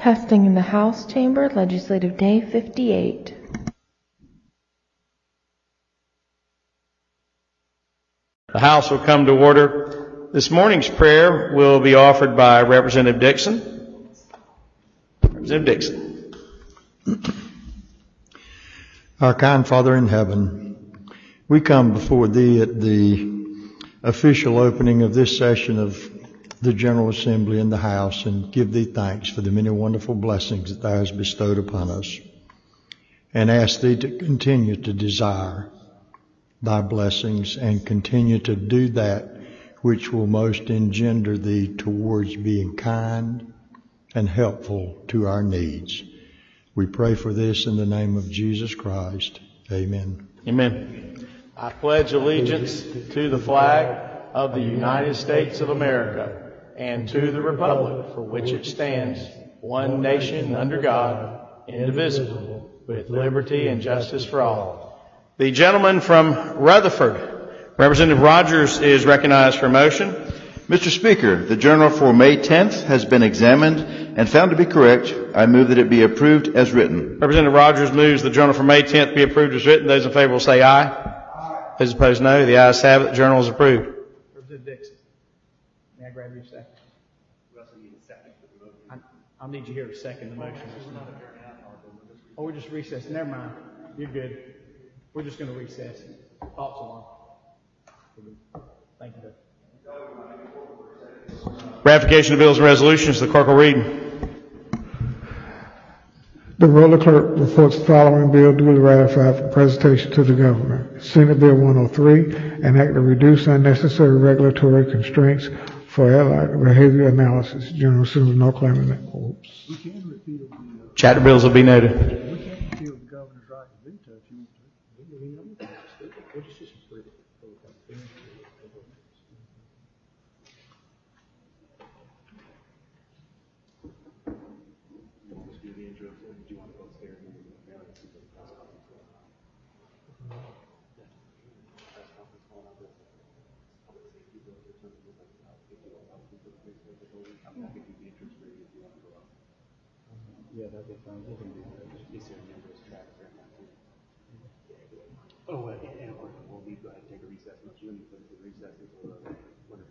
Testing in the House Chamber, Legislative Day 58. The House will come to order. This morning's prayer will be offered by Representative Dixon. Representative Dixon. Our kind Father in heaven, we come before Thee at the official opening of this session of the General Assembly in the House and give Thee thanks for the many wonderful blessings that Thou hast bestowed upon us, and ask Thee to continue to desire Thy blessings and continue to do that which will most engender Thee towards being kind and helpful to our needs. We pray for this in the name of Jesus Christ. Amen. Amen. I pledge allegiance to the flag of the United States of America and to the republic for which it stands, one nation under God, indivisible, with liberty and justice for all. The gentleman from Rutherford, Representative Rogers, is recognized for a motion. Mr. Speaker, the journal for May 10th has been examined and found to be correct. I move that it be approved as written. Representative Rogers moves the journal for May 10th be approved as written. Those in favor will say aye. Aye. Those opposed, no. The ayes have it. The journal is approved. Representative Dixon, may I grab you a second? We also need a second for the motion. I'll need you here to second the motion. Oh, we're just recessing. Never mind. You're good. We're just going to recess. Thoughts along. Thank you, Ratification of bills and resolutions. The clerk will read. The roll of clerk reports the following bill duly ratified for presentation to the governor. Senate Bill 103, an act to reduce unnecessary regulatory constraints for allied behavior analysis. General Assembly, no claimant. Chapter bills will be noted. Yeah, that'd be fine. We can do that. Is there a number of tracks right now? Oh, and we'll go ahead and take a recess. Unless you need to put the recesses or whatever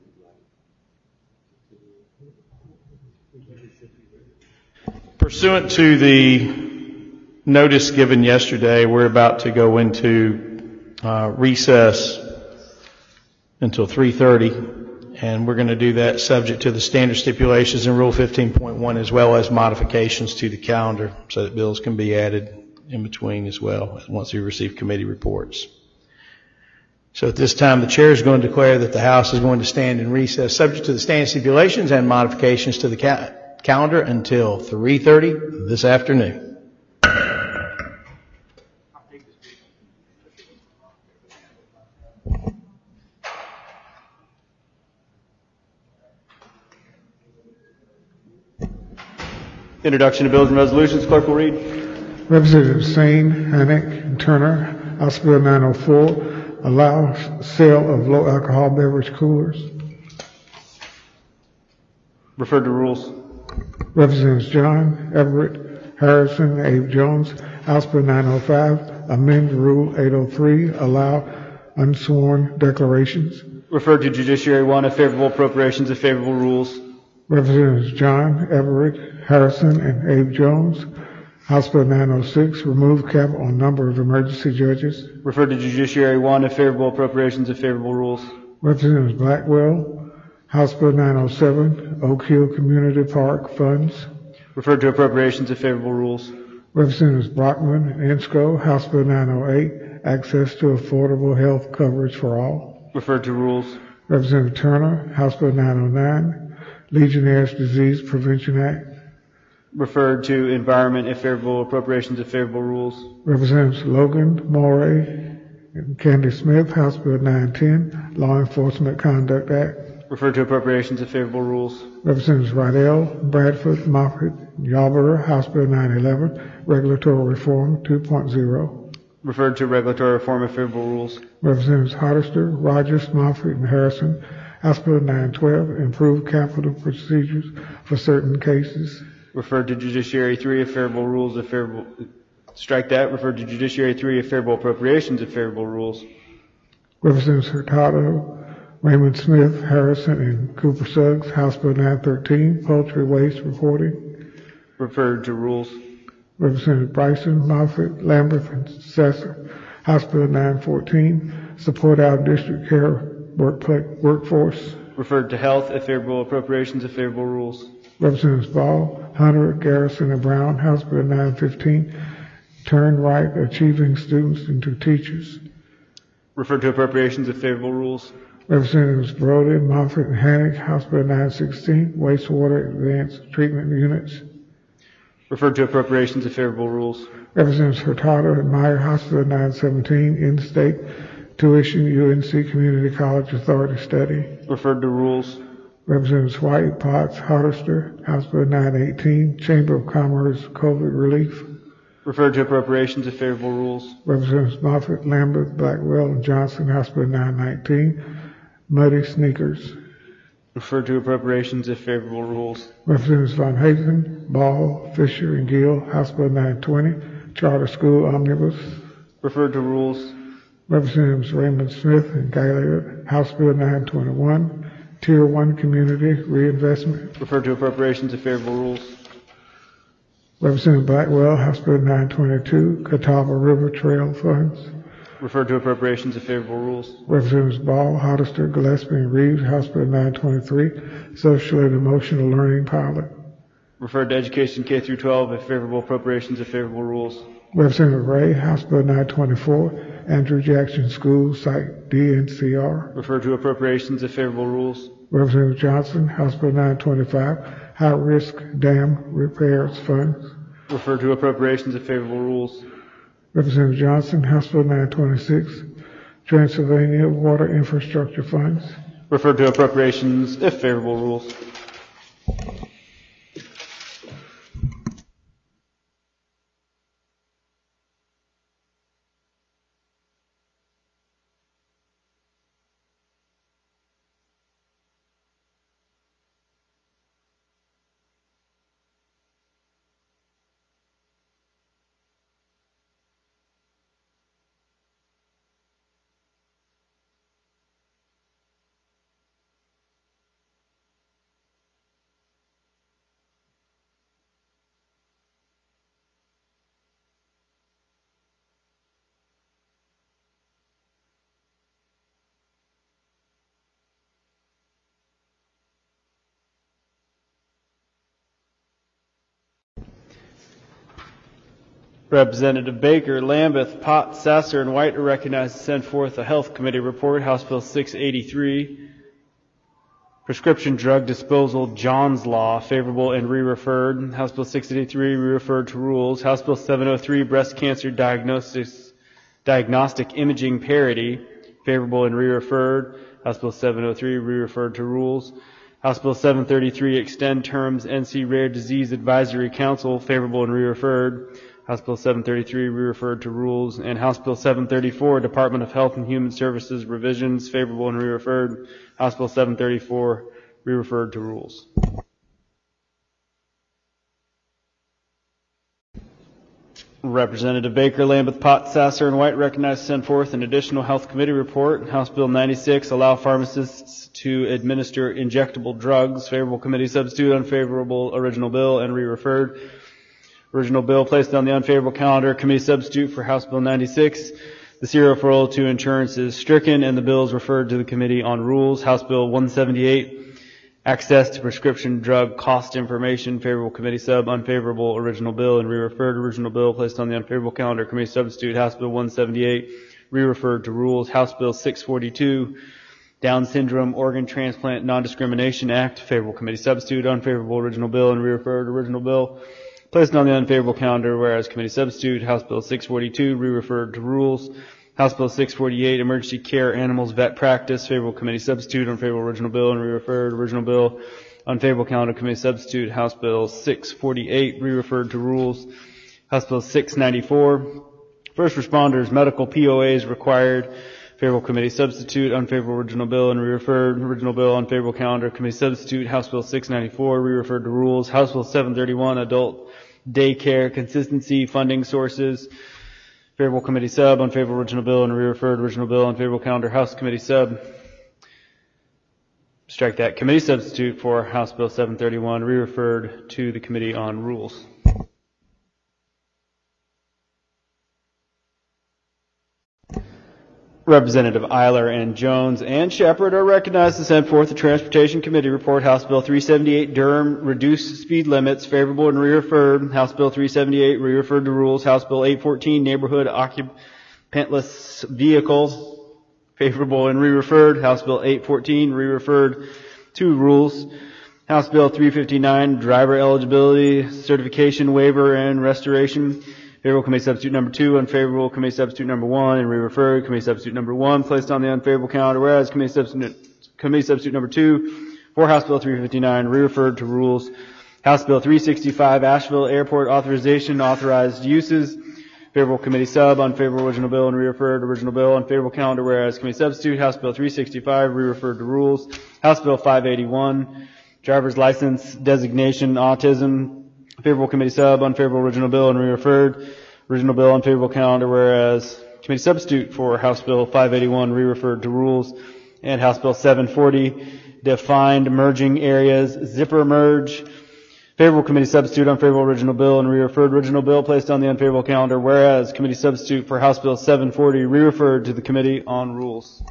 you'd like. Pursuant to the notice given yesterday, we're about to go into recess until 3:30. And we're going to do that subject to the standard stipulations in Rule 15.1 as well as modifications to the calendar so that bills can be added in between as well once we receive committee reports. So at this time, the chair is going to declare that the House is going to stand in recess subject to the standard stipulations and modifications to the calendar until 3:30 this afternoon. Introduction to bills and resolutions. Clerk will read. Representatives Sane, Hannick, and Turner. House Bill 904 allows sale of low alcohol beverage coolers. Referred to rules. Representatives John, Everett, Harrison, Abe Jones. House Bill 905 amend Rule 803 allow unsworn declarations. Referred to Judiciary 1 of favorable appropriations of favorable rules. Representatives John, Everett, Harrison, and Abe Jones. House Bill 906, remove cap on number of emergency judges. Referred to Judiciary 1 of favorable appropriations of favorable rules. Representatives Blackwell. House Bill 907, Oak Hill Community Park funds. Referred to appropriations of favorable rules. Representatives Brockman and Insco. House Bill 908, access to affordable health coverage for all. Referred to rules. Representative Turner. House Bill 909, Legionnaire's Disease Prevention Act. Referred to environment if favorable appropriations of favorable rules. Representatives Logan, Moray, and Candy Smith. House Bill 910, Law Enforcement Conduct Act. Referred to appropriations of favorable rules. Representatives Rydell, Bradford, Moffitt, Yarborough. House Bill 911, Regulatory Reform 2.0. Referred to regulatory reform of favorable rules. Representatives Hardister, Rogers, Moffitt, and Harrison. House Bill 912, improved capital procedures for certain cases. Referred to Judiciary 3 if favorable rules, if favorable. Strike that. Referred to Judiciary 3 if favorable appropriations, if favorable rules. Representatives Hurtado, Raymond Smith, Harrison, and Cooper Suggs. House Bill 913, poultry waste reporting. Referred to rules. Representative Bryson, Moffitt, Lambert, and Sesser. House Bill 914, support our district care workforce. Referred to health if favorable appropriations, if favorable rules. Representatives Ball, Hunter, Garrison, and Brown. House Bill 915, turn right achieving students into teachers. Referred to appropriations if favorable rules. Representatives Brody, Moffitt, and Hannick. House Bill 916, wastewater advanced treatment units. Referred to appropriations if favorable rules. Representatives Hurtado and Meyer. House Bill 917, in-state tuition UNC Community College Authority study. Referred to rules. Representatives White, Potts, Hollister. House Bill 918, Chamber of Commerce COVID relief. Referred to appropriations if favorable rules. Representatives Moffitt, Lambert, Blackwell, and Johnson. House Bill 919, muddy sneakers. Referred to appropriations if favorable rules. Representatives Von Hazen, Ball, Fisher, and Gill. House Bill 920, charter school omnibus. Referred to rules. Representatives Raymond Smith and Galliard. House Bill 921, Tier 1 community reinvestment. Referred to appropriations if favorable rules. Representative Blackwell, House Bill 922, Catawba River Trail funds. Referred to appropriations if favorable rules. Representatives Ball, Hollister, Gillespie, and Reeves. House Bill 923, social and emotional learning pilot. Referred to education K through 12 if favorable appropriations if favorable rules. Representative Ray, House Bill 924, Andrew Jackson School Site DNCR. Referred to appropriations if favorable rules. Representative Johnson, House Bill 925, High Risk Dam Repairs Funds. Referred to appropriations if favorable rules. Representative Johnson, House Bill 926, Transylvania Water Infrastructure Funds. Referred to appropriations if favorable rules. Representative Baker, Lambeth, Pott, Sasser, and White are recognized to send forth a Health Committee report, House Bill 683, Prescription Drug Disposal, John's Law, favorable and re-referred. House Bill 683, re-referred to rules. House Bill 703, Breast Cancer Diagnostic Imaging Parity, favorable and re-referred. House Bill 703, re-referred to rules. House Bill 733, Extend Terms NC Rare Disease Advisory Council, favorable and re-referred. House Bill 733, re-referred to rules. And House Bill 734, Department of Health and Human Services revisions, favorable and re-referred. House Bill 734, re-referred to rules. Representative Baker, Lambeth, Pott, Sasser, and White recognized to send forth an additional Health Committee report. House Bill 96, allow pharmacists to administer injectable drugs, favorable committee substitute, unfavorable original bill, and re-referred. Original bill placed on the unfavorable calendar, committee substitute for House Bill 96. The serial referral to insurance is stricken and the bill is referred to the Committee on Rules. House Bill 178, access to prescription drug cost information, favorable committee sub, unfavorable original bill, and re-referred. Original bill placed on the unfavorable calendar, committee substitute. House Bill 178, re-referred to rules. House Bill 642, Down Syndrome Organ Transplant Non-Discrimination Act, favorable committee substitute, unfavorable original bill, and re-referred. Original bill placed on the unfavorable calendar, whereas committee substitute. House Bill 642, re-referred to rules. House Bill 648, Emergency Care Animals Vet Practice, favorable committee substitute, unfavorable original bill, and re-referred. Original bill, unfavorable calendar, committee substitute. House Bill 648, re-referred to rules. House Bill 694, First Responders Medical POAs required, favorable committee substitute, unfavorable original bill, and re-referred. Original bill, unfavorable calendar, committee substitute. House Bill 694, re-referred to rules. House Bill 731, adult daycare, consistency, funding sources. Favorable committee sub, unfavorable original bill, and re-referred. Original bill, unfavorable calendar, House committee sub. Strike that. Committee substitute for House Bill 731, re-referred to the Committee on Rules. Representative Eiler and Jones and Shepard are recognized to send forth the Transportation Committee report. House Bill 378, Durham, reduce speed limits, favorable and re-referred. House Bill 378, re-referred to rules. House Bill 814, neighborhood occupantless vehicle, favorable and re-referred. House Bill 814, re-referred to rules. House Bill 359, driver eligibility, certification waiver and restoration. Favorable committee substitute number 2, unfavorable committee substitute number 1, and re-referred. Committee substitute number 1 placed on the unfavorable calendar, whereas committee substitute number 2 for House Bill 359, re-referred to rules. House Bill 365, Asheville Airport authorization, authorized uses. Favorable committee sub, unfavorable original bill, and re-referred. Original bill, unfavorable calendar, whereas committee substitute. House Bill 365, re-referred to rules. House Bill 581, driver's license designation, autism. Favorable committee sub, unfavorable original bill, and re-referred. Original bill, unfavorable calendar, whereas committee substitute for House Bill 581, re-referred to rules. And House Bill 740, defined merging areas, zipper merge. Favorable committee substitute, unfavorable original bill, and re-referred. Original bill placed on the unfavorable calendar, whereas committee substitute for House Bill 740, re-referred to the Committee on Rules.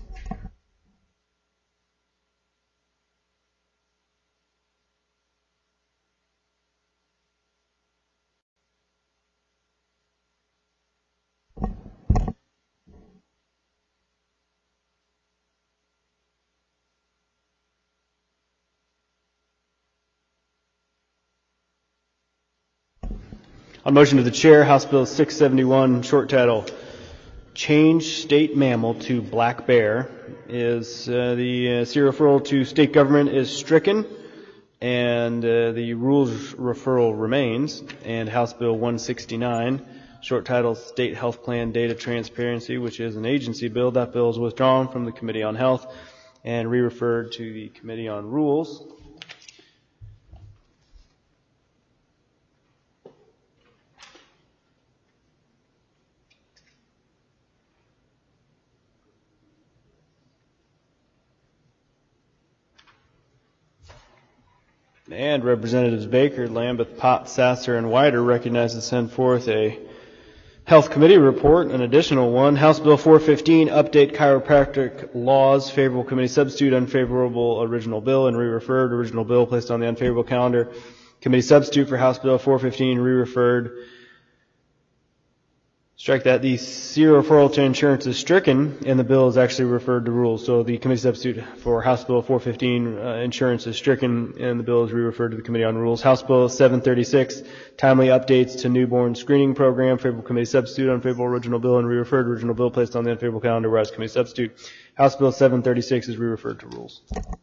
On motion of the chair, House Bill 671, short title, Change State Mammal to Black Bear, is the serial referral to state government is stricken, and the rules referral remains. And House Bill 169, short title, State Health Plan Data Transparency, which is an agency bill. That bill is withdrawn from the Committee on Health and re-referred to the Committee on Rules. And Representatives Baker, Lambeth, Pott, Sasser, and White are recognized to send forth a Health Committee report, an additional one. House Bill 415, update chiropractic laws, favorable committee substitute, unfavorable original bill, and re-referred. Original bill placed on the unfavorable calendar. Committee substitute for House Bill 415, re-referred. Strike that. The serial referral to insurance is stricken, and the bill is actually referred to rules. So the committee substitute for House Bill 415, insurance is stricken, and the bill is re-referred to the Committee on Rules. House Bill 736, timely updates to newborn screening program, favorable committee substitute, unfavorable original bill, and re-referred. Original bill placed on the unfavorable calendar, whereas committee substitute. House Bill 736 is re-referred to rules.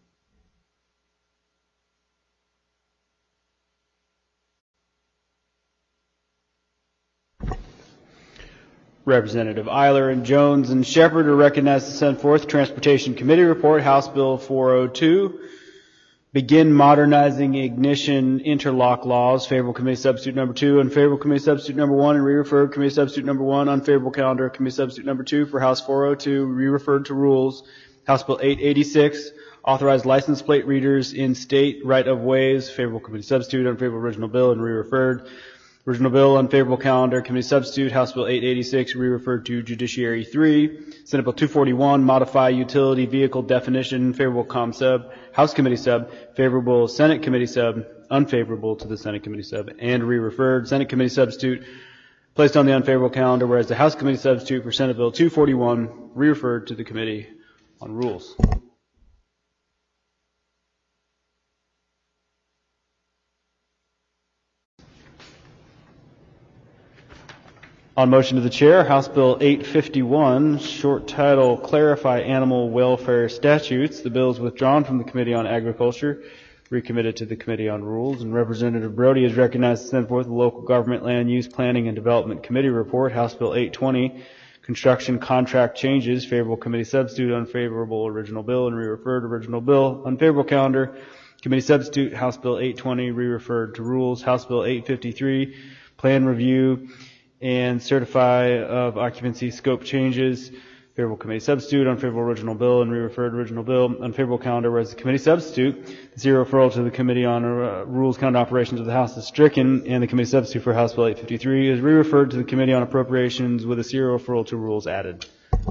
Representative Eiler and Jones and Shepard are recognized to send forth Transportation Committee report, House Bill 402, begin modernizing ignition interlock laws, favorable committee substitute number 2, unfavorable committee substitute number 1, and re-referred committee substitute number 1, unfavorable calendar, committee substitute number 2 for House 402, re-referred to rules. House Bill 886, authorized license plate readers in state right-of-ways, favorable committee substitute, unfavorable original bill, and re-referred. Original bill, unfavorable calendar, committee substitute. House Bill 886, re-referred to Judiciary 3. Senate Bill 241, modify utility vehicle definition, favorable com sub. House committee sub, favorable Senate committee sub, unfavorable to the Senate committee sub, and re-referred. Senate committee substitute, placed on the unfavorable calendar, whereas the House committee substitute for Senate Bill 241, re-referred to the Committee on Rules. On motion of the chair, House Bill 851, short title, Clarify Animal Welfare Statutes. The bill is withdrawn from the Committee on Agriculture, recommitted to the Committee on Rules, and Representative Brody is recognized to send forth the Local Government Land Use Planning and Development Committee report, House Bill 820, construction contract changes, favorable committee substitute, unfavorable original bill, and re-referred original bill. Unfavorable calendar, committee substitute, House Bill 820, re-referred to rules. House Bill 853, plan review and certify of occupancy scope changes, favorable committee substitute, unfavorable original bill, and re-referred original bill. Unfavorable calendar, whereas the committee substitute, zero referral to the Committee on Rules, Calendar Operations of the House is stricken, and the committee substitute for House Bill 853 is re-referred to the Committee on Appropriations with a zero referral to rules added.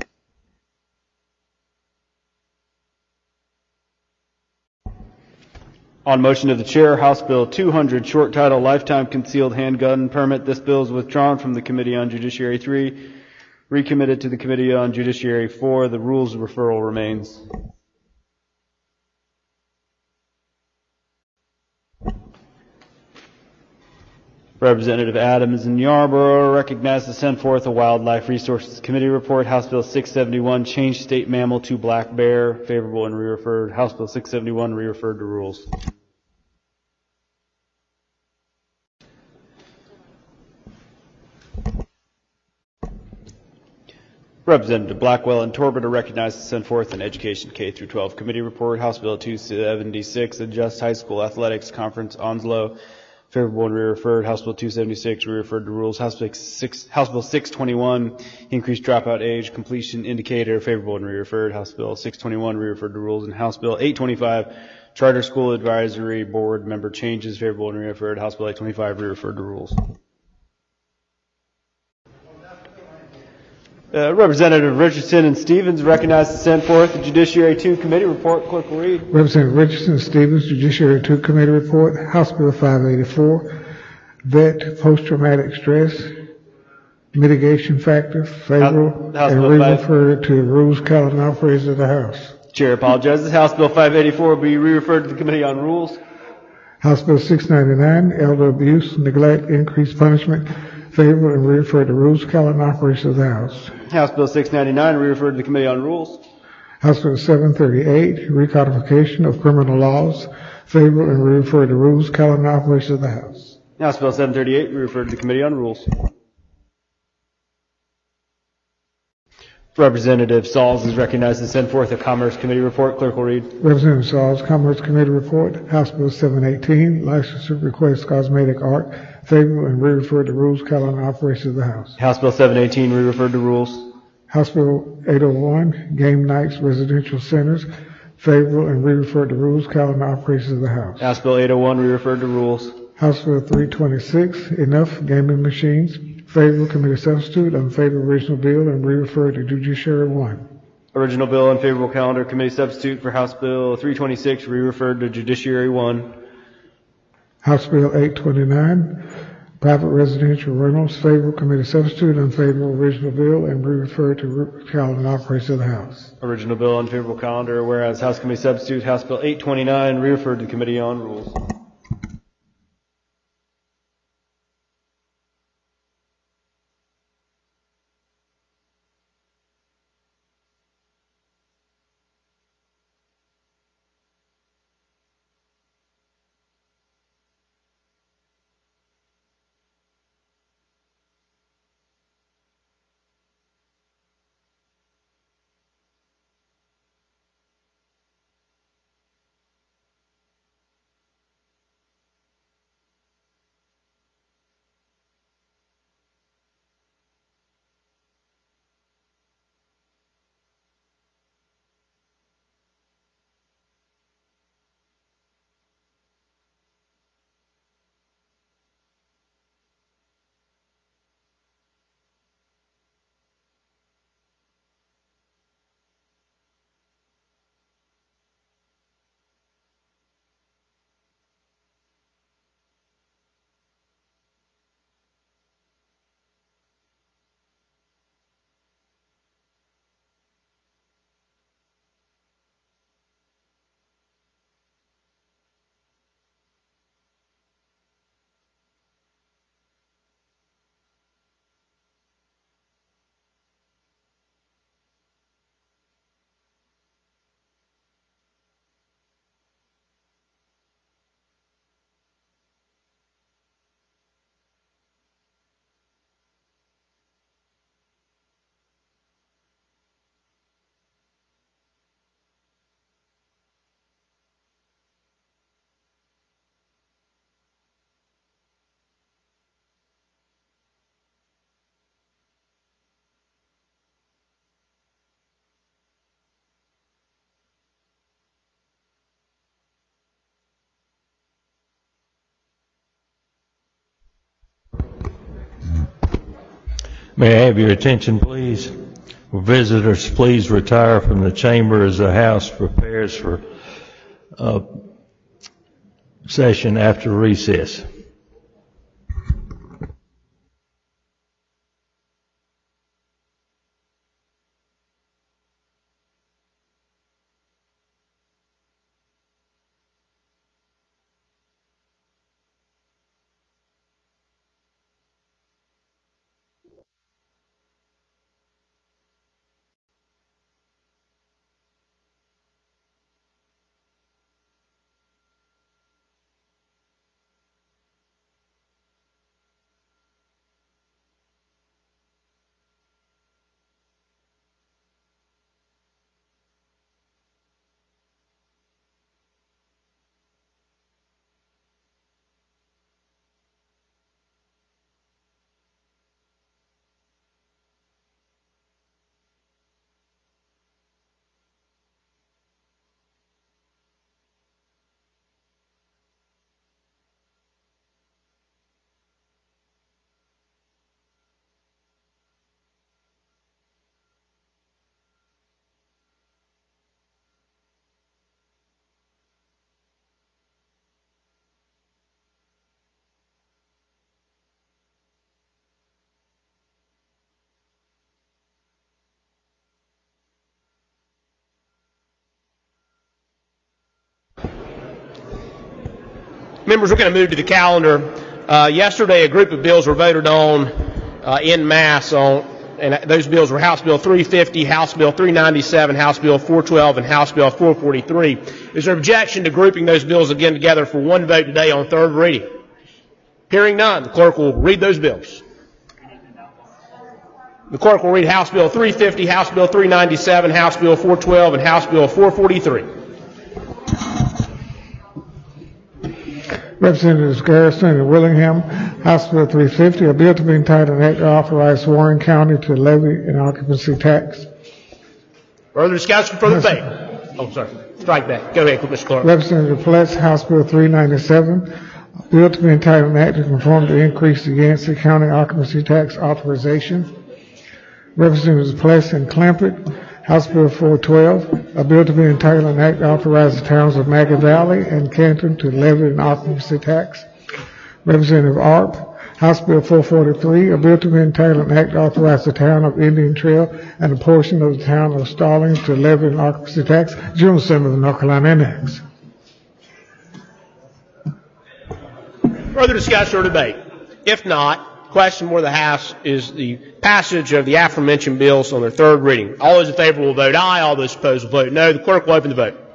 On motion of the chair, House Bill 200, short title, Lifetime Concealed Handgun Permit. This bill is withdrawn from the Committee on Judiciary 3, recommitted to the Committee on Judiciary 4. The rules referral remains. Representative Adams and Yarborough recognized to send forth a Wildlife Resources Committee report. House Bill 671, change state mammal to black bear, favorable and re-referred. House Bill 671, re-referred to rules. Representative Blackwell and Torbett are recognized to send forth an Education K-12 Committee report. House Bill 276, adjust high school athletics conference Onslow, favorable and re-referred. House Bill 276, re-referred to rules. House Bill 621, increased dropout age completion indicator, favorable and re-referred. House Bill 621, re-referred to rules. And House Bill 825, charter school advisory board member changes, favorable and re-referred. House Bill 825, re-referred to rules. Representative Richardson and Stevens recognized to send forth the Judiciary 2 Committee report. Clerk will read. Representative Richardson and Stevens, Judiciary 2 Committee report, House Bill 584, vet post-traumatic stress mitigation factors, favorable, House and Bill re-referred to the rules, calendar, and operations of the House. Chair apologizes. House Bill 584 will be re-referred to the Committee on Rules. House Bill 699, elder abuse, neglect, increased punishment, favorable, and re-referred to rules, calendar, and operations of the House. House Bill 699, re-referred to the Committee on Rules. House Bill 738, recodification of criminal laws, favorable, and re-referred to rules, calendar, and operations of the House. House Bill 738, re-referred to the Committee on Rules. Representative Sauls is recognized to send forth a Commerce Committee report. Clerk will read. Representative Sauls, Commerce Committee report, House Bill 718, license to request cosmetic art, favorable, and re-referred to rules, calendar, and operations of the House. House Bill 718, re-referred to rules. House Bill 801, game nights, residential centers, favorable, and re-referred to rules, calendar, and operations of the House. House Bill 801, re-referred to rules. House Bill 326, enough gaming machines, favorable committee substitute, unfavorable original bill, and re-referred to Judiciary 1. Original bill, unfavorable calendar, committee substitute for House Bill 326, re-referred to Judiciary 1. House Bill 829, private residential rentals, favorable committee substitute, unfavorable original bill, and re-referred to calendar and operations of the House. Original bill, unfavorable calendar, whereas House Committee substitute, House Bill 829, re-referred to the Committee on Rules. May I have your attention, please? Visitors, please retire from the chamber as the House prepares for session after recess. Members, we're going to move to the calendar. Yesterday, a group of bills were voted on en masse and those bills were House Bill 350, House Bill 397, House Bill 412, and House Bill 443. Is there objection to grouping those bills again together for one vote today on third reading? Hearing none, the clerk will read those bills. The clerk will read House Bill 350, House Bill 397, House Bill 412, and House Bill 443. Representatives Garrison and Willingham, House Bill 350, a bill to be entitled an act to authorize Warren County to levy an occupancy tax. Further discussion, further debate. Oh, sorry. Strike that. Go ahead, Mr. Clerk. Representative Pletz, House Bill 397, a bill to be entitled an act to conform to increase the Yancey County occupancy tax authorization. Representatives Pletz and Clampett, House Bill 412, a bill to be entitled an act to authorize the towns of Maggie Valley and Canton to levy an occupancy tax. Representative Arp, House Bill 443, a bill to be entitled an act to authorize the town of Indian Trail and a portion of the town of Stallings to levy an occupancy tax. General Assembly of the North Carolina Annex. Further discussion or debate? If not, question before the House is the passage of the aforementioned bills on their third reading. All those in favor will vote aye. All those opposed will vote no. The clerk will open the vote.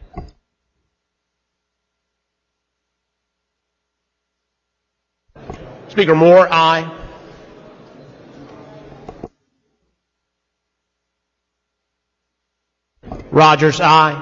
Speaker Moore, aye. Rogers, aye.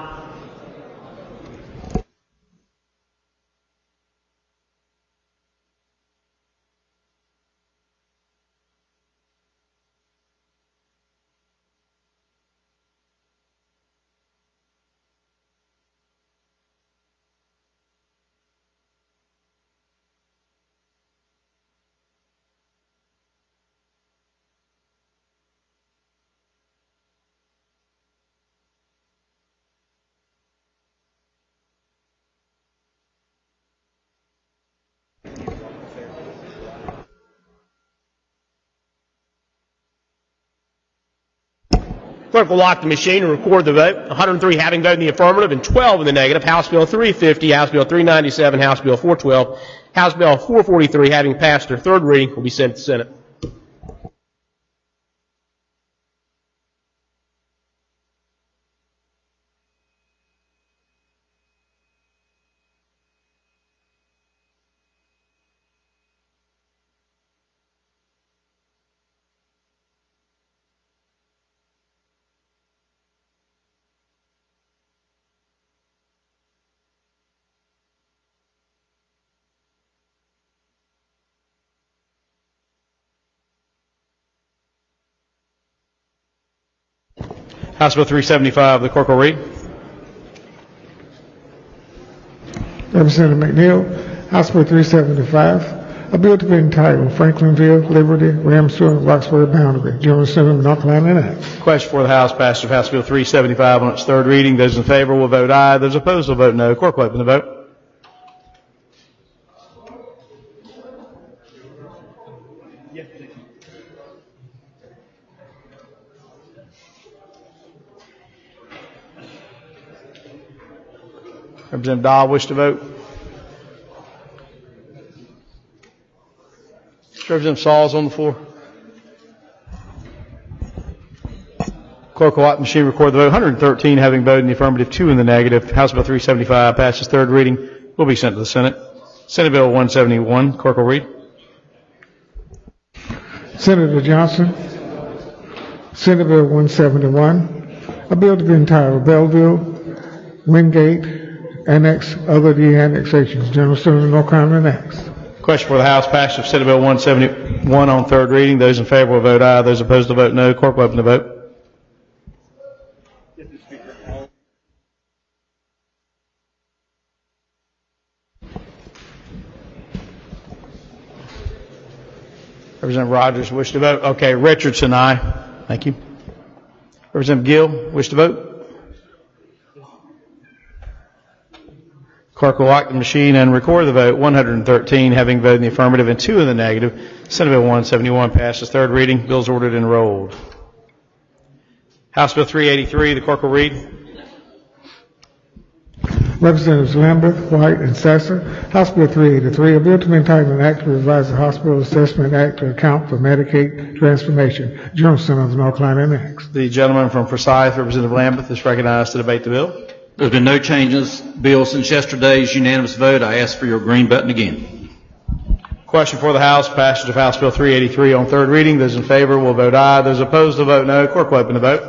Clerk will lock the machine and record the vote. 103 having voted in the affirmative and 12 in the negative. House Bill 350, House Bill 397, House Bill 412, House Bill 443 having passed their third reading will be sent to the Senate. House Bill 375, the clerk will read. Representative McNeil, House Bill 375, A bill to be entitled Franklinville, Liberty, Ramseur, Roxbury Boundary, General Assembly of North Carolina Act. Question for the House, passage of House Bill 375 on its third reading. Those in favor will vote aye. Those opposed will vote no. Clerk will open the vote. Representative Dahl, wish to vote? Representative Saul is on the floor. Clerk will let the machine record the vote. 113 having voted in the affirmative, 2 in the negative. House Bill 375 passes third reading. Will be sent to the Senate. Senate Bill 171. Clerk will read. Senator Johnson. Senate Bill 171. A bill to be entitled Belleville, Wingate, Annex, other de-annexations, General Assembly of North Carolina Acts. Question for the House, passage of Senate Bill 171 on third reading. Those in favor will vote aye. Those opposed will vote no. Clerk will open the vote. Representative Rogers, wish to vote? Okay. Richardson, aye. Thank you. Representative Gill, wish to vote? Clerk will lock the machine and record the vote. 113 having voted in the affirmative and 2 in the negative. Senate Bill 171 passes third reading. Bills ordered and enrolled. House Bill 383, the clerk will read. Representatives Lambert, White, and Sasser. House Bill 383, a bill to be entitled an act to revise the Hospital Assessment Act to account for Medicaid transformation. General Assembly of North Carolina Acts. The gentleman from Forsyth, Representative Lambert, is recognized to debate the bill. There's been no changes. Bill, since yesterday's unanimous vote, I ask for your green button again. Question for the House, passage of House Bill 383 on third reading. Those in favor will vote aye. Those opposed will vote no. Clerk will open the vote.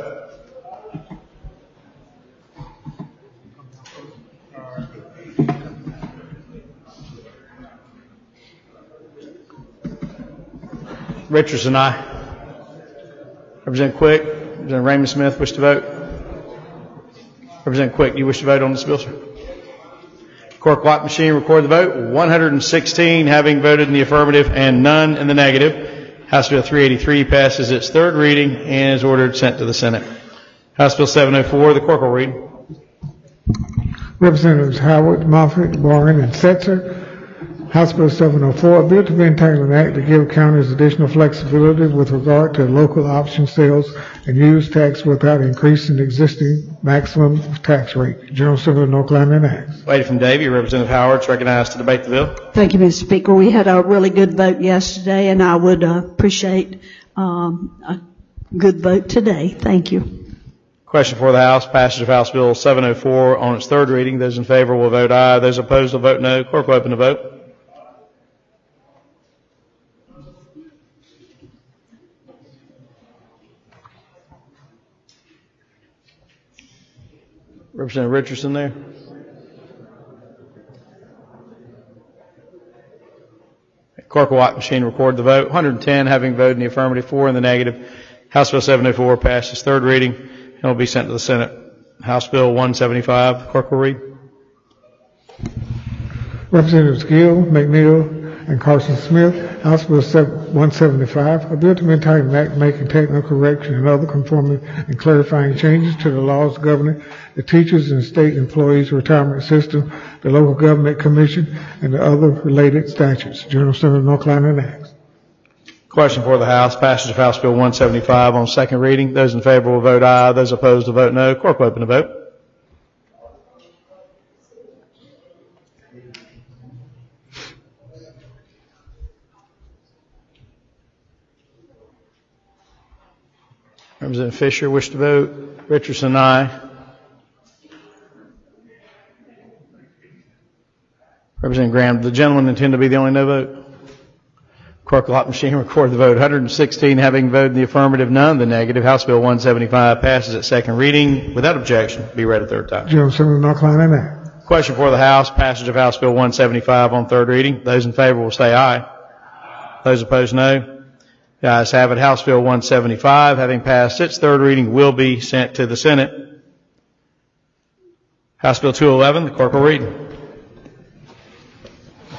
Richardson, aye. Representative Quick, Representative Raymond Smith, wish to vote? Representative Quick, do you wish to vote on this bill, sir? Clerk lock machine, record the vote. 116 having voted in the affirmative and none in the negative. House Bill 383 passes its third reading and is ordered sent to the Senate. House Bill 704, the clerk will read. Representatives Howard, Moffitt, Warren, and Setzer. House Bill 704, a bill to be entitled an act to give counties additional flexibility with regard to local option sales and use tax without increasing the existing maximum tax rate. General Assembly of North Carolina Acts. Lady from Davie, Representative Howard is recognized to debate the bill. Thank you, Mr. Speaker. We had a really good vote yesterday, and I would appreciate a good vote today. Thank you. Question for the House, passage of House Bill 704 on its third reading. Those in favor will vote aye. Those opposed will vote no. Clerk will open the vote. Representative Richardson there. Clerk will lock the machine, record the vote. 110 having voted in the affirmative, 4 in the negative. House Bill 704 passes third reading and will be sent to the Senate. House Bill 175, clerk will read. Representatives Gill, McNeil, and Carson Smith. House Bill 175, a bill to be entitled an act making technical correction and other conforming and clarifying changes to the laws governing the teachers and state employees retirement system, the local government commission, and the other related statutes. General Assembly of North Carolina Acts. Question for the House, passage of House Bill 175 on second reading. Those in favor will vote aye. Those opposed will vote no. Clerk will open the vote. Representative Fisher, wish to vote? Richardson, aye. Representative Graham, does the gentleman intend to be the only no vote? Clerk will lock machine, record the vote. 116 having voted in the affirmative, none in the negative. House Bill 175 passes at second reading without objection. Be read a third time. General Assembly of North Carolina Act. Question for the House, passage of House Bill 175 on third reading. Those in favor will say aye. Those opposed, no. The ayes have it. House Bill 175, having passed its third reading, will be sent to the Senate. House Bill 211, the clerk will read.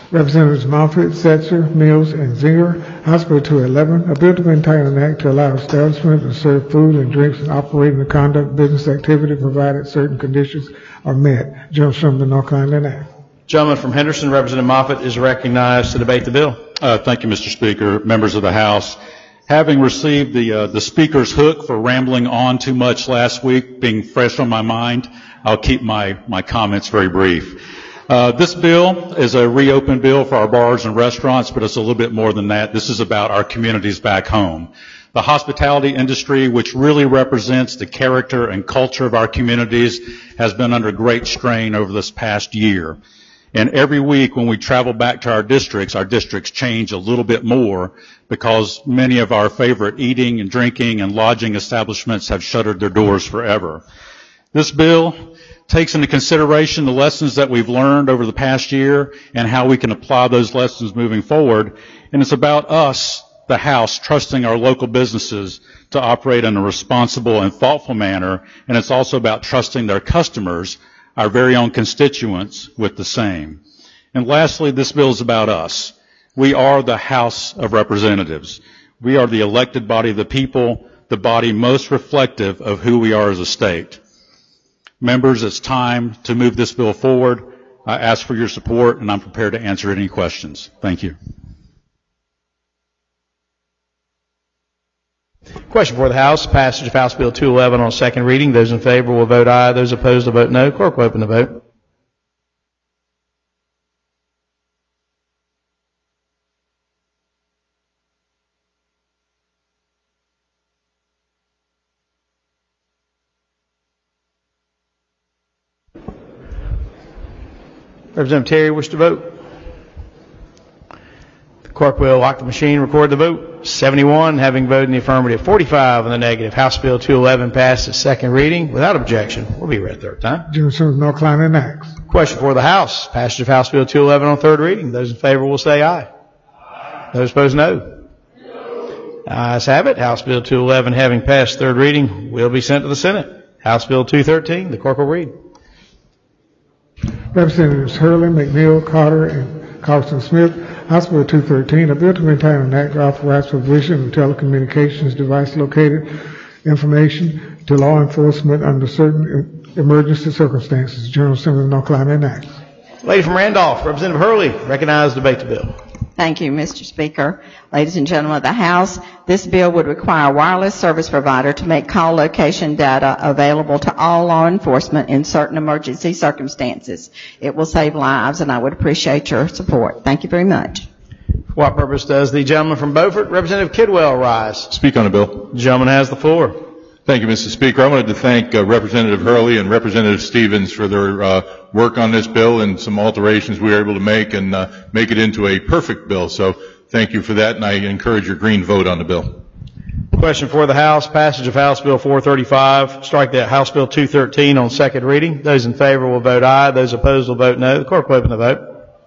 Representatives Moffitt, Setzer, Mills, and Zinger, House Bill 211, a bill to maintain an act to allow establishments to serve food and drinks and operate in the conduct of business activity provided certain conditions are met. General Assembly, North Carolina Act. Gentleman from Henderson, Representative Moffitt, is recognized to debate the bill. Thank you, Mr. Speaker, members of the House. Having received the Speaker's hook for rambling on too much last week, being fresh on my mind, I'll keep my comments very brief. This bill is a reopen bill for our bars and restaurants, but it's a little bit more than that. This is about our communities back home. The hospitality industry, which really represents the character and culture of our communities, has been under great strain over this past year. And every week when we travel back to our districts change a little bit more because many of our favorite eating and drinking and lodging establishments have shuttered their doors forever. This bill takes into consideration the lessons that we've learned over the past year and how we can apply those lessons moving forward. And it's about us, the House, trusting our local businesses to operate in a responsible and thoughtful manner. And it's also about trusting their customers, our very own constituents, with the same. And lastly, this bill is about us. We are the House of Representatives. We are the elected body of the people, the body most reflective of who we are as a state. Members, it's time to move this bill forward. I ask for your support, and I'm prepared to answer any questions. Thank you. Question for the House. Passage of House Bill 211 on second reading. Those in favor will vote aye. Those opposed will vote no. Clerk will open the vote. Representative Terry, wish to vote? The clerk will lock the machine, record the vote. 71 having voted in the affirmative, 45 in the negative. House Bill 211 passed its second reading without objection. Will be read third time. General Assembly, North Carolina Act. Question for the House. Passage of House Bill 211 on third reading. Those in favor will say aye. Those opposed, no. Ayes have it. House Bill 211 having passed third reading will be sent to the Senate. House Bill 213, the clerk will read. Representatives Hurley, McNeil, Carter, and Carlson Smith, House Bill 213, a bill to maintain an act to authorize provision of telecommunications device located information to law enforcement under certain emergency circumstances. General Assembly, North Carolina Act. Lady from Randolph, Representative Hurley, recognized to debate the bill. Thank you, Mr. Speaker. Ladies and gentlemen of the House, this bill would require a wireless service provider to make call location data available to all law enforcement in certain emergency circumstances. It will save lives, and I would appreciate your support. Thank you very much. For what purpose does the gentleman from Beaufort, Representative Kidwell, rise? Speak on the bill. The gentleman has the floor. Thank you, Mr. Speaker. I wanted to thank Representative Hurley and Representative Stevens for their work on this bill and some alterations we were able to make and make it into a perfect bill. So thank you for that, and I encourage your green vote on the bill. Question for the House. Passage of House Bill 435. Strike that House Bill 213 on second reading. Those in favor will vote aye. Those opposed will vote no. The clerk will open the vote.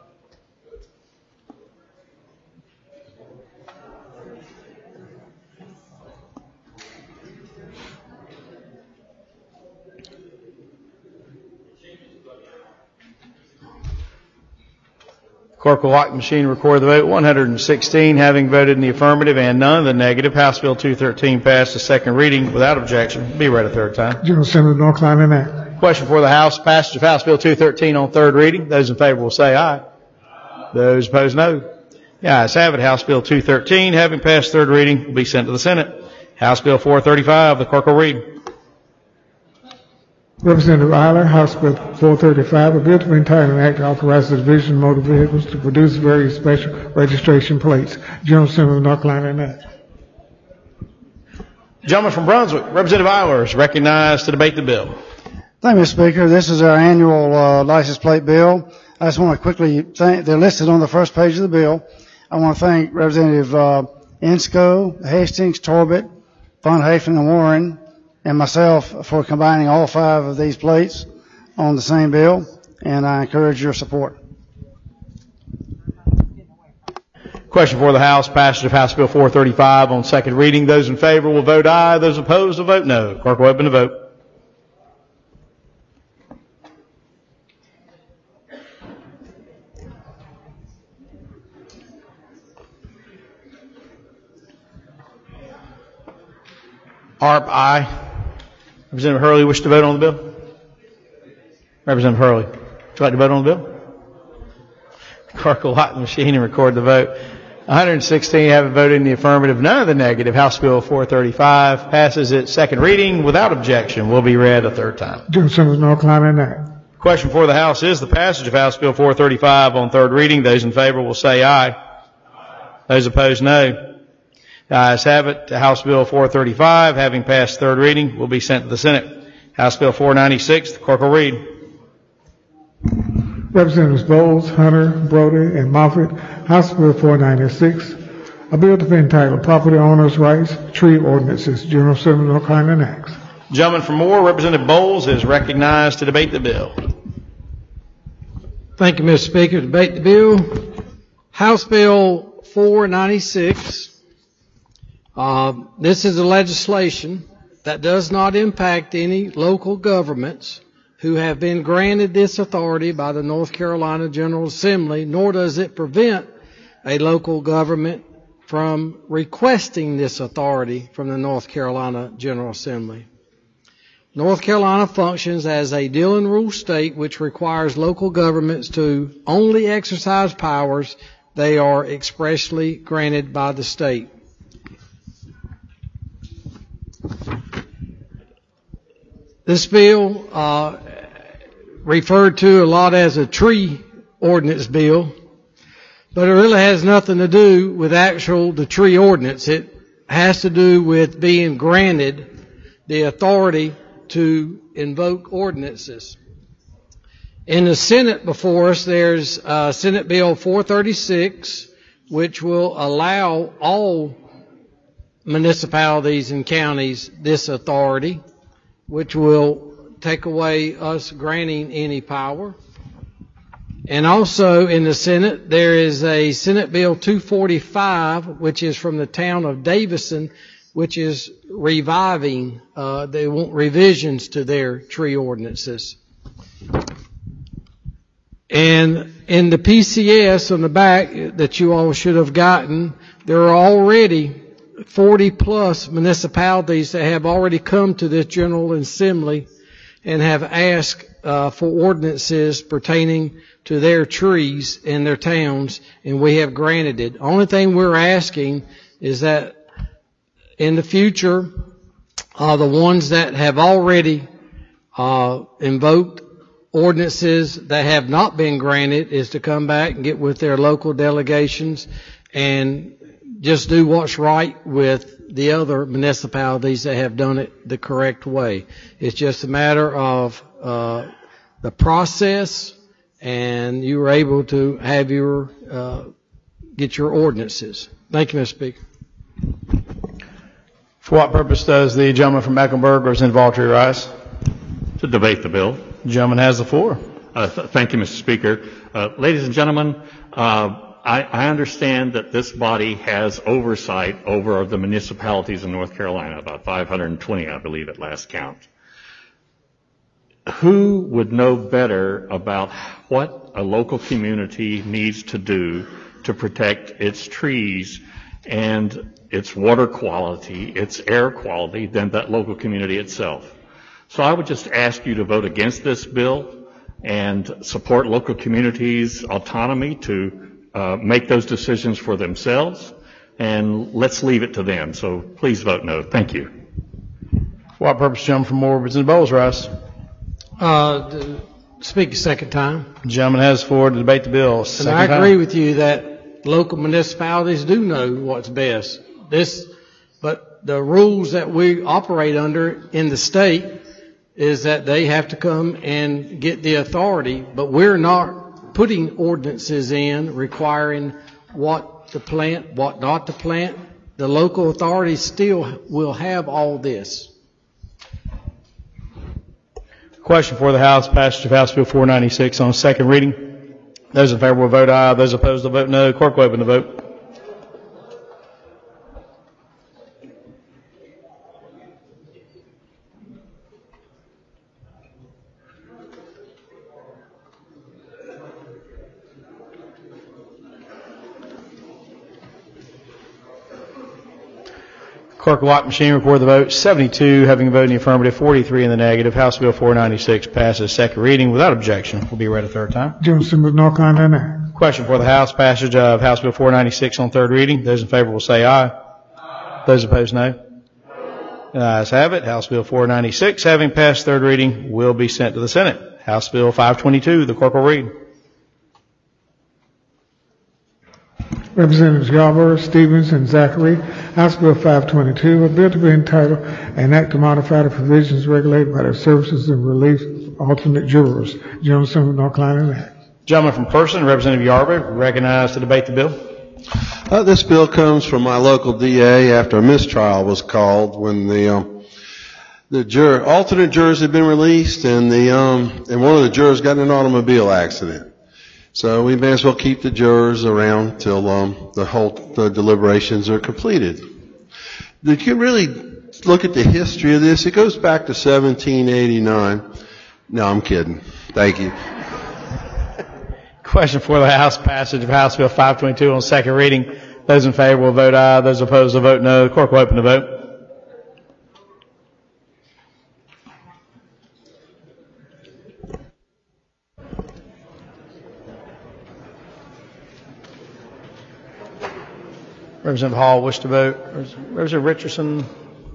Clerk will lock the machine, record the vote. 116 having voted in the affirmative and none in the negative. House Bill 213 passed the second reading without objection. Be read a third time. General Assembly, North Carolina Act. Question for the House. Passage of House Bill 213 on third reading. Those in favor will say aye. Those opposed, no. The ayes have it. House Bill 213 having passed third reading will be sent to the Senate. House Bill 435. The clerk will read. Representative Eiler, House Bill 435, a bill to maintain an act to authorize the Division of Motor Vehicles to produce various special registration plates. General Assembly, North Carolina Act. Gentleman from Brunswick, Representative Eiler, is recognized to debate the bill. Thank you, Mr. Speaker. This is our annual license plate bill. I just want to quickly thank, they're listed on the first page of the bill. I want to thank Representative Insco, Hastings, Torbett, Von Hafen, and Warren, and myself for combining all 5 of these plates on the same bill, and I encourage your support. Question for the House. Passage of House Bill 435 on second reading. Those in favor will vote aye. Those opposed will vote no. Clerk will open the vote. ARP, aye. Representative Hurley, wish to vote on the bill? Representative Hurley, would you like to vote on the bill? Clerk will lock the machine and record the vote. 116 have voted in the affirmative, none of the negative. House Bill 435 passes its second reading without objection. Will be read a third time. General Assembly, North Carolina Act. Question for the House is the passage of House Bill 435 on third reading. Those in favor will say aye. Those opposed, no. The ayes have it. House Bill 435, having passed third reading, will be sent to the Senate. House Bill 496, the clerk will read. Representatives Bowles, Hunter, Brody, and Moffitt, House Bill 496, a bill to be entitled Property Owners' Rights, Tree Ordinances, General Assembly, North Carolina Acts. Gentleman from Moore, Representative Bowles, is recognized to debate the bill. Thank you, Mr. Speaker. To debate the bill, House Bill 496. This is a legislation that does not impact any local governments who have been granted this authority by the North Carolina General Assembly, nor does it prevent a local government from requesting this authority from the North Carolina General Assembly. North Carolina functions as a deal and rule state which requires local governments to only exercise powers they are expressly granted by the state. This bill, referred to a lot as a tree ordinance bill, but it really has nothing to do with the tree ordinance. It has to do with being granted the authority to invoke ordinances. In the Senate before us, there's Senate Bill 436, which will allow all municipalities and counties this authority, which will take away us granting any power. And also in the Senate, there is a Senate Bill 245, which is from the town of Davison, which is reviving, they want revisions to their tree ordinances. And in the PCS on the back that you all should have gotten, there are already 40 plus municipalities that have already come to this General Assembly and have asked for ordinances pertaining to their trees in their towns, and we have granted it. Only thing we're asking is that in the future, the ones that have already invoked ordinances that have not been granted is to come back and get with their local delegations and just do what's right with the other municipalities that have done it the correct way. It's just a matter of the process, and you were able to have your get your ordinances. Thank you, Mr. Speaker. For what purpose does the gentleman from Mecklenburg, Representative Autry, rise? To debate the bill. The gentleman has the floor. Thank you, Mr. Speaker. Ladies and gentlemen, I understand that this body has oversight over the municipalities in North Carolina, about 520, I believe, at last count. Who would know better about what a local community needs to do to protect its trees and its water quality, its air quality, than that local community itself? So I would just ask you to vote against this bill and support local communities' autonomy to make those decisions for themselves, and let's leave it to them. So please vote no. Thank you. For what purpose, gentleman from Moore, Representative Bowles, rise? Speak a second time. The gentleman has the floor to debate the bill. And I agree with you that local municipalities do know what's best. But the rules that we operate under in the state is that they have to come and get the authority, but we're not putting ordinances in requiring what to plant, what not to plant. The local authorities still will have all this. Question for the House, passage of House Bill 496 on second reading. Those in favor will vote aye. Those opposed will vote no. Clerk will open the vote. Clerk will lock machine, record the vote. 72 having voted in the affirmative, 43 in the negative. House Bill 496 passes second reading without objection. Will be read a third time. General Assembly of North Carolina Act. Question for the House, passage of House Bill 496 on third reading. Those in favor will say aye. Those opposed, no. The ayes have it. House Bill 496, having passed third reading, will be sent to the Senate. House Bill 522, the clerk will read. Representatives Yarborough, Stevens, and Zachary. House Bill 522, a bill to be entitled An Act to Modify the Provisions Regulated by the Services and Relief of Alternate Jurors. General Assembly of North Carolina Act. Gentleman from Person, Representative Yarborough, recognized to debate the bill. This bill comes from my local DA after a mistrial was called when the alternate jurors had been released and one of the jurors got in an automobile accident. So we may as well keep the jurors around till the deliberations are completed. You can really look at the history of this. It goes back to 1789. No, I'm kidding. Thank you. Question for the House, passage of House Bill 522 on second reading. Those in favor will vote aye. Those opposed will vote no. The clerk will open the vote. Representative Hall wish to vote. Representative Richardson.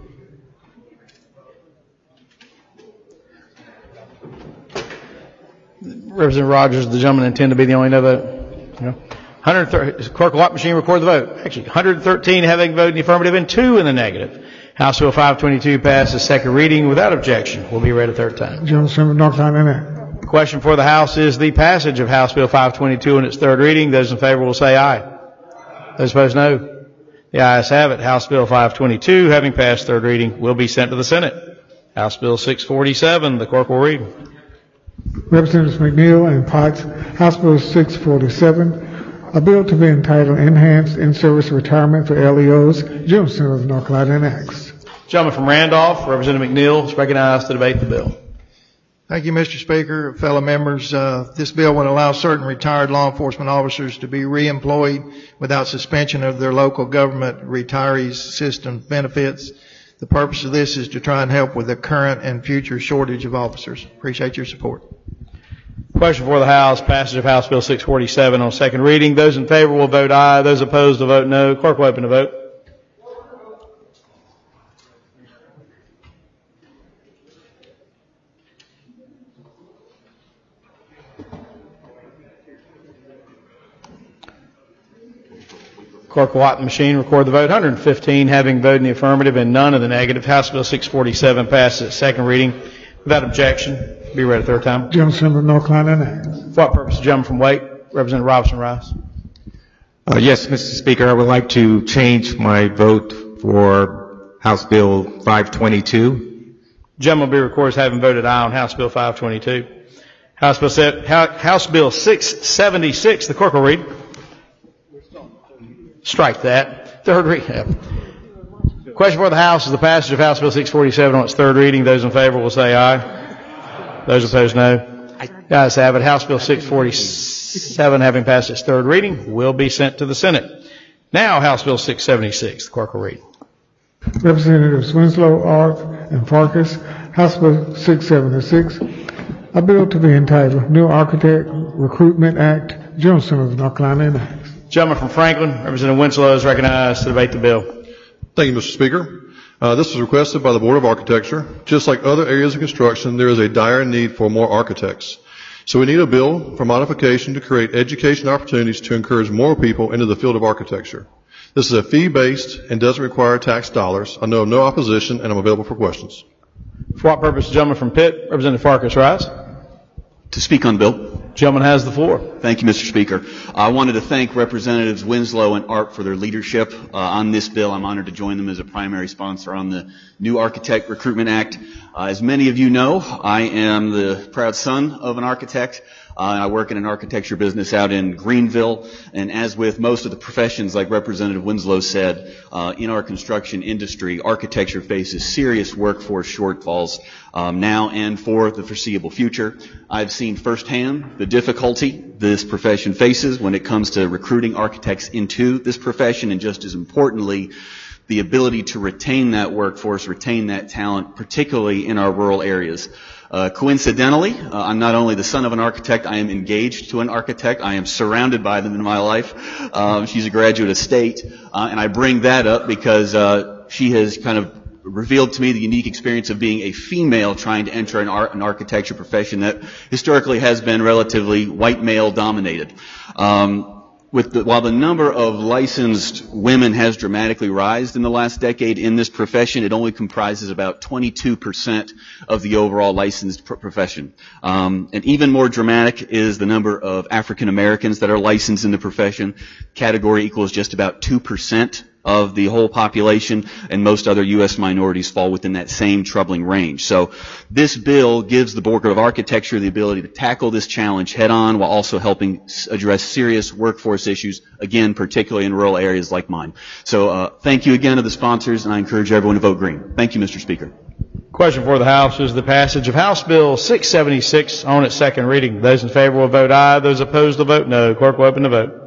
Representative Rogers, the gentleman intend to be the only no vote? No. 130, clerk will lock machine, record the vote. Actually, 113 having voted in the affirmative and 2 in the negative. House Bill 522 passes second reading without objection. Will be read a third time. General Assembly of North Carolina Act. Question for the House is the passage of House Bill 522 in its third reading. Those in favor will say aye. Those opposed, no. The ayes have it. House Bill 522, having passed third reading, will be sent to the Senate. House Bill 647, the clerk will read. Representatives McNeil and Potts, House Bill 647, a bill to be entitled Enhanced In-Service Retirement for LEOs. General Assembly of North Carolina Acts. Gentleman from Randolph, Representative McNeil, is recognized to debate the bill. Thank you, Mr. Speaker. Fellow members, this bill would allow certain retired law enforcement officers to be reemployed without suspension of their local government retirees system benefits. The purpose of this is to try and help with the current and future shortage of officers. Appreciate your support. Question for the House, passage of House Bill 647 on second reading. Those in favor will vote aye. Those opposed will vote no. Clerk will open the vote. Clerk will lock the machine, record the vote. 115 having voted in the affirmative and none in the negative. House Bill 647 passes its second reading without objection. Be read a third time. General Assembly of North Carolina. For what purpose? The gentleman from Wake, Representative Robinson Rice. Yes, Mr. Speaker, I would like to change my vote for House Bill 522. Gentleman will be recorded as having voted aye on House Bill 522. House Bill 676, the clerk will read. Strike that. Third reading. Question for the House is the passage of House Bill 647 on its third reading. Those in favor will say aye. Those opposed, no. The ayes have it. House Bill 647, having passed its third reading, will be sent to the Senate. Now, House Bill 676. The clerk will read. Representatives Winslow, Arth, and Farkas, House Bill 676, a bill to be entitled New Architect Recruitment Act. General Assembly of North Carolina Act. Gentleman from Franklin, Representative Winslow, is recognized to debate the bill. Thank you, Mr. Speaker. This was requested by the Board of Architecture. Just like other areas of construction, there is a dire need for more architects. So we need a bill for modification to create education opportunities to encourage more people into the field of architecture. This is a fee-based and doesn't require tax dollars. I know of no opposition, and I'm available for questions. For what purpose, the gentleman from Pitt, Representative Farkas, rise. To speak on the bill. Gentleman has the floor. Thank you, Mr. Speaker. I wanted to thank Representatives Winslow and Arp for their leadership on this bill. I'm honored to join them as a primary sponsor on the New Architect Recruitment Act. As many of you know, I am the proud son of an architect. and I work in an architecture business out in Greenville. And as with most of the professions, like Representative Winslow said, in our construction industry, architecture faces serious workforce shortfalls now and for the foreseeable future. I've seen firsthand the difficulty this profession faces when it comes to recruiting architects into this profession, and just as importantly, the ability to retain that workforce, retain that talent, particularly in our rural areas. Coincidentally, I'm not only the son of an architect, I am engaged to an architect. I am surrounded by them in my life. She's a graduate of State, and I bring that up because she has kind of revealed to me the unique experience of being a female trying to enter an architecture profession that historically has been relatively white male dominated. While the number of licensed women has dramatically risen in the last decade in this profession, it only comprises about 22% of the overall licensed profession. And even more dramatic is the number of African Americans that are licensed in the profession. Category equals just about 2% of the whole population, and most other U.S. minorities fall within that same troubling range. So this bill gives the Board of Architecture the ability to tackle this challenge head on while also helping address serious workforce issues, again, particularly in rural areas like mine. So thank you again to the sponsors, and I encourage everyone to vote green. Thank you, Mr. Speaker. Question for the House is the passage of House Bill 676 on its second reading. Those in favor will vote aye. Those opposed will vote no. Clerk will open the vote.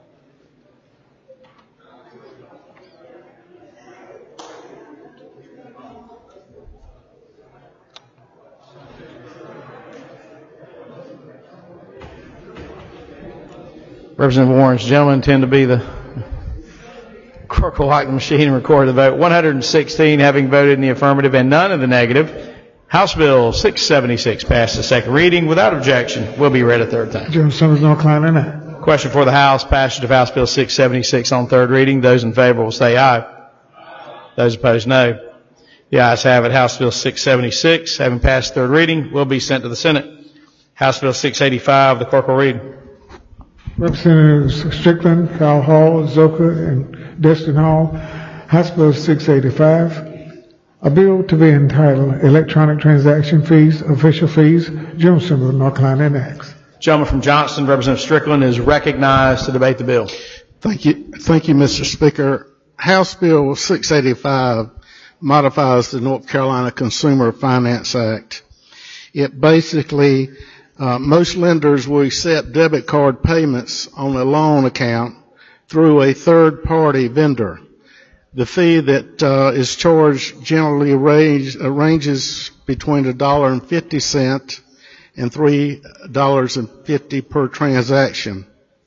Representative Warren's gentlemen tend to be the clerk will lock the machine and record the vote. 116 having voted in the affirmative and none in the negative. House Bill 676 passed the second reading without objection. Will be read a third time. Jim Simmons, North Carolina. Question for the House. Passage of House Bill 676 on third reading. Those in favor will say aye. Those opposed, no. The ayes have it. House Bill 676, having passed third reading, will be sent to the Senate. House Bill 685, the clerk will read. Representatives Strickland, Kyle Hall, Zoka, and Destin Hall. House Bill 685, a bill to be entitled Electronic Transaction Fees, Official Fees. General Assembly, North Carolina enacts. Gentleman from Johnston, Representative Strickland, is recognized to debate the bill. Thank you, Mr. Speaker. House Bill 685 modifies the North Carolina Consumer Finance Act. It basically most lenders will accept debit card payments on a loan account through a third-party vendor. The fee that is charged generally ranges between $1.50 and $3.50 per transaction.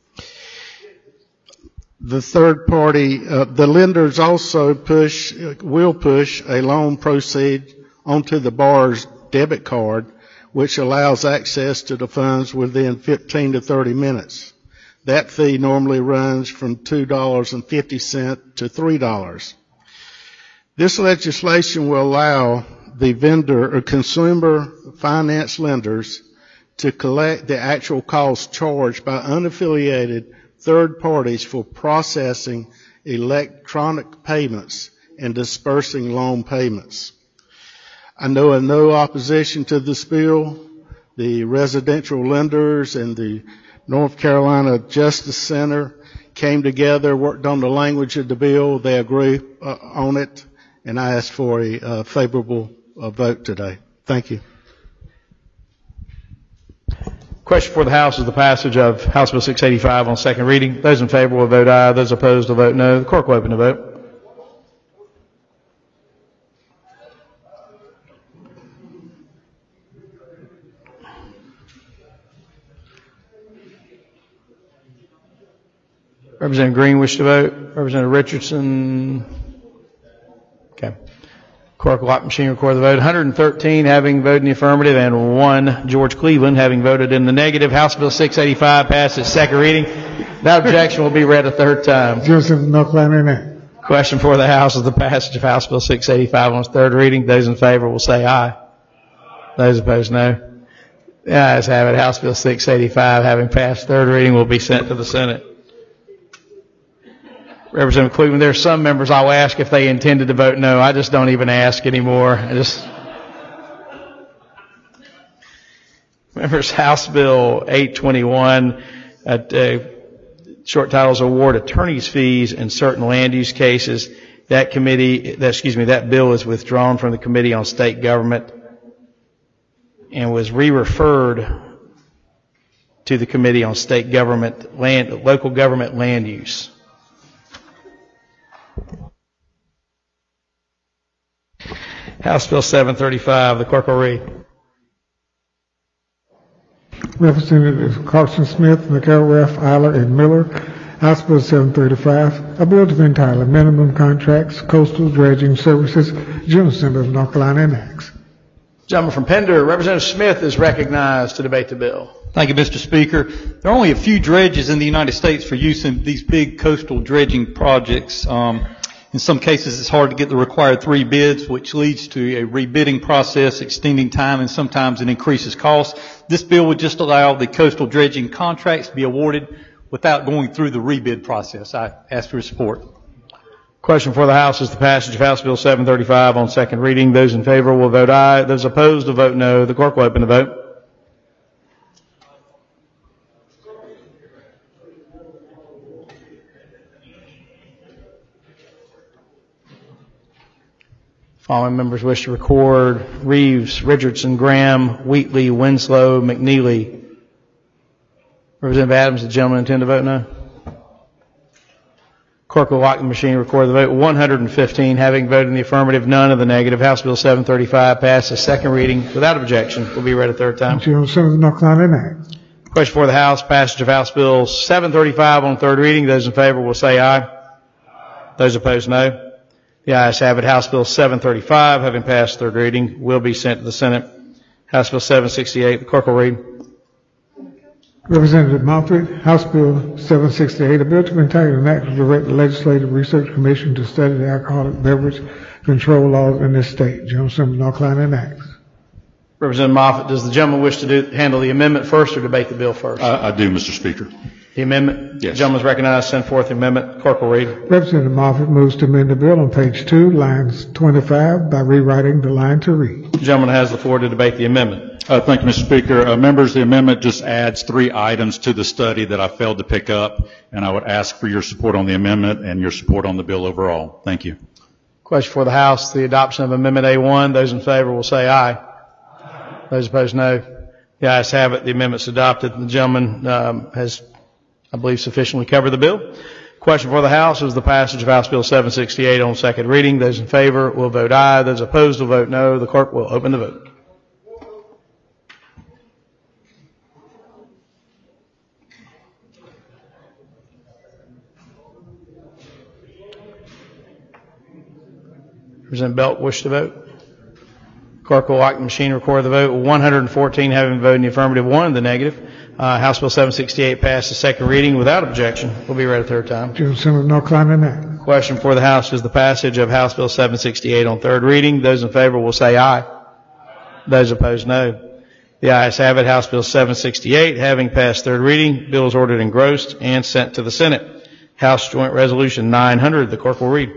The third party, the lenders also will push a loan proceed onto the borrower's debit card, which allows access to the funds within 15 to 30 minutes. That fee normally runs from $2.50 to $3. This legislation will allow the vendor or consumer finance lenders to collect the actual cost charged by unaffiliated third parties for processing electronic payments and dispersing loan payments. I know of no opposition to this bill. The residential lenders and the North Carolina Justice Center came together, worked on the language of the bill. They agree on it, and I ask for a favorable vote today. Thank you. Question for the House is the passage of House Bill 685 on second reading. Those in favor will vote aye. Those opposed will vote no. The clerk will open the vote. Representative Green wish to vote. Representative Richardson. Okay. Clerk will lock the machine, record the vote. 113 having voted in the affirmative and 1 George Cleveland having voted in the negative. House Bill 685 passed its second reading. That objection will be read a third time. Joseph, North Carolina. Question for the House is the passage of House Bill 685 on its third reading. Those in favor will say aye. Those opposed, no. The ayes have it. House Bill 685 having passed third reading will be sent to the Senate. Representative Cleveland, there are some members I'll ask if they intended to vote no. I just don't even ask anymore. Members, House Bill 821, short titles award attorney's fees in certain land use cases. That bill is withdrawn from the Committee on State Government and was re-referred to the Committee on State Government, Local Government Land Use. House Bill 735, the clerk will read. Representatives Carson Smith, McElrath, Eiler, and Miller. House Bill 735, a bill to be entitled Minimum Contracts, Coastal Dredging Services, General Assembly of North Carolina enacts. Gentleman from Pender, Representative Smith is recognized to debate the bill. Thank you, Mr. Speaker. There are only a few dredges in the United States for use in these big coastal dredging projects. In some cases, it's hard to get the required 3 bids, which leads to a rebidding process, extending time, and sometimes it increases costs. This bill would just allow the coastal dredging contracts to be awarded without going through the rebid process. I ask for your support. Question for the House is the passage of House Bill 735 on second reading. Those in favor will vote aye. Those opposed will vote no. The clerk will open the vote. Following members wish to record: Reeves, Richardson, Graham, Wheatley, Winslow, McNeely. Representative Adams, the gentleman intend to vote no? Clerk will lock the machine, record the vote. 115 having voted in the affirmative, none of the negative. House Bill 735 passes second reading without objection. Will be read a third time. General Assembly of North Carolina enacts. Question for the House, passage of House Bill 735 on third reading. Those in favor will say aye. Those opposed, no. The ayes have it. House Bill 735, having passed third reading, will be sent to the Senate. House Bill 768, the clerk will read. Representative Moffitt, House Bill 768, a bill to be entitled an act to direct the Legislative Research Commission to study the alcoholic beverage control laws in this state. General Assembly of North Carolina enacts. Representative Moffitt, does the gentleman wish to handle the amendment first or debate the bill first? I do, Mr. Speaker. The amendment? Yes. The gentleman is recognized. Send forth the amendment. Clerk will read. Representative Moffitt moves to amend the bill on page 2, lines 25, by rewriting the line to read. The gentleman has the floor to debate the amendment. Thank you, Mr. Speaker. Members, the amendment just adds 3 items to the study that I failed to pick up, and I would ask for your support on the amendment and your support on the bill overall. Thank you. Question for the House, the adoption of Amendment A1. Those in favor will say aye. Those opposed, no. The ayes have it. The amendment's adopted. The gentleman has, I believe, sufficiently covered the bill. Question for the House is the passage of House Bill 768 on second reading. Those in favor will vote aye. Those opposed will vote no. The clerk will open the vote. Representative Belt wish to vote? Clerk will lock the machine, record the vote. 114 having voted in the affirmative, 1 in the negative. House Bill 768 passed the second reading without objection. Will be read a third time. General Assembly of North Carolina enacts. Question for the House is the passage of House Bill 768 on third reading. Those in favor will say aye. Those opposed, no. The ayes have it. House Bill 768 having passed third reading. Bill is ordered engrossed and sent to the Senate. House Joint Resolution 900. The clerk will read.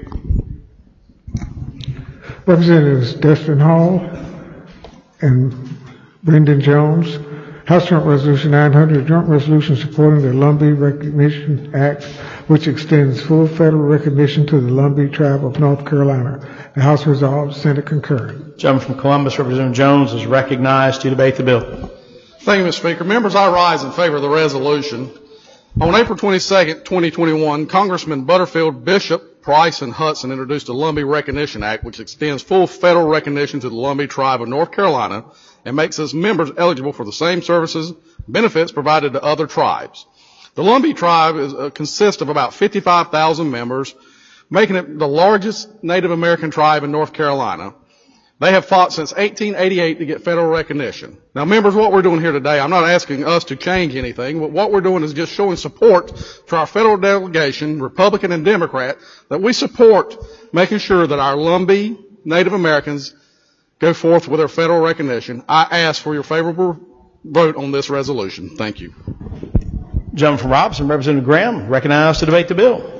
Representatives Destin Hall and Brendan Jones. House Joint Resolution 900, joint resolution supporting the Lumbee Recognition Act, which extends full federal recognition to the Lumbee Tribe of North Carolina. The House resolves, Senate concurrent. Gentleman from Columbus, Representative Jones, is recognized to debate the bill. Thank you, Mr. Speaker. Members, I rise in favor of the resolution. On April 22nd, 2021, Congressman Butterfield, Bishop, Price, and Hudson introduced the Lumbee Recognition Act, which extends full federal recognition to the Lumbee Tribe of North Carolina and makes its members eligible for the same services, benefits provided to other tribes. The Lumbee Tribe consists of about 55,000 members, making it the largest Native American tribe in North Carolina. They have fought since 1888 to get federal recognition. Now, members, what we're doing here today, I'm not asking us to change anything, but what we're doing is just showing support to our federal delegation, Republican and Democrat, that we support making sure that our Lumbee Native Americans go forth with their federal recognition. I ask for your favorable vote on this resolution. Thank you. Gentleman from Robinson, Representative Graham, recognized to debate the bill.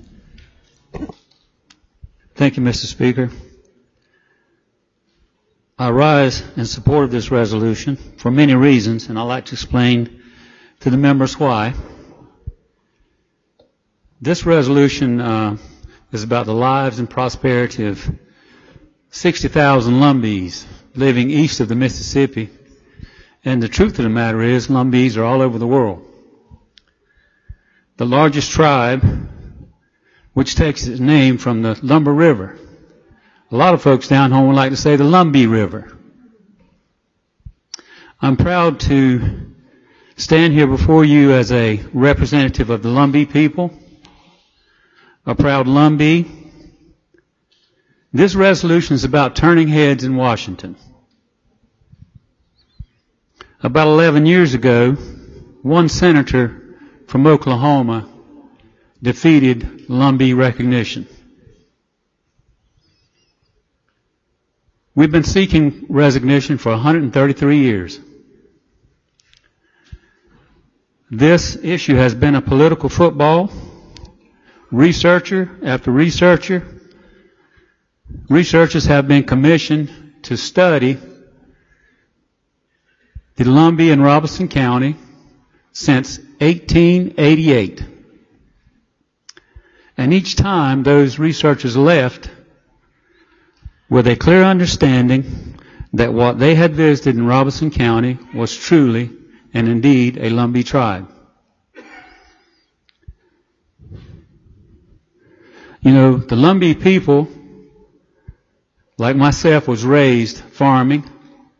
Thank you, Mr. Speaker. I rise in support of this resolution for many reasons, and I'd like to explain to the members why. This resolution is about the lives and prosperity of 60,000 Lumbees living east of the Mississippi. And the truth of the matter is, Lumbees are all over the world. The largest tribe, which takes its name from the Lumber River. A lot of folks down home would like to say the Lumbee River. I'm proud to stand here before you as a representative of the Lumbee people, a proud Lumbee. This resolution is about turning heads in Washington. About 11 years ago, one senator from Oklahoma defeated Lumbee recognition. We've been seeking recognition for 133 years. This issue has been a political football. Researcher after researchers have been commissioned to study the Lumbee in Robeson County since 1888. And each time those researchers left with a clear understanding that what they had visited in Robeson County was truly and indeed a Lumbee tribe. You know, the Lumbee people, like myself, was raised farming,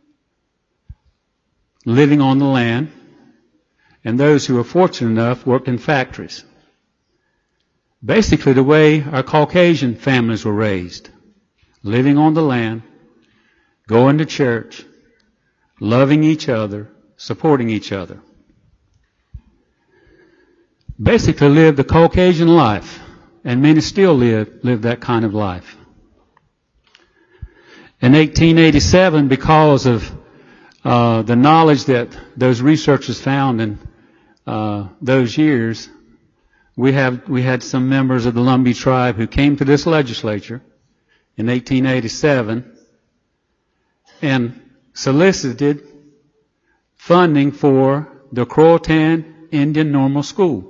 living on the land, and those who were fortunate enough worked in factories. Basically the way our Caucasian families were raised, living on the land, going to church, loving each other, supporting each other. Basically lived the Caucasian life, and many still live that kind of life. In 1887, because of the knowledge that those researchers found in those years, we had some members of the Lumbee tribe who came to this legislature in 1887 and solicited funding for the Croatan Indian Normal School.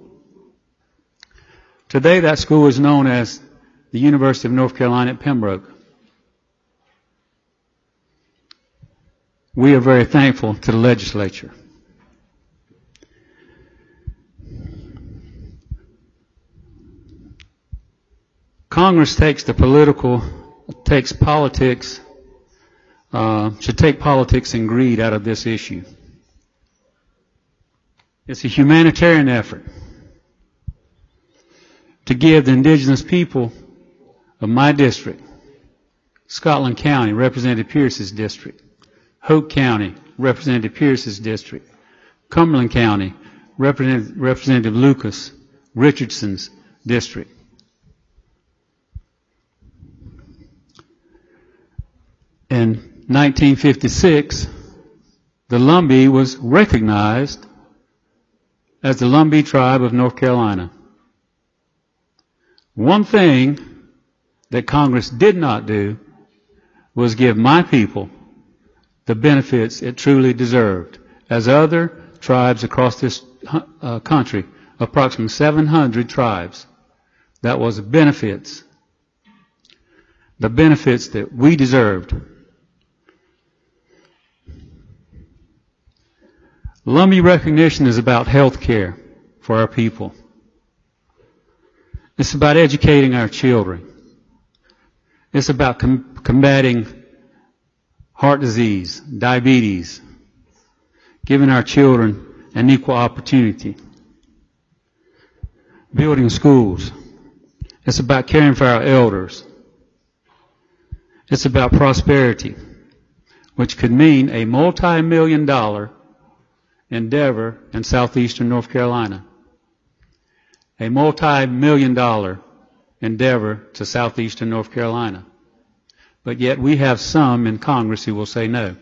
Today that school is known as the University of North Carolina at Pembroke. We are very thankful to the legislature. Congress should take politics and greed out of this issue. It's a humanitarian effort to give the indigenous people of my district, Scotland County, Representative Pierce's district, Hoke County, Representative Pierce's district, Cumberland County, Representative Lucas Richardson's district. In 1956, the Lumbee was recognized as the Lumbee tribe of North Carolina. One thing that Congress did not do was give my people the benefits it truly deserved. As other tribes across this country, approximately 700 tribes, that was the benefits that we deserved. Lumbee recognition is about health care for our people. It's about educating our children. It's about combating heart disease, diabetes, giving our children an equal opportunity, building schools. It's about caring for our elders. It's about prosperity, which could mean a multi-million-dollar endeavor in southeastern North Carolina. A multi-million-dollar endeavor to southeastern North Carolina. But yet we have some in Congress who will say no.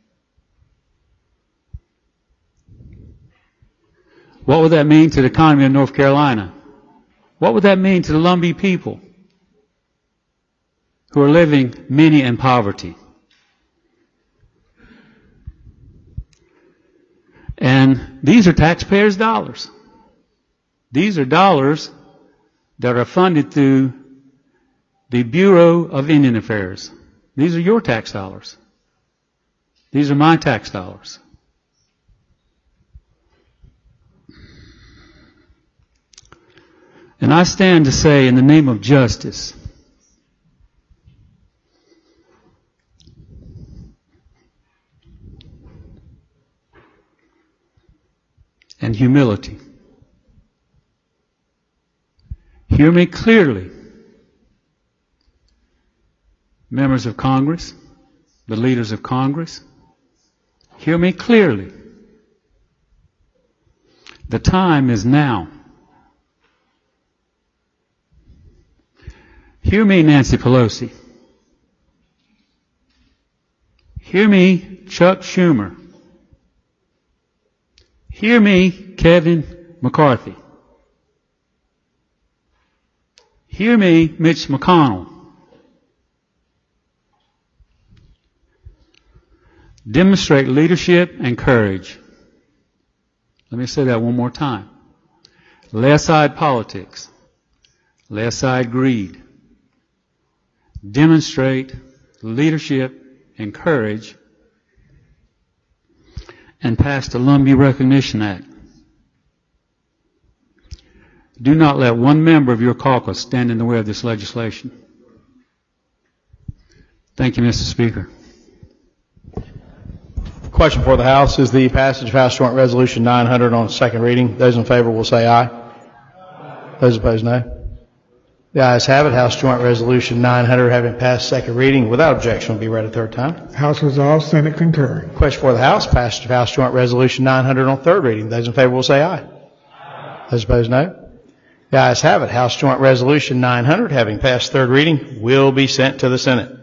What would that mean to the economy of North Carolina? What would that mean to the Lumbee people who are living, many in poverty? these are taxpayers' dollars. These are dollars that are funded through the Bureau of Indian Affairs. These are your tax dollars. These are my tax dollars. And I stand to say, in the name of justice, and humility, hear me clearly, members of Congress, the leaders of Congress, hear me clearly. The time is now. Hear me, Nancy Pelosi. Hear me, Chuck Schumer. Hear me, Kevin McCarthy. Hear me, Mitch McConnell. Demonstrate leadership and courage. Let me say that one more time. Lay aside politics. Lay aside greed. Demonstrate leadership and courage and pass the Lumbee Recognition Act. Do not let one member of your caucus stand in the way of this legislation. Thank you, Mr. Speaker. Question for the House is the passage of House Joint Resolution 900 on second reading. Those in favor will say aye. Those opposed, no. The ayes have it. House Joint Resolution 900 having passed second reading without objection will be read a third time. House resolved, Senate concurring. Question for the House, passage of House Joint Resolution 900 on third reading. Those in favor will say aye. Those opposed, no. The ayes have it. House Joint Resolution 900 having passed third reading will be sent to the Senate.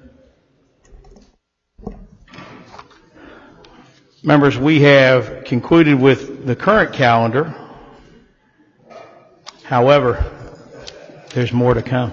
Members, we have concluded with the current calendar. However, there's more to come.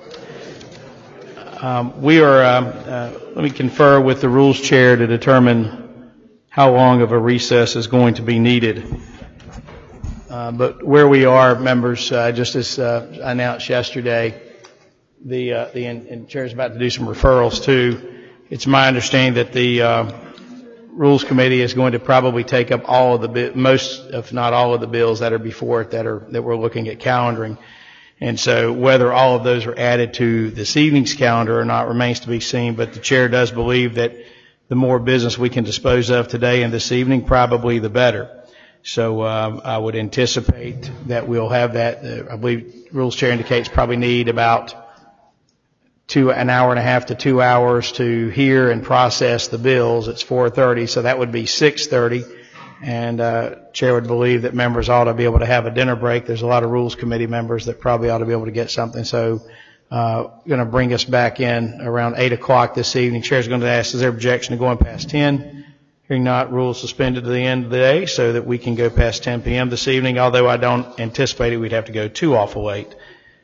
Let me confer with the Rules Chair to determine how long of a recess is going to be needed. But where we are, members, just as announced yesterday, the Chair is about to do some referrals too. It's my understanding that the Rules Committee is going to probably take up all of the most, if not all of the bills that are before it that we're looking at calendaring. And so whether all of those are added to this evening's calendar or not remains to be seen, but the Chair does believe that the more business we can dispose of today and this evening, probably the better. So I would anticipate that we'll have that. I believe Rules Chair indicates probably need about an hour and a half to 2 hours to hear and process the bills. It's 4:30, so that would be 6:30. And Chair would believe that members ought to be able to have a dinner break. There's a lot of Rules Committee members that probably ought to be able to get something. So going to bring us back in around 8 o'clock this evening. Chair's going to ask, is there objection to going past 10? Hearing not, rules suspended to the end of the day so that we can go past 10 p.m. this evening, although I don't anticipate it, we'd have to go too awful late.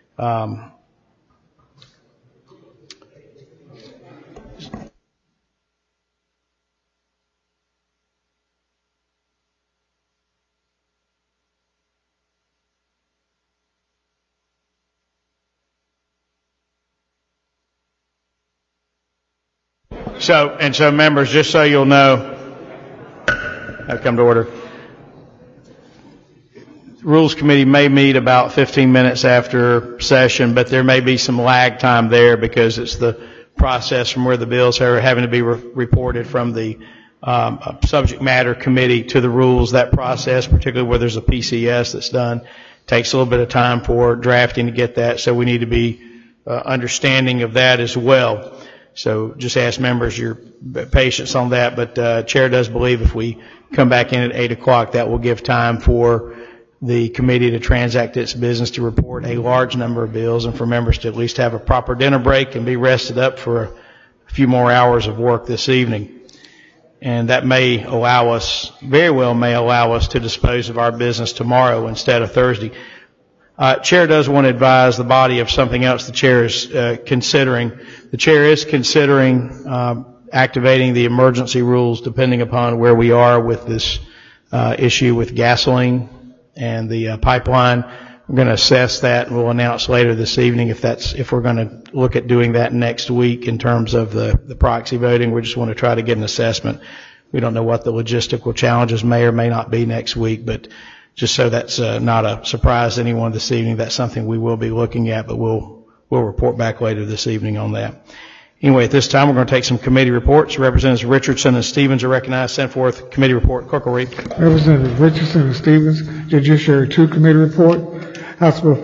So members, just so you'll know, I've come to order. Rules Committee may meet about 15 minutes after session, but there may be some lag time there because it's the process from where the bills are having to be reported from the subject matter committee to the rules. That process, particularly where there's a PCS that's done, takes a little bit of time for drafting to get that, so we need to be understanding of that as well. So just ask members your patience on that, but Chair does believe if we come back in at 8 o'clock, that will give time for the committee to transact its business, to report a large number of bills, and for members to at least have a proper dinner break and be rested up for a few more hours of work this evening. And that may allow us, very well may allow us to dispose of our business tomorrow instead of Thursday. Chair does want to advise the body of something else the Chair is considering. The Chair is considering activating the emergency rules depending upon where we are with this issue with gasoline and the pipeline. We're going to assess that, and we'll announce later this evening if we're going to look at doing that next week in terms of the proxy voting. We just want to try to get an assessment. We don't know what the logistical challenges may or may not be next week, but just so that's not a surprise to anyone this evening, that's something we will be looking at, but we'll report back later this evening on that. Anyway, at this time, we're going to take some committee reports. Representatives Richardson and Stevens are recognized. Send forth committee report. Clerk will read. Representatives Richardson and Stevens, Judiciary 2 Committee report. House Bill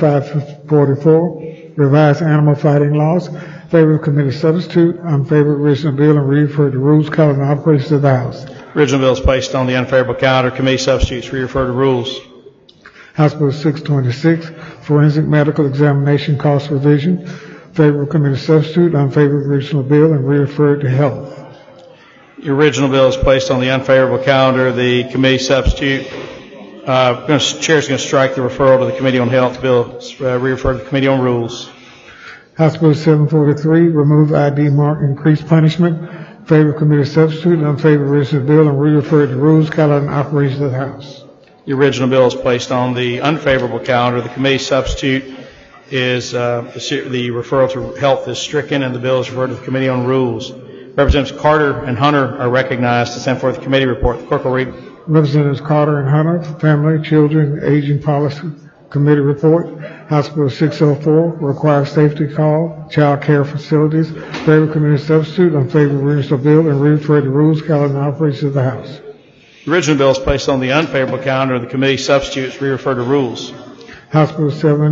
544, revised animal fighting laws. Favor of committee substitute. Unfavored original bill and refer to rules, calendar, and operations of the House. Original bill is placed on the unfavorable calendar. Committee substitutes refer to rules. House Bill 626, forensic medical examination cost revision. Favor of committee substitute. Unfavored original bill and refer to health. The original bill is placed on the unfavorable calendar. The committee substitute. Chair is going to strike the referral to the Committee on Health bill. Refer to the Committee on Rules. House Bill 743, remove ID mark, increase punishment. Favor committee substitute. Unfavored original bill and refer to rules, calendar, and operations of the House. The original bill is placed on the unfavorable calendar. The committee substitute is the referral to health is stricken, and the bill is referred to the Committee on Rules. Representatives Carter and Hunter are recognized to send forth the committee report. The clerk will read. Representatives Carter and Hunter, Family, Children, Aging Policy Committee report. House Bill 604, requires safety call, child care facilities. Favor committee substitute. Unfavored original bill and refer to rules, calendar, and operations of the House. The original bill is placed on the unfavorable calendar. The committee substitutes refer to rules. House Bill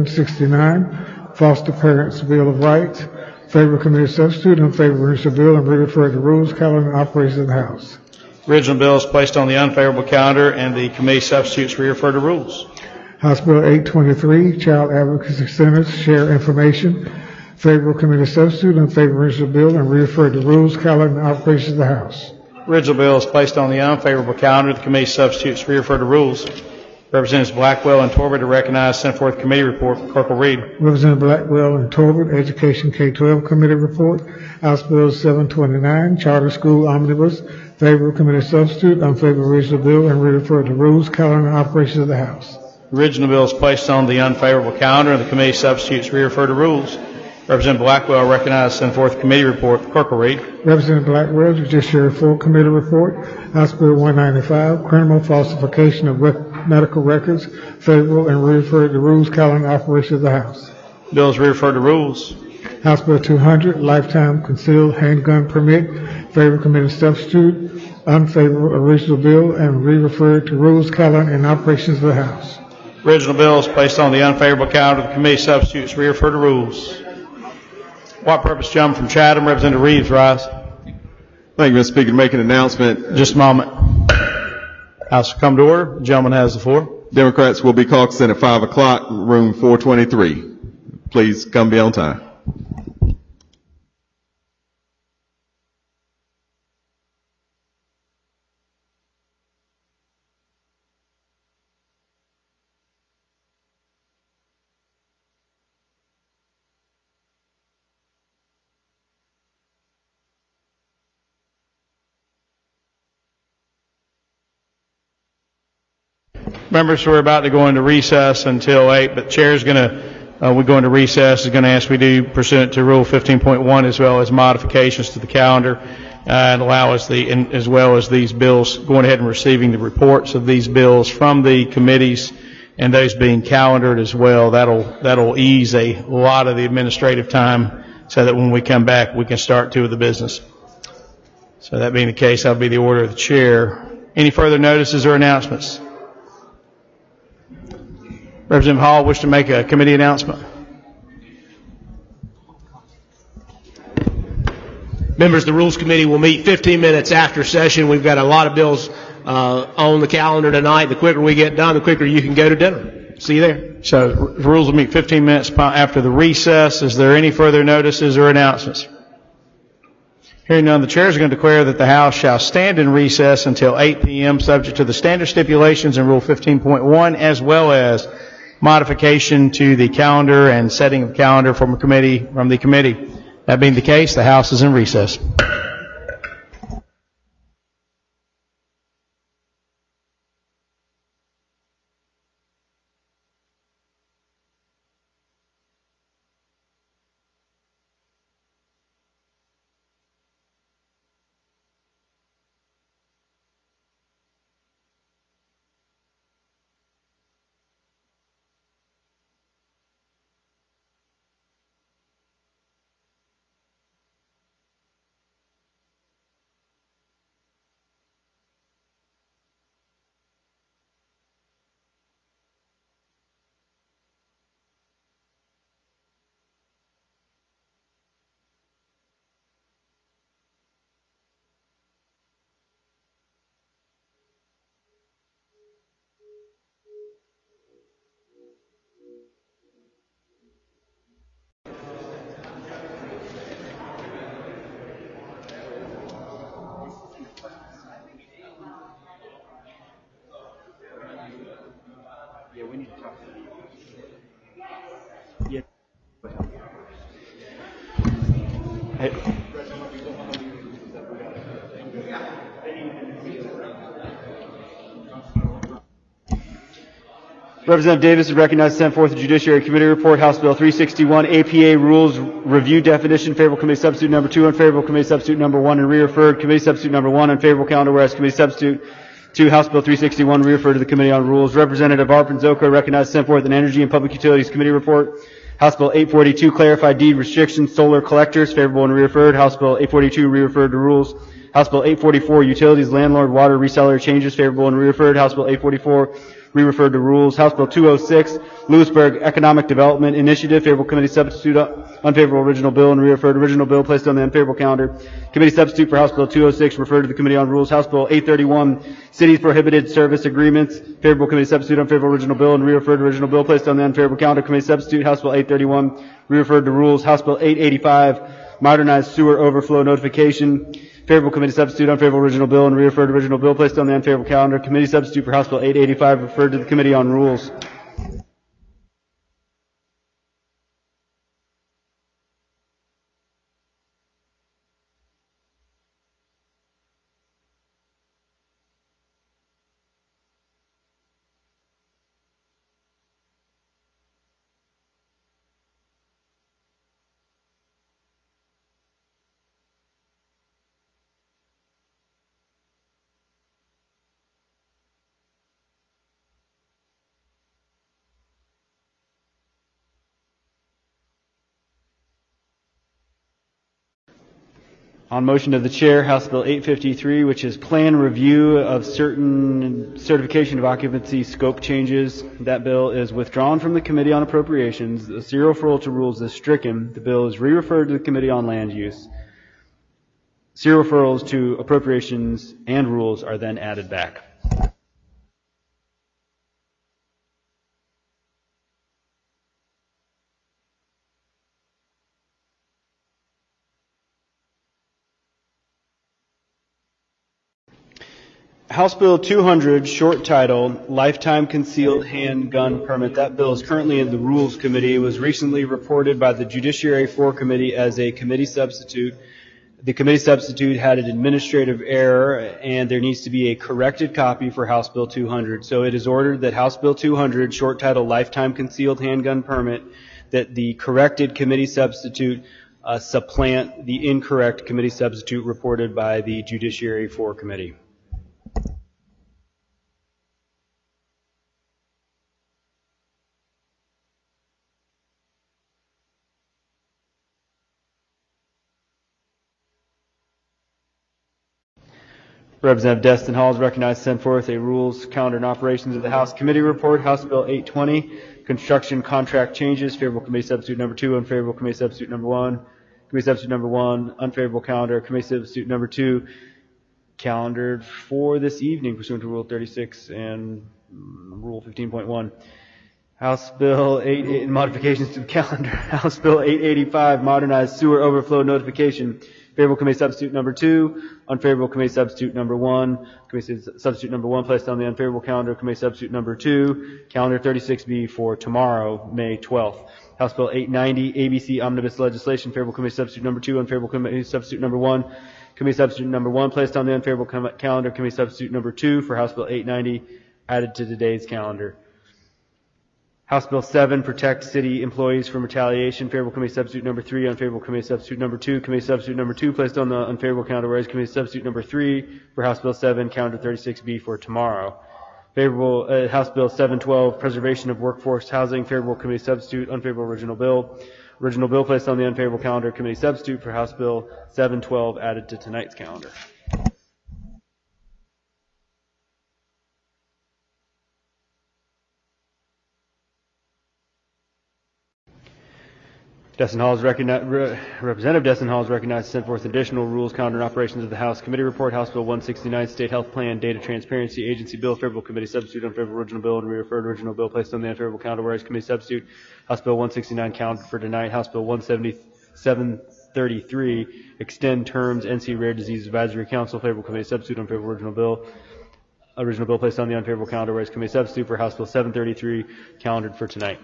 769, foster parents Bill of Rights. Favor committee substitute. Unfavored original bill and refer to rules, calendar, and operations of the House. Original bill is placed on the unfavorable calendar, and the committee substitutes refer to rules. House Bill 823, Child Advocacy Centers, share information. Favorable committee substitute. Unfavored original bill and refer to rules, calendar, and operations of the House. Original bill is placed on the unfavorable calendar. The committee substitutes refer to rules. Representatives Blackwell and Torbett are recognized. Send forth committee report. Clerk will read. Representative Blackwell and Torbett, Education K-12 Committee report. House Bill 729, Charter School Omnibus. Favorable committee substitute. Unfavored original bill and refer to rules, calendar, and operations of the House. The original bill is placed on the unfavorable calendar. The committee substitutes refer to rules. Representative Blackwell recognized. Send forth committee report. The clerk will read. Representative Blackwell, Judiciary 4 Committee report. House Bill 195, criminal falsification of medical records. Favorable and refer to rules, calendar, and operations of the House. Bill is referred to rules. House Bill 200, lifetime concealed handgun permit. Favorable committee substitute. Unfavorable original bill and referred to rules, calendar, and operations of the House. Original bill is placed on the unfavorable calendar. The committee substitutes refer to rules. What purpose gentleman from Chatham? Representative Reeves, rise. Thank you, Mr. Speaker. To make an announcement. Just a moment. House will come to order. The gentleman has the floor. Democrats will be caucusing at 5 o'clock, room 423. Please come be on time. Members, we're about to go into recess until 8, but Chair's going to, we go into recess, is going to ask we do pursuant to Rule 15.1 as well as modifications to the calendar and allow us as well as these bills, going ahead and receiving the reports of these bills from the committees and those being calendared as well. That'll ease a lot of the administrative time so that when we come back, we can start two of the business. So that being the case, that'll be the order of the Chair. Any further notices or announcements? Representative Hall wish to make a committee announcement. Members, the Rules Committee will meet 15 minutes after session. We've got a lot of bills on the calendar tonight. The quicker we get done, the quicker you can go to dinner. See you there. So the Rules will meet 15 minutes after the recess. Is there any further notices or announcements? Hearing none, the Chair is going to declare that the House shall stand in recess until 8 p.m. subject to the standard stipulations in Rule 15.1 as well as modification to the calendar and setting of calendar from the committee. That being the case, the House is in recess. Representative Davis is recognized to send forth the Judiciary Committee Report, House Bill 361, APA Rules Review Definition, favorable committee substitute number 2, unfavorable committee substitute number 1, and re-referred committee substitute number 1, unfavorable calendar, whereas committee substitute 2, House Bill 361, re-referred to the Committee on Rules. Representative Arpan Zoka recognized to send forth an Energy and Public Utilities Committee Report, House Bill 842, Clarified Deed Restrictions, Solar Collectors, favorable and re-referred. House Bill 842, re-referred to Rules. House Bill 844, Utilities Landlord Water Reseller Changes, favorable and re-referred. House Bill 844, re-referred to Rules. House Bill 206, Lewisburg Economic Development Initiative, favorable committee substitute, unfavorable original bill and re-referred. Original bill placed on the unfavorable calendar. Committee substitute for House Bill 206, referred to the Committee on Rules. House Bill 831, Cities Prohibited Service Agreements, favorable committee substitute, unfavorable original bill and re-referred. Original bill placed on the unfavorable calendar. Committee substitute, House Bill 831, re-referred to Rules. House Bill 885, Modernized Sewer Overflow Notification, favorable committee substitute, unfavorable original bill and re-referred. Original bill placed on the unfavorable calendar. Committee substitute for House Bill 885, referred to the Committee on Rules. On motion of the chair, House Bill 853, which is plan review of certain certification of occupancy scope changes. That bill is withdrawn from the Committee on Appropriations. The serial referral to Rules is stricken. The bill is re-referred to the Committee on Land Use. Serial referrals to Appropriations and Rules are then added back. House Bill 200, short title, Lifetime Concealed Handgun Permit. That bill is currently in the Rules Committee. It was recently reported by the Judiciary 4 Committee as a committee substitute. The committee substitute had an administrative error, and there needs to be a corrected copy for House Bill 200. So it is ordered that House Bill 200, short title, Lifetime Concealed Handgun Permit, that the corrected committee substitute supplant the incorrect committee substitute reported by the Judiciary 4 Committee. Representative Destin Hall is recognized to send forth a Rules, Calendar, and Operations of the House Committee Report, House Bill 820, Construction Contract Changes, favorable committee substitute number 2, unfavorable committee substitute number 1, committee substitute number 1, unfavorable calendar, committee substitute number 2, calendared for this evening pursuant to Rule 36 and Rule 15.1. House Bill 8, modifications to the calendar. House Bill 885, Modernized Sewer Overflow Notification. Favorable committee substitute number 2, unfavorable committee substitute number 1, committee substitute number 1 placed on the unfavorable calendar, committee substitute number 2, calendar 36B for tomorrow, May 12th. House Bill 890, ABC Omnibus Legislation, favorable committee substitute number 2, unfavorable committee substitute number 1, committee substitute number 1 placed on the unfavorable calendar, committee substitute number 2 for House Bill 890 added to today's calendar. House Bill 7, Protect City Employees from Retaliation, favorable committee substitute number 3, unfavorable committee substitute number 2, committee substitute number 2 placed on the unfavorable calendar, whereas committee substitute number 3 for House Bill 7, calendar 36B for tomorrow. Favorable House Bill 712, Preservation of Workforce Housing, favorable committee substitute, unfavorable original bill. Original bill placed on the unfavorable calendar, committee substitute for House Bill 712 added to tonight's calendar. Representative Destin Hall is recognized to send forth additional Rules, Calendar, and Operations of the House Committee Report, House Bill 169, State Health Plan, Data Transparency Agency Bill, favorable committee substitute, unfavorable original bill, and re-referred original bill placed on the unfavorable calendar, whereas committee substitute, House Bill 169 calendar for tonight, House Bill 17733, Extend Terms, NC Rare Disease Advisory Council, favorable committee substitute, unfavorable original bill placed on the unfavorable calendar, whereas committee substitute for House Bill 733, calendared for tonight.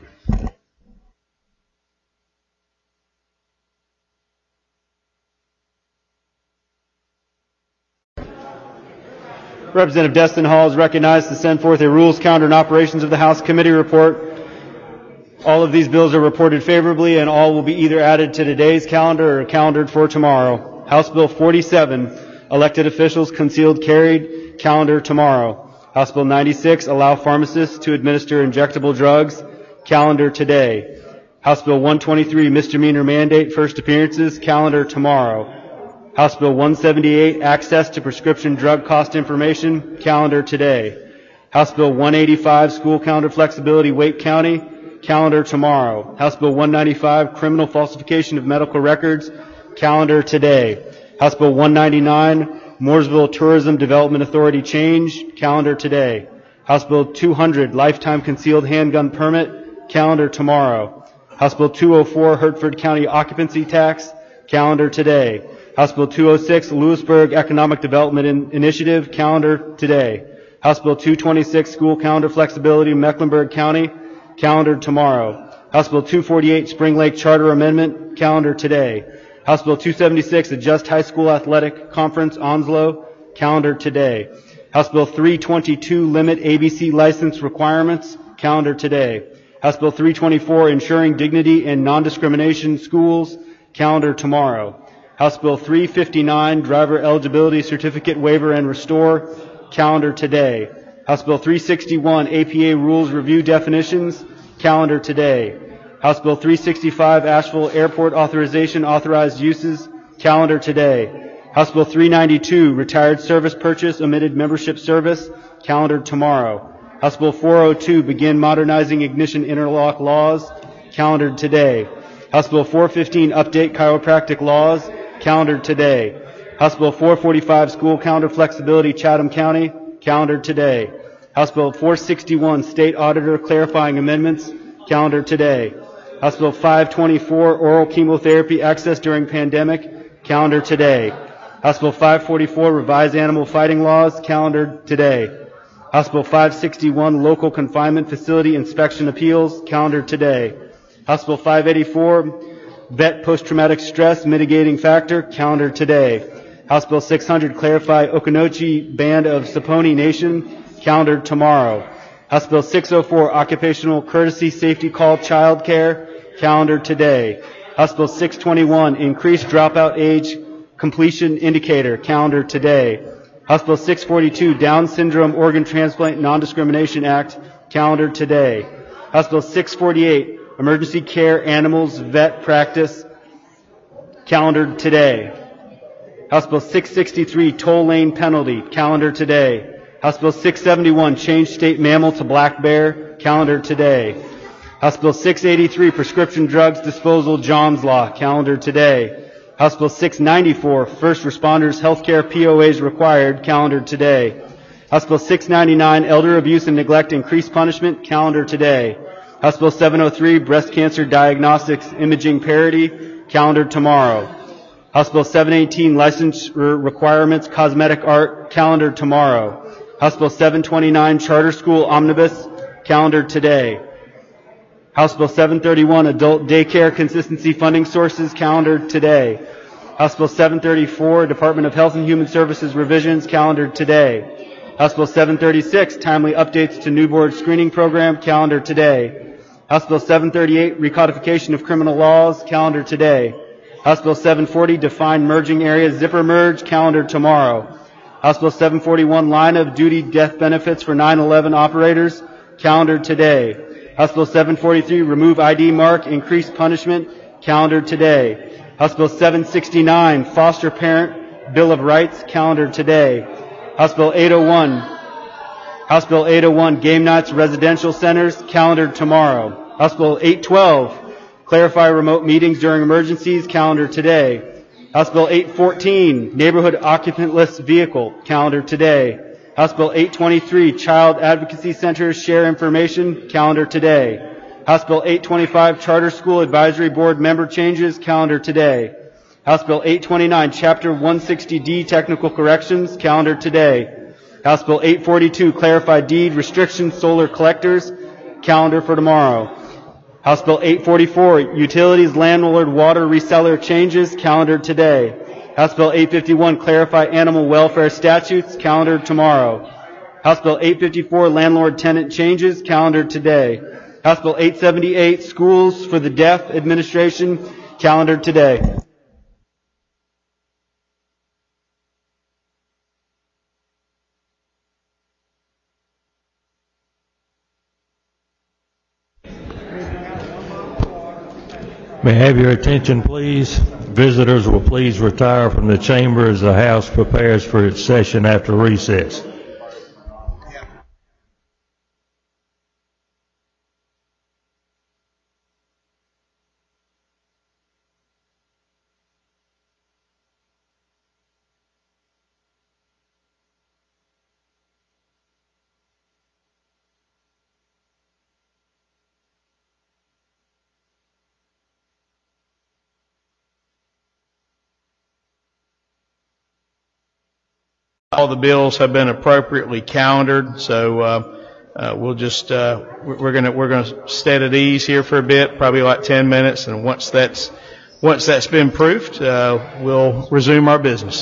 Representative Destin Hall is recognized to send forth a rules, calendar, and operations of the House committee report. All of these bills are reported favorably, and all will be either added to today's calendar or calendared for tomorrow. House Bill 47, elected officials concealed carried, calendar tomorrow. House Bill 96, allow pharmacists to administer injectable drugs, calendar today. House Bill 123, misdemeanor mandate, first appearances, calendar tomorrow. House Bill 178, access to prescription drug cost information, calendar today. House Bill 185, school calendar flexibility, Wake County, calendar tomorrow. House Bill 195, criminal falsification of medical records, calendar today. House Bill 199, Mooresville Tourism Development Authority change, calendar today. House Bill 200, lifetime concealed handgun permit, calendar tomorrow. House Bill 204, Hertford County occupancy tax, calendar today. House Bill 206, Lewisburg Economic Development Initiative, calendar today. House Bill 226, school calendar flexibility, Mecklenburg County, calendar tomorrow. House Bill 248, Spring Lake Charter Amendment, calendar today. House Bill 276, Adjust High School Athletic Conference, Onslow, calendar today. House Bill 322, Limit ABC License Requirements, calendar today. House Bill 324, Ensuring Dignity and Non-Discrimination Schools, calendar tomorrow. House Bill 359, Driver Eligibility Certificate Waiver and Restore, calendar today. House Bill 361, APA Rules Review Definitions, calendar today. House Bill 365, Asheville Airport Authorization Authorized Uses, calendar today. House Bill 392, Retired Service Purchase Omitted Membership Service, calendar tomorrow. House Bill 402, Begin Modernizing Ignition Interlock Laws, calendar today. House Bill 415, Update Chiropractic Laws, calendar today. House Bill 445, School Calendar Flexibility, Chatham County, calendar today. House Bill 461, State Auditor Clarifying Amendments, calendar today. House Bill 524, Oral Chemotherapy Access During Pandemic, calendar today. House Bill 544, Revised Animal Fighting Laws, calendar today. House Bill 561, Local Confinement Facility Inspection Appeals, calendar today. House Bill 584, Vet Post-Traumatic Stress Mitigating Factor, calendar today. House Bill 600, Clarify Okanochi Band of Saponi Nation, calendar tomorrow. House Bill 604, Occupational Courtesy Safety Call Child Care, calendar today. House Bill 621, Increased Dropout Age Completion Indicator, calendar today. House Bill 642, Down Syndrome Organ Transplant Non-Discrimination Act, calendar today. House Bill 648, Emergency Care Animals Vet Practice, calendar today. House Bill 663, Toll Lane Penalty, calendar today. House Bill 671, Change State Mammal to Black Bear, calendar today. House Bill 683, Prescription Drugs Disposal Johns Law, calendar today. House Bill 694, First Responders Healthcare POAs Required, calendar today. House Bill 699, Elder Abuse and Neglect Increased Punishment, calendar today. House Bill 703, Breast Cancer Diagnostics Imaging Parity, calendar tomorrow. House Bill 718, License Requirements Cosmetic Art, calendar tomorrow. House Bill 729, Charter School Omnibus, calendar today. House Bill 731, Adult Daycare Consistency Funding Sources, calendar today. House Bill 734, Department of Health and Human Services Revisions, calendar today. House Bill 736, Timely Updates to New Board Screening Program, calendar today. House Bill 738, Recodification of Criminal Laws, calendar today. House Bill 740, Define Merging Areas, Zipper Merge, calendar tomorrow. House Bill 741, Line of Duty Death Benefits for 9/11 Operators, calendar today. House Bill 743, Remove ID Mark, Increase Punishment, calendar today. House Bill 769, Foster Parent Bill of Rights, calendar today. House Bill 801, Game Nights Residential Centers, calendar tomorrow. House Bill 812, Clarify Remote Meetings During Emergencies, calendar today. House Bill 814, Neighborhood Occupantless Vehicle, calendar today. House Bill 823, Child Advocacy Centers Share Information, calendar today. House Bill 825, Charter School Advisory Board Member Changes, calendar today. House Bill 829, Chapter 160D Technical Corrections, calendar today. House Bill 842, Clarify Deed Restrictions Solar Collectors, calendar for tomorrow. House Bill 844, Utilities Landlord Water Reseller Changes, calendar today. House Bill 851, clarify animal welfare statutes, calendared tomorrow. House Bill 854, landlord-tenant changes, calendared today. House Bill 878, schools for the deaf administration, calendared today. May I have your attention, please? Visitors will please retire from the chamber as the House prepares for its session after recess. All the bills have been appropriately calendared, so we'll just we're gonna stay at ease here for a bit, probably like 10 minutes, and once that's been proofed, we'll resume our business.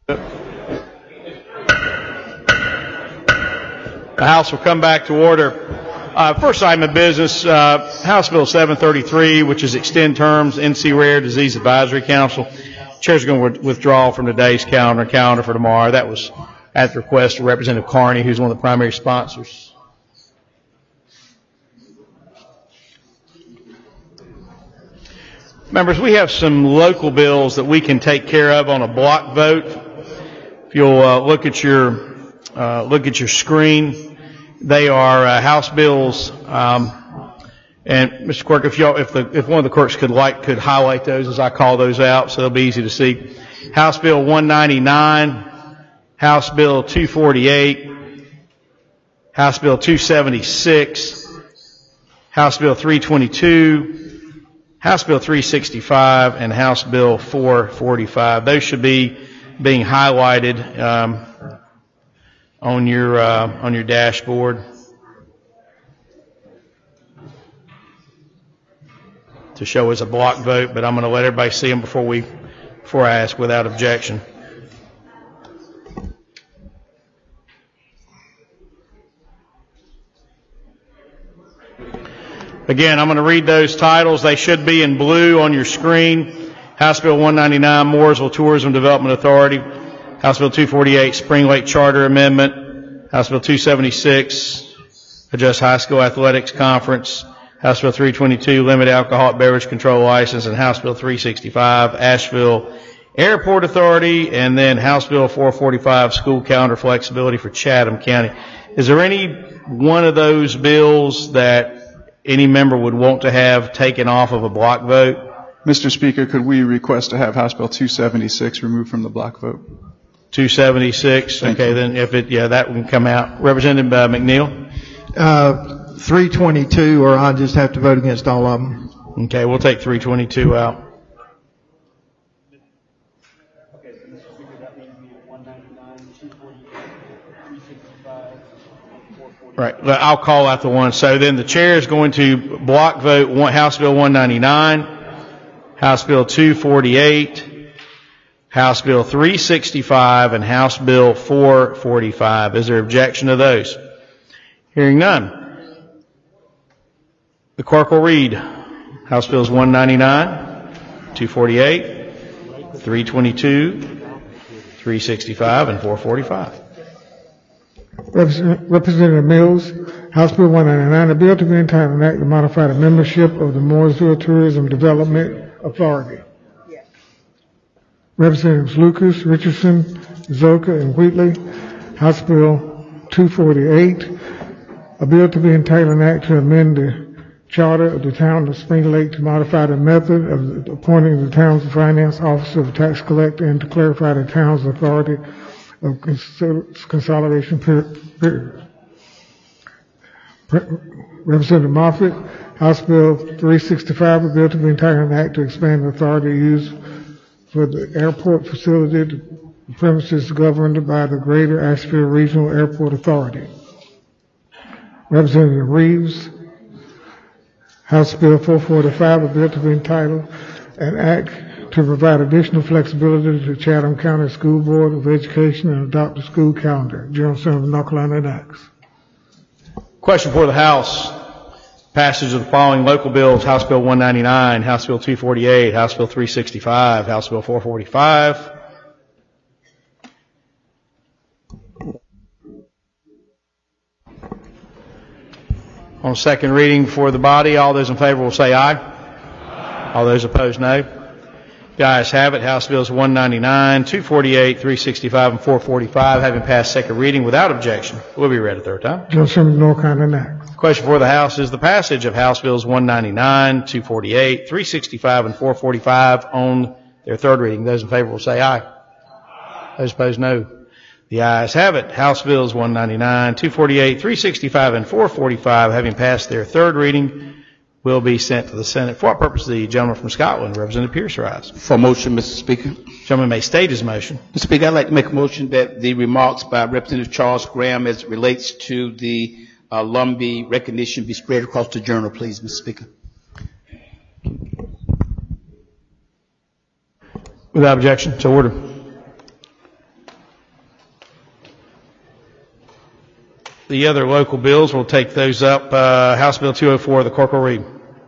The House will come back to order. First item of business, House Bill 733, which is extend terms, NC Rare Disease Advisory Council. Chair's going to withdraw from today's calendar for tomorrow. That was at the request of Representative Carney, who's one of the primary sponsors. Members, we have some local bills that we can take care of on a block vote. If you'll look at your screen, they are House bills. And Mr. Clerk, if one of the clerks could highlight those as I call those out, so they'll be easy to see. House Bill 199, House Bill 248, House Bill 276, House Bill 322, House Bill 365, and House Bill 445. Those should be being highlighted on your dashboard to show as a block vote, but I'm going to let everybody see them before I ask without objection. Again, I'm going to read those titles. They should be in blue on your screen. House Bill 199, Mooresville Tourism Development Authority. House Bill 248, Spring Lake Charter Amendment. House Bill 276, Adjust High School Athletics Conference. House Bill 322, Limit Alcoholic Beverage Control License. And House Bill 365, Asheville Airport Authority. And then House Bill 445, School Calendar Flexibility for Chatham County. Is there any one of those bills that any member would want to have taken off of a block vote? Mr. Speaker, could we request to have House Bill 276 removed from the block vote? 276. Okay, then that can come out. Representative McNeil? 322, or I'll just have to vote against all of them. Okay, we'll take 322 out. Right, I'll call out the one. So then the chair is going to block vote House Bill 199, House Bill 248, House Bill 365, and House Bill 445. Is there objection to those? Hearing none. The clerk will read House Bills 199, 248, 322, 365, and 445. Representative Mills, House Bill 199, a bill to be entitled an act to modify the membership of the Mooresville Tourism Development Authority. Yes. Representatives Lucas, Richardson, Zoka, and Wheatley, House Bill 248, a bill to be entitled an act to amend the charter of the town of Spring Lake to modify the method of appointing the town's finance officer of tax collector and to clarify the town's authority of consolidation period. Representative Moffitt, House Bill 365, a bill to be entitled an act to expand the authority used for the airport facility to premises governed by the Greater Asheville Regional Airport Authority. Representative Reeves, House Bill 445, a bill to be entitled an act to provide additional flexibility to Chatham County School Board of Education and adopt a school calendar. General Assembly of North Carolina enacts. Question for the House. Passage of the following local bills: House Bill 199, House Bill 248, House Bill 365, House Bill 445. On second reading for the body, all those in favor will say aye. Aye. All those opposed, no. The ayes have it. House Bills 199, 248, 365, and 445 having passed second reading without objection will be read a third time. General Assembly of North Carolina enacts. Question for the House is the passage of House Bills 199, 248, 365, and 445 on their third reading. Those in favor will say aye. Aye. Those opposed, no. The ayes have it. House Bills 199, 248, 365, and 445 having passed their third reading will be sent to the Senate. For what purpose? The gentleman from Scotland, Representative Pierce, rise. For motion, Mr. Speaker. Gentleman may state his motion. Mr. Speaker, I'd like to make a motion that the remarks by Representative Charles Graham as it relates to the Lumbee recognition be spread across the journal, please, Mr. Speaker. Without objection, so ordered. the other local bills. We'll take those up. House Bill 204, the clerk will read.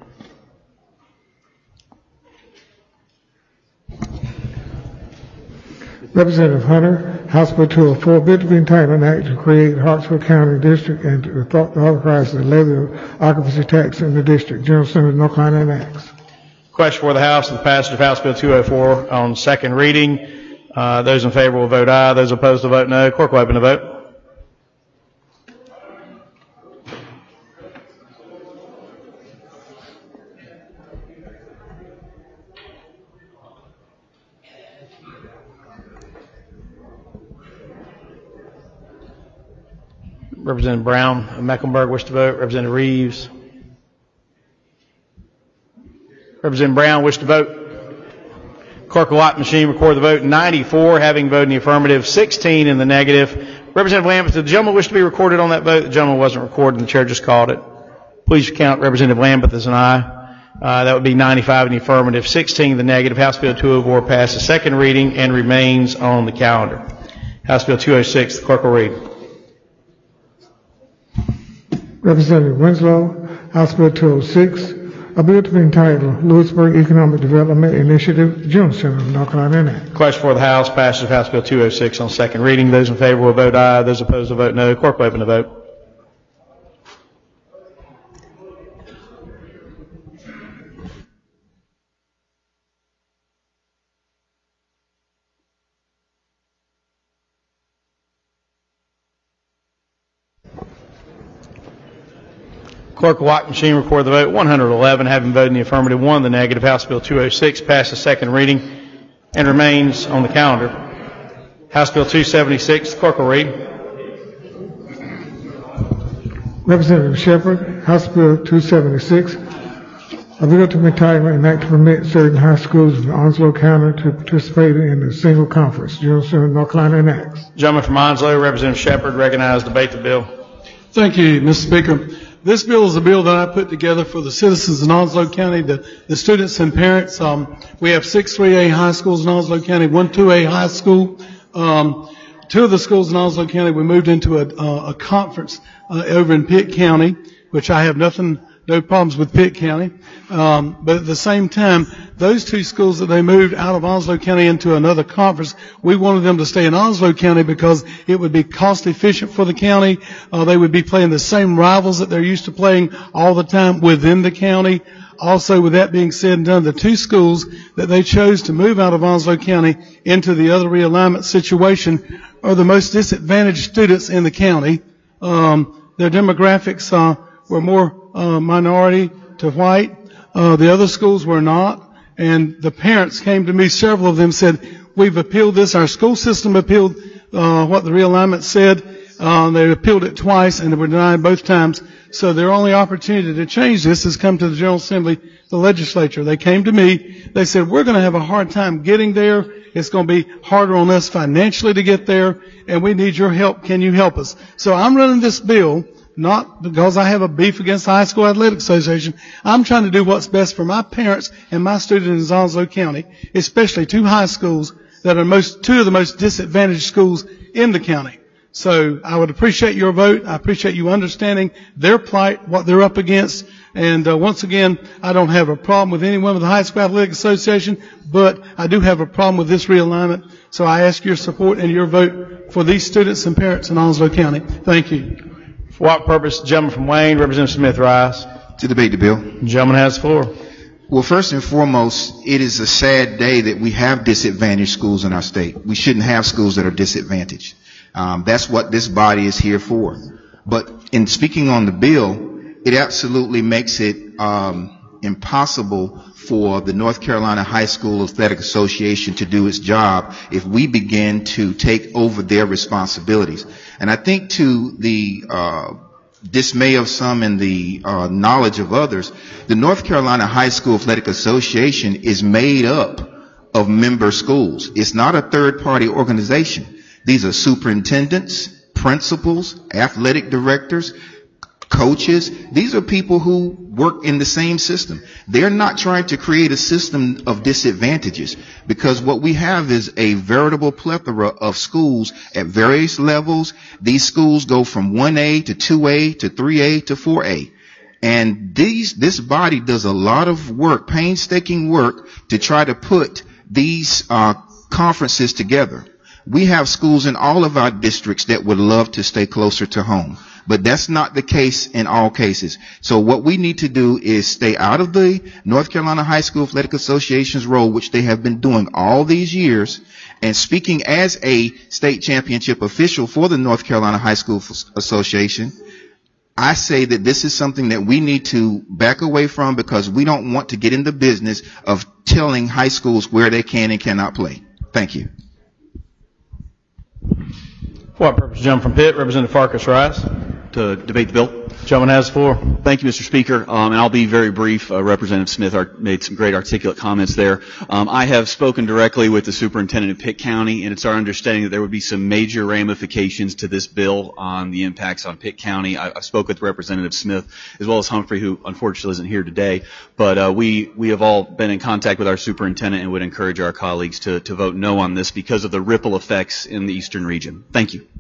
Representative Hunter, House Bill 204, bill to be entitled an act to create Hartsville County District and to authorize the levy of occupancy tax in the district. General Assembly, North Carolina enacts. Question for the House on the passage of House Bill 204 on second reading. Those in favor will vote aye. Those opposed will vote no. Clerk will open the vote. Representative Brown of Mecklenburg wish to vote. Representative Reeves. Representative Brown wish to vote. Clerk will lock the machine, record the vote. 94 having voted in the affirmative, 16 in the negative. Representative Lambert, did the gentleman wish to be recorded on that vote? The gentleman wasn't recorded and the chair just called it. Please count Representative Lambert as an aye. That would be 95 in the affirmative, 16 in the negative. House Bill 204 passes second reading and remains on the calendar. House Bill 206, the clerk will read. Representative Winslow, House Bill 206, a bill to be entitled Lewisburg Economic Development Initiative. General Assembly, North Carolina enacts. Question for the House, passage of House Bill 206 on second reading. Those in favor will vote aye. Those opposed will vote no. Clerk will open the vote. Clerk will lock the machine, record the vote. 111 having voted in the affirmative, 1 in the negative. House Bill 206 passes second reading and remains on the calendar. House Bill 276, the clerk will read. Representative Shepherd, House Bill 276, a bill to be entitled an act to permit certain high schools in Onslow County to participate in a single conference. General Assembly, North Carolina enacts. Gentleman from Onslow, Representative Shepherd, recognized. Debate the bill. Thank you, Mr. Speaker. This bill is a bill that I put together for the citizens in Onslow County, the students and parents. We have 6 3A high schools in Onslow County, 1 2A high school. 2 of the schools in Onslow County, we moved into a conference over in Pitt County, which I have no problems with Pitt County. But at the same time, those 2 schools that they moved out of Onslow County into another conference, we wanted them to stay in Onslow County because it would be cost efficient for the county. They would be playing the same rivals that they're used to playing all the time within the county. Also, with that being said and done, the 2 schools that they chose to move out of Onslow County into the other realignment situation are the most disadvantaged students in the county. Their demographics were more minority to white. The other schools were not. And the parents came to me, several of them said, we've appealed this. Our school system appealed what the realignment said. They appealed it twice and they were denied both times. So their only opportunity to change this has come to the General Assembly, the legislature. They came to me. They said, we're going to have a hard time getting there. It's going to be harder on us financially to get there, and we need your help. Can you help us? So I'm running this bill not because I have a beef against the High School Athletic Association. I'm trying to do what's best for my parents and my students in Onslow County, especially 2 high schools that are 2 of the most disadvantaged schools in the county. So I would appreciate your vote. I appreciate you understanding their plight, what they're up against. And once again, I don't have a problem with anyone with the High School Athletic Association, but I do have a problem with this realignment. So I ask your support and your vote for these students and parents in Onslow County. Thank you. For what purpose? The gentleman from Wayne, Representative Smith, rise. To debate the bill. The gentleman has the floor. Well, first and foremost, it is a sad day that we have disadvantaged schools in our state. We shouldn't have schools that are disadvantaged. That's what this body is here for. But in speaking on the bill, it absolutely makes it impossible for the North Carolina High School Athletic Association to do its job if we begin to take over their responsibilities. And I think to the dismay of some and the knowledge of others, the North Carolina High School Athletic Association is made up of member schools. It's not a third-party organization. These are superintendents, principals, athletic directors, coaches. These are people who work in the same system. They're not trying to create a system of disadvantages, because what we have is a veritable plethora of schools at various levels. These schools go from 1A to 2A to 3A to 4A. And this body does a lot of work, painstaking work, to try to put these conferences together. We have schools in all of our districts that would love to stay closer to home, but that's not the case in all cases. So what we need to do is stay out of the North Carolina High School Athletic Association's role, which they have been doing all these years. And speaking as a state championship official for the North Carolina High School Association, I say that this is something that we need to back away from, because we don't want to get in the business of telling high schools where they can and cannot play. Thank you. For what purpose? Gentleman from Pitt, Representative Farkas, rise. To debate the bill. Gentleman has the floor. Thank you, Mr. Speaker. And I'll be very brief. Representative Smith made some great articulate comments there. I have spoken directly with the superintendent of Pitt County, and it's our understanding that there would be some major ramifications to this bill on the impacts on Pitt County. I spoke with Representative Smith as well as Humphrey, who unfortunately isn't here today. But we have all been in contact with our superintendent and would encourage our colleagues to vote no on this because of the ripple effects in the eastern region. Thank you.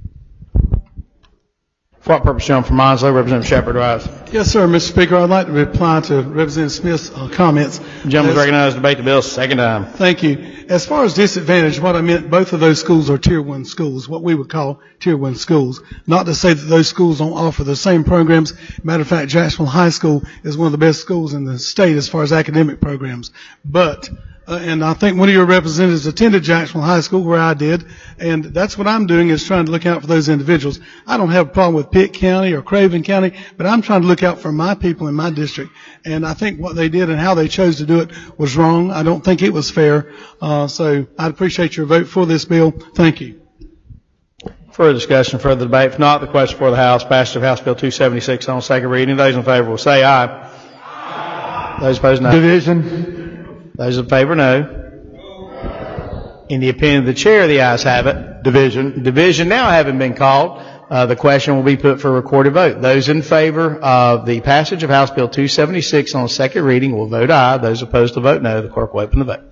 For what purpose, gentleman from Onslow, Representative Shepard, rise. Yes, sir, Mr. Speaker. I'd like to reply to Representative Smith's comments. Gentleman recognized to debate the bill, second time. Thank you. As far as disadvantage, what I meant, both of those schools are Tier 1 schools, what we would call Tier 1 schools. Not to say that those schools don't offer the same programs. Matter of fact, Jacksonville High School is one of the best schools in the state as far as academic programs. But and I think one of your representatives attended Jacksonville High School, where I did, and that's what I'm doing, is trying to look out for those individuals. I don't have a problem with Pitt County or Craven County, but I'm trying to look out for my people in my district. And I think what they did and how they chose to do it was wrong. I don't think it was fair. So I'd appreciate your vote for this bill. Thank you. Further discussion, further debate. If not, the question for the House, passage of House Bill 276 on second reading. Those in favor will say aye. Those opposed, no. Division. Those in favor, no. In the opinion of the chair, the ayes have it. Division. Division now having been called, the question will be put for a recorded vote. Those in favor of the passage of House Bill 276 on second reading will vote aye. Those opposed will vote no. The clerk will open the vote.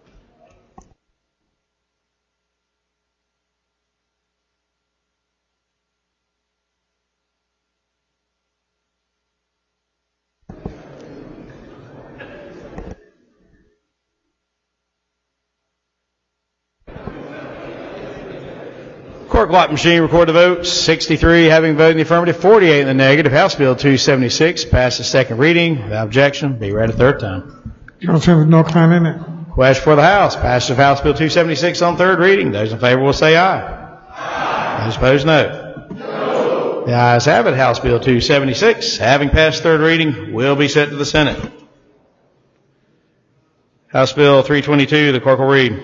Clerk lock machine record the vote. 63 having voted in the affirmative, 48 in the negative. House Bill 276 passes second reading. Without objection, be read a third time. Johnson with North Carolina. Question for the House. Passage of House Bill 276 on third reading. Those in favor will say aye. Those opposed, no. The ayes have it. House Bill 276, having passed third reading, will be sent to the Senate. House Bill 322, the clerk will read.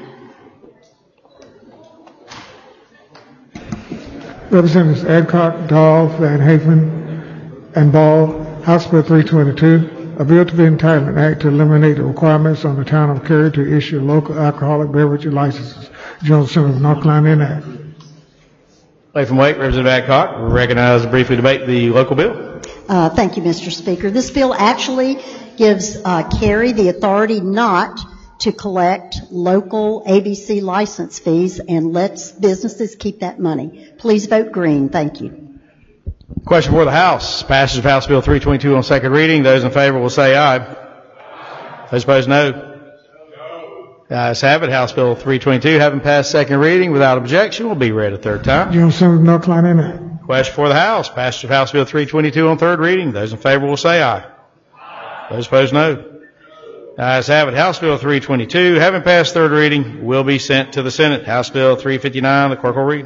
Representatives Adcock, Dahl, Van Haven, and Ball, House Bill 322, a bill to be entitled an act to eliminate the requirements on the town of Cary to issue local alcoholic beverage licenses. General Assembly of North Carolina enact. Lay from Wake, Representative Adcock, we recognize to briefly debate the local bill. Thank you, Mr. Speaker. This bill actually gives Cary the authority not to collect local ABC license fees and lets businesses keep that money. Please vote green. Thank you. Question for the House. Passage of House Bill 322 on second reading. Those in favor will say aye. Those opposed, no. The ayes have it. House Bill 322, having passed second reading without objection, will be read a third time. General Assembly of North Carolina. Question for the House. Passage of House Bill 322 on third reading. Those in favor will say aye. Those opposed, no. The ayes have it. House Bill 322, having passed third reading, will be sent to the Senate. House Bill 359, the clerk will read.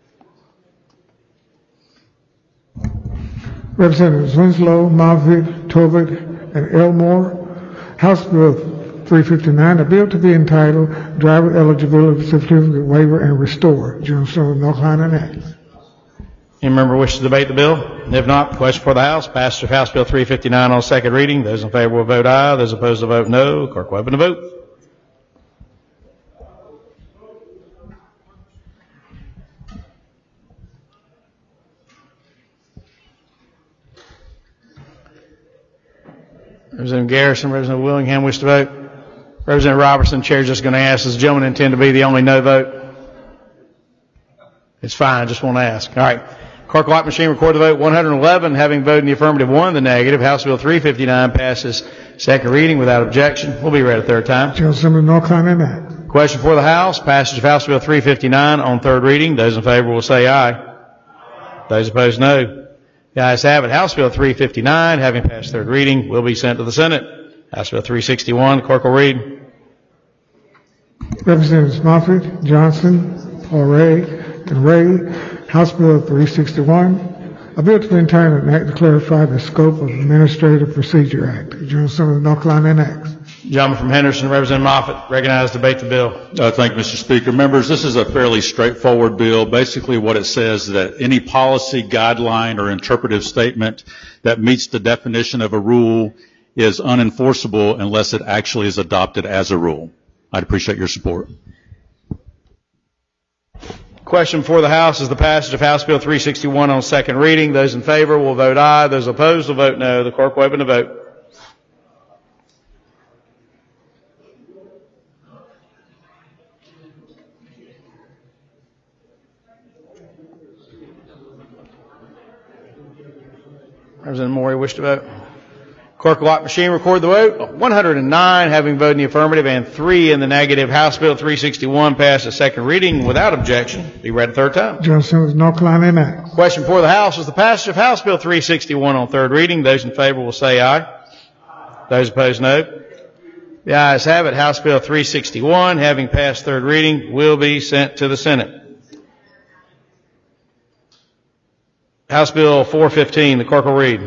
Representatives Winslow, Marvitt, Tobit, and Elmore. House Bill 359, a bill to be entitled Driver Eligibility Certificate Waiver and Restore. General Assembly of North Carolina enact. Any member wish to debate the bill? If not, the question for the House. Passage of House Bill 359 on second reading. Those in favor will vote aye. Those opposed will vote no. Clerk will open the vote. Representative Garrison, Representative Willingham wish to vote. Representative Robertson, Chair's just going to ask, does the gentleman intend to be the only no vote? It's fine, just want to ask. All right. Clerk Lock machine record the vote. 111 having voted in the affirmative, 1 in the negative. House Bill 359 passes second reading without objection. Will be read a third time. General Assembly, North Carolina Act. Question for the House. Passage of House Bill 359 on third reading. Those in favor will say aye. Those opposed, no. The ayes have it. House Bill 359, having passed third reading, will be sent to the Senate. House Bill 361, clerk will read. Representatives Moffitt, Johnson, Paul and Ray. House Bill 361, a bill to be entitled an act to clarify the scope of Administrative Procedure Act. General Assembly, North Carolina Acts. Gentleman from Henderson, Representative Moffitt, recognized to debate the bill. Thank you, Mr. Speaker. Members, this is a fairly straightforward bill. Basically what it says is that any policy, guideline, or interpretive statement that meets the definition of a rule is unenforceable unless it actually is adopted as a rule. I'd appreciate your support. Question for the House is the passage of House Bill 361 on second reading. Those in favor will vote aye. Those opposed will vote no. The clerk will open the vote. Representative Morey wish to vote. Clerk will lock machine record the vote. 109 having voted in the affirmative and 3 in the negative. House Bill 361 passed a second reading without objection. Be read a third time. General Assembly, North Carolina Act. Question for the House is the passage of House Bill 361 on third reading. Those in favor will say aye. Those opposed, no. The ayes have it. House Bill 361, having passed third reading, will be sent to the Senate. House Bill 415, the clerk will read.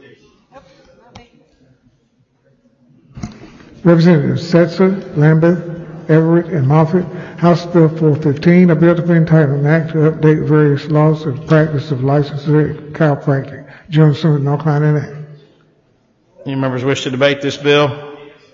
Representatives Setzer, Lambert, Everett, and Moffitt. House Bill 415, a bill to be entitled an act to update various laws of the practice of licensing chiropractic. General Assembly, North Carolina Act. Any members wish to debate this bill?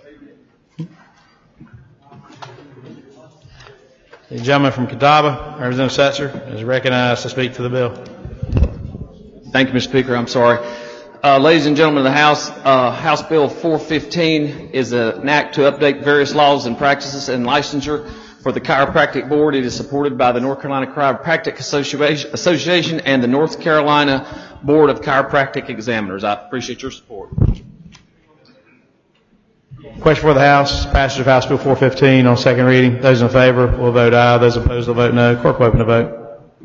The gentleman from Catawba, Representative Setzer, is recognized to speak to the bill. Thank you, Mr. Speaker. I'm sorry. Ladies and gentlemen of the House, House Bill 415 is an act to update various laws and practices and licensure for the Chiropractic Board. It is supported by the North Carolina Chiropractic Association and the North Carolina Board of Chiropractic Examiners. I appreciate your support. Question for the House. Passage of House Bill 415 on second reading. Those in favor will vote aye. Those opposed will vote no. Clerk will open the vote.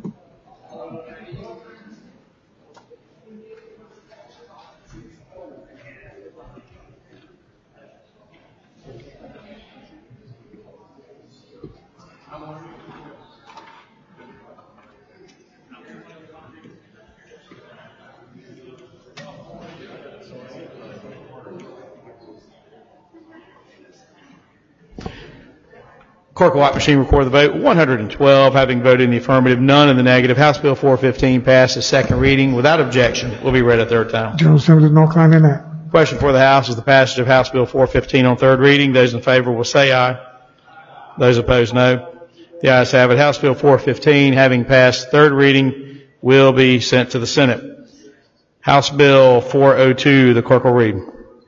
Clerk will lock machine record the vote. 112 having voted in the affirmative, none in the negative. House Bill 415 passes second reading without objection. Will be read a third time. General Assembly, North Carolina Act. Question for the House is the passage of House Bill 415 on third reading. Those in favor will say aye. Those opposed, no. The ayes have it. House Bill 415, having passed third reading, will be sent to the Senate. House Bill 402, the clerk will read.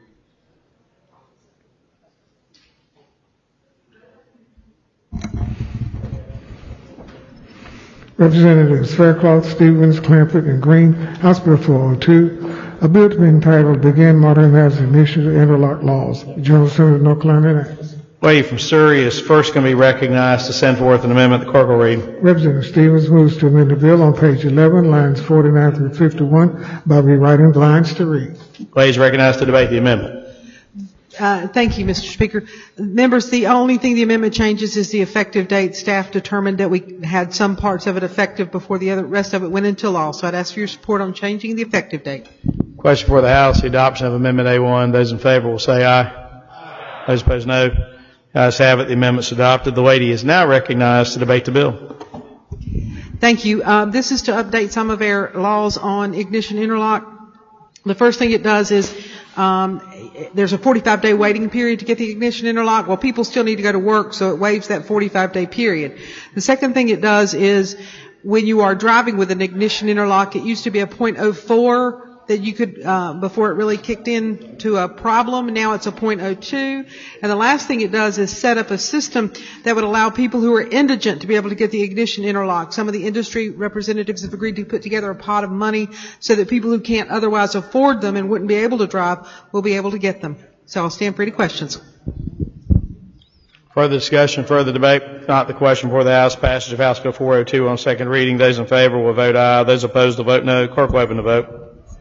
Representatives Faircloth, Stevens, Clampett, and Green. House Bill 402, a bill to be entitled Begin Modernizing Initiative Interlock Laws. General Assembly, North Carolina Act. Lady from Surrey is first going to be recognized to send forth an amendment. The clerk will read. Representative Stevens moves to amend the bill on page 11, lines 49 through 51, by rewriting the lines to read. Lady is recognized to debate the amendment. Thank you, Mr. Speaker. Members, the only thing the amendment changes is the effective date. Staff determined that we had some parts of it effective before the rest of it went into law. So I'd ask for your support on changing the effective date. Question for the House, the adoption of Amendment A1. Those in favor will say aye. Those opposed, no. Ayes have it. The amendment's adopted. The lady is now recognized to debate the bill. Thank you. This is to update some of our laws on ignition interlock. The first thing it does is there's a 45-day waiting period to get the ignition interlock. Well, people still need to go to work, so it waives that 45-day period. The second thing it does is when you are driving with an ignition interlock, it used to be a .04 that you could, before it really kicked in to a problem. Now it's a .02. And the last thing it does is set up a system that would allow people who are indigent to be able to get the ignition interlock. Some of the industry representatives have agreed to put together a pot of money so that people who can't otherwise afford them and wouldn't be able to drive will be able to get them. So I'll stand for any questions. Further discussion, further debate? If not, the question before the House, passage of House Bill 402 on second reading. Those in favor will vote aye. Those opposed will vote no. Clerk will open the vote.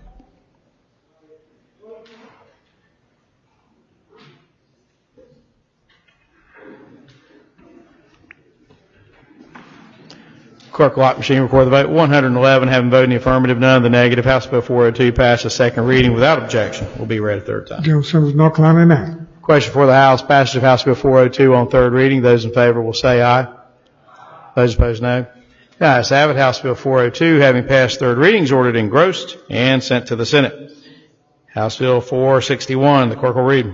Clerk will lock machine, record the vote. 111 having voted in the affirmative, none in the negative. House Bill 402 passes second reading without objection. Will be read a third time. General Assembly, North Carolina Act. Question for the House, passage of House Bill 402 on third reading. Those in favor will say aye. Those opposed, no. The ayes have it. House Bill 402, having passed third reading, is ordered engrossed and sent to the Senate. House Bill 461, the clerk will read.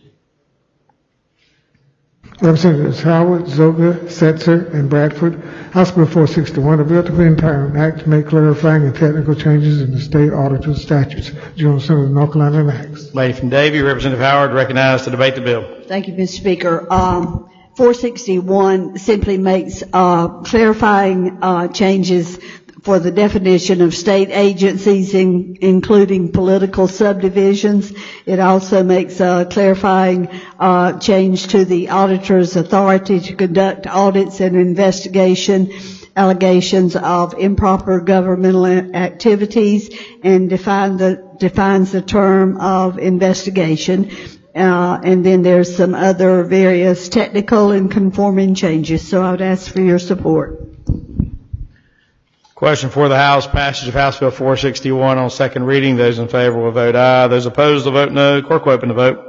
Representatives Howard, Zoga, Setzer, and Bradford. House Bill 461, a bill to be entitled an act to make clarifying and technical changes in the state auditor statutes. General Assembly, North Carolina Acts. Lady from Davie, Representative Howard, recognized to debate the bill. Thank you, Mr. Speaker. 461 simply makes clarifying changes for the definition of state agencies, including political subdivisions. It also makes a clarifying change to the auditor's authority to conduct audits and investigation allegations of improper governmental activities, and defines the term of investigation. And then there's some other various technical and conforming changes. So I would ask for your support. Question for the House, passage of House Bill 461 on second reading. Those in favor will vote aye. Those opposed will vote no. Clerk will open the vote.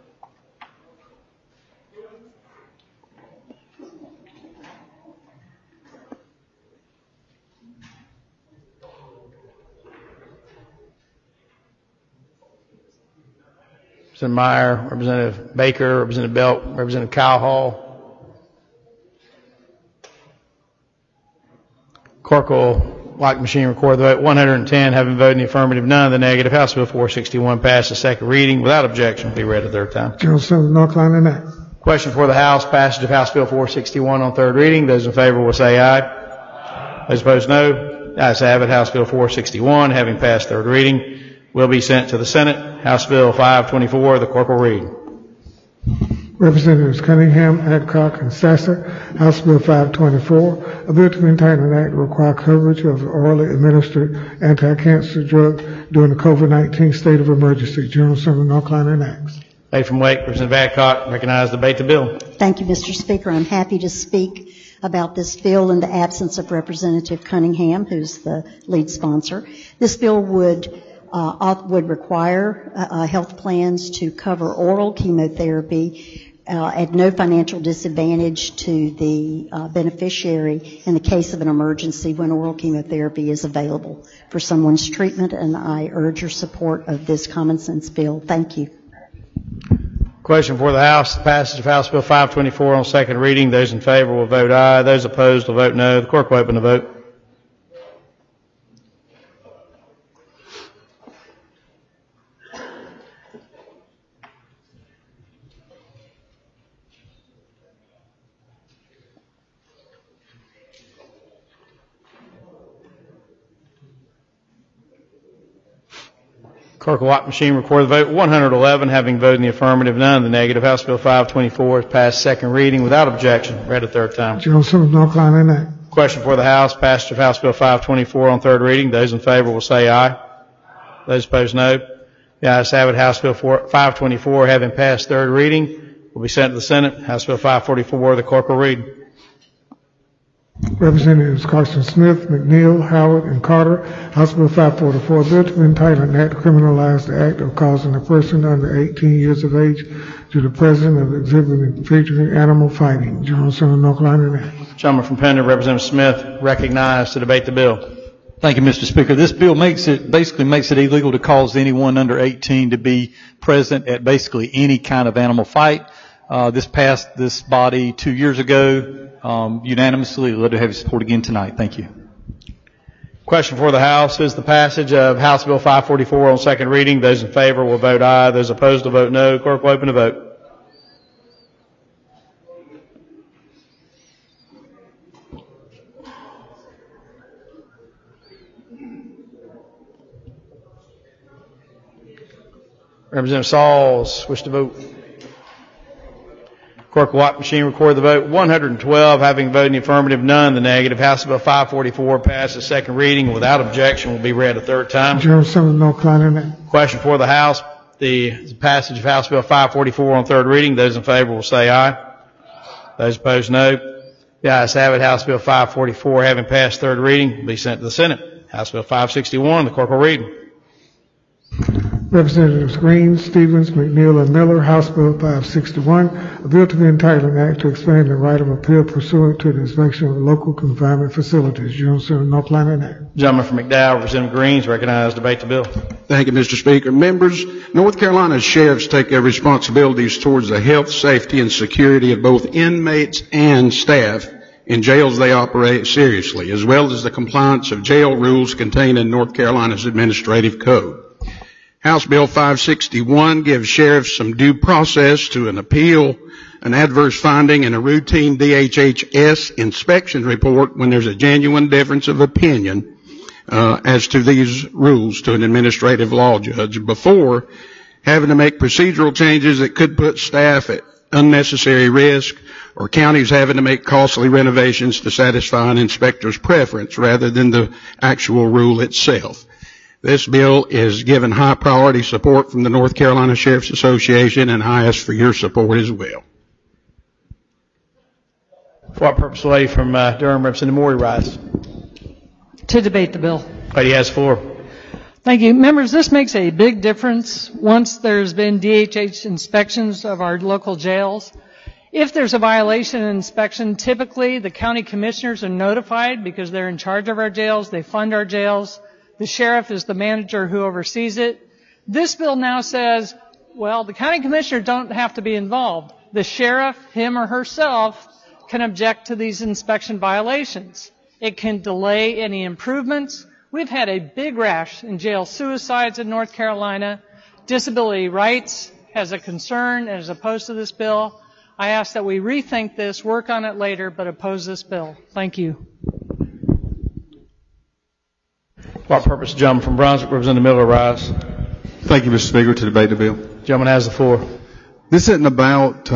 Representative Meyer, Representative Baker, Representative Belt, Representative Cowhall. Clerk will lock machine, record the vote. 110 having voted in the affirmative, none in the negative. House Bill 461 passes second reading without objection. Be read a third time. General Assembly, North Carolina Act. Question for the House, passage of House Bill 461 on third reading. Those in favor will say aye. Those opposed, no. The ayes have it. House Bill 461, having passed third reading, will be sent to the Senate. House Bill 524, the clerk will read. Representatives Cunningham, Adcock, and Sasser. House Bill 524, a bill to be entitled an act to require coverage of orally administered anti-cancer drug during the COVID-19 state of emergency. General Assembly, North Carolina Acts. Lady from Wake, Representative Adcock, recognize debate the bill. Thank you, Mr. Speaker. I'm happy to speak about this bill in the absence of Representative Cunningham, who's the lead sponsor. This bill would require health plans to cover oral chemotherapy at no financial disadvantage to the beneficiary in the case of an emergency when oral chemotherapy is available for someone's treatment, and I urge your support of this common sense bill. Thank you. Question for the House, passage of House Bill 524 on second reading. Those in favor will vote aye. Those opposed will vote no. The clerk will open the vote. Clerk will lock machine, record the vote. 111 having voted in the affirmative, none in the negative. House Bill 524 is passed second reading without objection. Read a third time. General Assembly, North Carolina Act. Question for the House, passage of House Bill 524 on third reading. Those in favor will say aye. Those opposed, no. The ayes have it. House Bill 524 having passed third reading will be sent to the Senate. House Bill 544, the clerk will read. Representatives Carson Smith, McNeil, Howard, and Carter. House Bill 544, a bill to be entitled an act to criminalize the act of causing a person under 18 years of age to the presence of exhibiting featuring animal fighting. General Assembly, North Carolina Act. Gentleman from Pender, Representative Smith, recognized to debate the bill. Thank you, Mr. Speaker. This bill basically makes it illegal to cause anyone under 18 to be present at basically any kind of animal fight. This passed this body 2 years ago unanimously. Glad to have your support again tonight. Thank you. Question for the House is the passage of House Bill 544 on second reading. Those in favor will vote aye. Those opposed will vote no. Clerk will open the vote. Representative Sauls, wish to vote. Clerk will watch machine record the vote. 112 having voted in the affirmative, none in the negative. House Bill 544 passes second reading without objection, will be read a third time. General Assembly, North Carolina. Question for the House. The passage of House Bill 544 on third reading. Those in favor will say aye. Those opposed, no. The ayes have it. House Bill 544 having passed third reading will be sent to the Senate. House Bill 561, the clerk will read. Representatives Green, Stevens, McNeil, and Miller, House Bill 561, a bill to be entitled an act to expand the right of appeal pursuant to the inspection of local confinement facilities. General Assembly, North Carolina. Gentleman from McDowell, Representative Green, is recognized to debate the bill. Thank you, Mr. Speaker. Members, North Carolina sheriffs take their responsibilities towards the health, safety, and security of both inmates and staff in jails they operate seriously, as well as the compliance of jail rules contained in North Carolina's administrative code. House Bill 561 gives sheriffs some due process to an appeal, an adverse finding, and a routine DHHS inspection report when there's a genuine difference of opinion as to these rules to an administrative law judge before having to make procedural changes that could put staff at unnecessary risk or counties having to make costly renovations to satisfy an inspector's preference rather than the actual rule itself. This bill is given high priority support from the North Carolina Sheriff's Association, and I ask for your support as well. For what purpose, the lady from Durham, Representative Morey, rise? To debate the bill. Lady has the floor. Thank you. Members, this makes a big difference once there's been DHH inspections of our local jails. If there's a violation and inspection, typically the county commissioners are notified because they're in charge of our jails, they fund our jails. The sheriff is the manager who oversees it. This bill now says, well, the county commissioner don't have to be involved. The sheriff, him or herself, can object to these inspection violations. It can delay any improvements. We've had a big rash in jail suicides in North Carolina. Disability rights has a concern as opposed to this bill. I ask that we rethink this, work on it later, but oppose this bill. Thank you. For what purpose, the gentleman from Brunswick, Representative Miller, rise. Thank you, Mr. Speaker, to debate the bill. The gentleman has the floor. This isn't about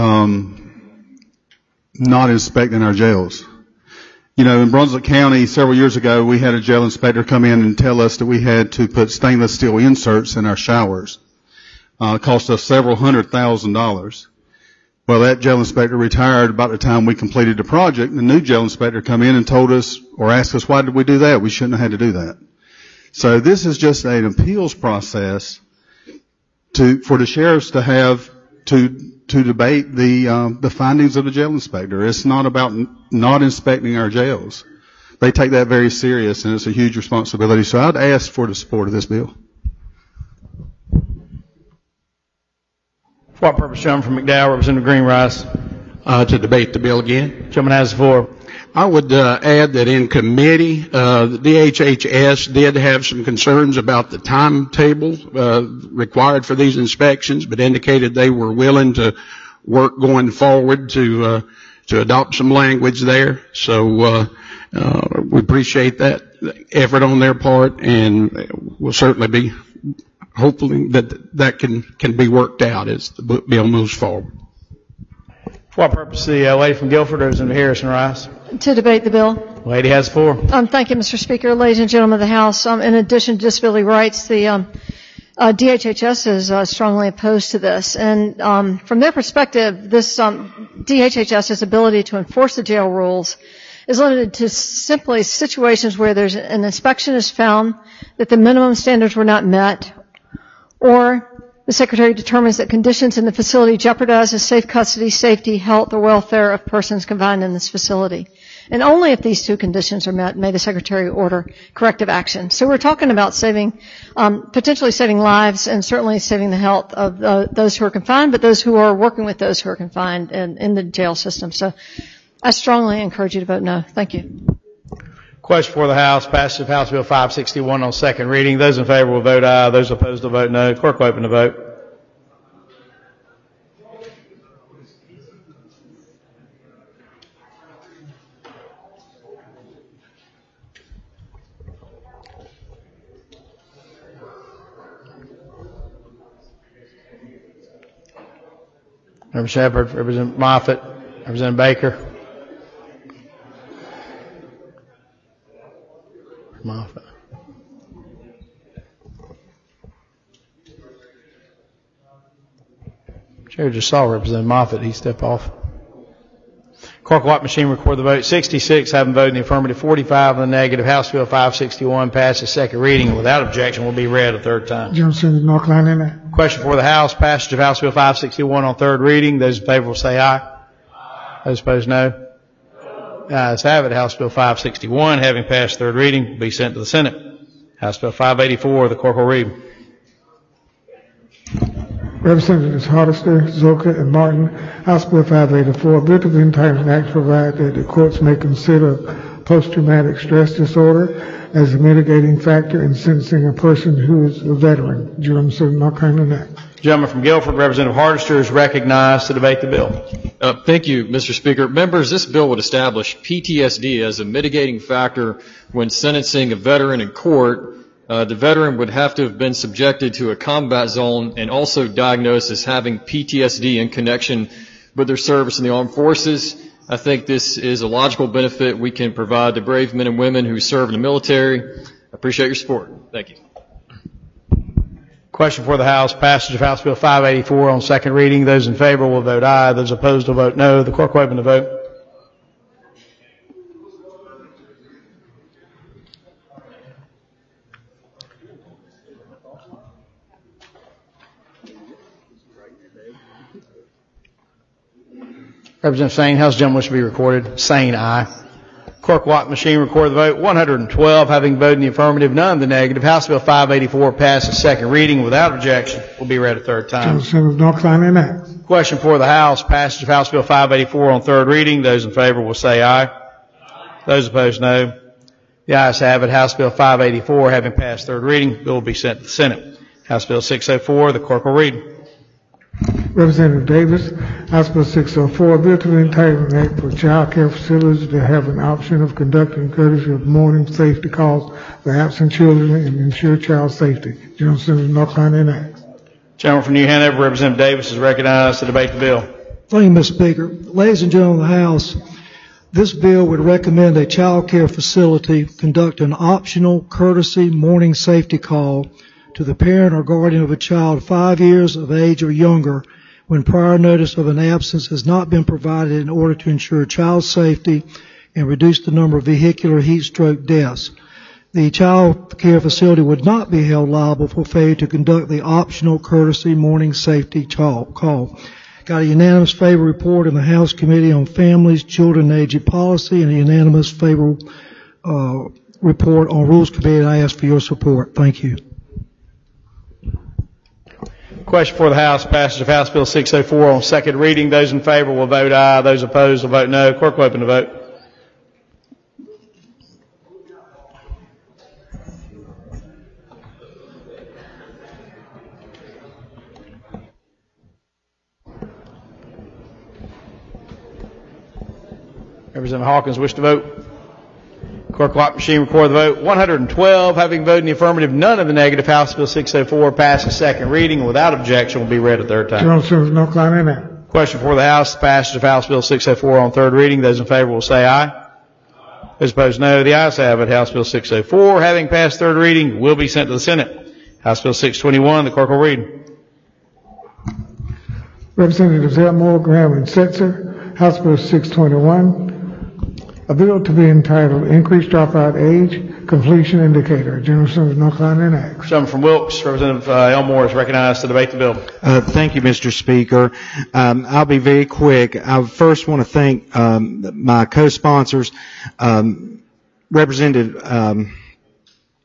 not inspecting our jails. You know, in Brunswick County, several years ago, we had a jail inspector come in and tell us that we had to put stainless steel inserts in our showers. It cost us several $100,000. Well, that jail inspector retired about the time we completed the project, and the new jail inspector come in and told us or asked us, why did we do that? We shouldn't have had to do that. So this is just an appeals process for the sheriffs to have to debate the findings of the jail inspector. It's not about not inspecting our jails. They take that very serious, and it's a huge responsibility. So I'd ask for the support of this bill. For what purpose, gentleman from McDowell, Representative Green, rise. To debate the bill again. Gentleman has the floor. I would add that in committee, the DHHS did have some concerns about the timetable required for these inspections, but indicated they were willing to work going forward to adopt some language there. So we appreciate that effort on their part, and we'll certainly be hopefully that can be worked out as the bill moves forward. For what purpose, the lady from Guilford, Representative Harrison, rise. To debate the bill. Lady has the floor. Thank you, Mr. Speaker. Ladies and gentlemen of the House, in addition to disability rights, the DHHS is strongly opposed to this. And from their perspective, this DHHS's ability to enforce the jail rules is limited to simply situations where there's an inspection is found that the minimum standards were not met, or the Secretary determines that conditions in the facility jeopardize the safe custody, safety, health, or welfare of persons confined in this facility. And only if these two conditions are met may the Secretary order corrective action. So we're talking about potentially saving lives and certainly saving the health of those who are confined, but those who are working with those who are confined in the jail system. So I strongly encourage you to vote no. Thank you. Question for the House, passage of House Bill 561 on second reading. Those in favor will vote aye. Those opposed will vote no. Clerk will open the vote. Representative Shepherd, Representative Moffitt, Representative Baker. Moffitt. Chair just saw Representative Moffitt. He stepped off. Clerk will machine record the vote. 66 having voted in the affirmative, 45 in the negative. House Bill 561 passes second reading without objection will be read a third time. Johnson, North Carolina. Question for the House, passage of House Bill 561 on third reading. Those in favor will say aye. Those opposed, no. The ayes have it. House Bill 561, having passed third reading, will be sent to the Senate. House Bill 584, the clerk will read. Representatives Hardister, Zoka, and Martin, House Bill 584, a bill to be entitled an act to provide that the courts may consider post-traumatic stress disorder as a mitigating factor in sentencing a person who is a veteran. Johnson, North Carolina. Gentleman from Guilford, Representative Hardister, is recognized to debate the bill. Thank you, Mr. Speaker. Members, this bill would establish PTSD as a mitigating factor when sentencing a veteran in court. The veteran would have to have been subjected to a combat zone and also diagnosed as having PTSD in connection with their service in the armed forces. I think this is a logical benefit we can provide to brave men and women who serve in the military. I appreciate your support. Thank you. Question for the House, passage of House Bill 584 on second reading. Those in favor will vote aye. Those opposed will vote no. The clerk will open the vote. Representative Sane, how's the gentleman wish to be recorded? Sane, aye. Clerk Watt machine record the vote. 112 having voted in the affirmative, none in the negative. House Bill 584 passes second reading without objection. Will be read a third time. Johnson, North Carolina. Question for the House, passage of House Bill 584 on third reading. Those in favor will say aye. Those opposed, no. The ayes have it. House Bill 584 having passed third reading, bill will be sent to the Senate. House Bill 604, the clerk will read. Representative Davis, House Bill 604, a bill to be entitled an act for child care facilities to have an option of conducting courtesy of morning safety calls for absent children and ensure child safety. Johnson, North Carolina. Gentleman from New Hanover, Representative Davis, is recognized to debate the bill. Thank you, Mr. Speaker. Ladies and gentlemen of the House, this bill would recommend a child care facility conduct an optional courtesy morning safety call to the parent or guardian of a child 5 years of age or younger when prior notice of an absence has not been provided in order to ensure child safety and reduce the number of vehicular heat stroke deaths. The child care facility would not be held liable for failure to conduct the optional courtesy morning safety call. Got a unanimous favor report in the House Committee on Families, Children, and Aging Policy, and a unanimous favor report on Rules Committee. I ask for your support. Thank you. Question for the House, passage of House Bill 604 on second reading. Those in favor will vote aye. Those opposed will vote no. Clerk will open the vote. Representative Hawkins wish to vote? Clerk will machine record the vote. 112 having voted in the affirmative, none in the negative. House Bill 604 passes second reading without objection will be read a third time. Johnson, North Carolina. Question for the House, passage of House Bill 604 on third reading. Those in favor will say aye. Those opposed no. The ayes have it. House Bill 604 having passed third reading will be sent to the Senate. House Bill 621, the clerk will read. Representatives Elmore, Graham, and Setzer, House Bill 621. A bill to be entitled Increased Dropout Age Completion Indicator. Johnson, North Carolina. Gentleman from Wilkes, Representative Elmore is recognized to debate the bill. Thank you, Mr. Speaker. I'll be very quick. I first want to thank my co-sponsors, Representative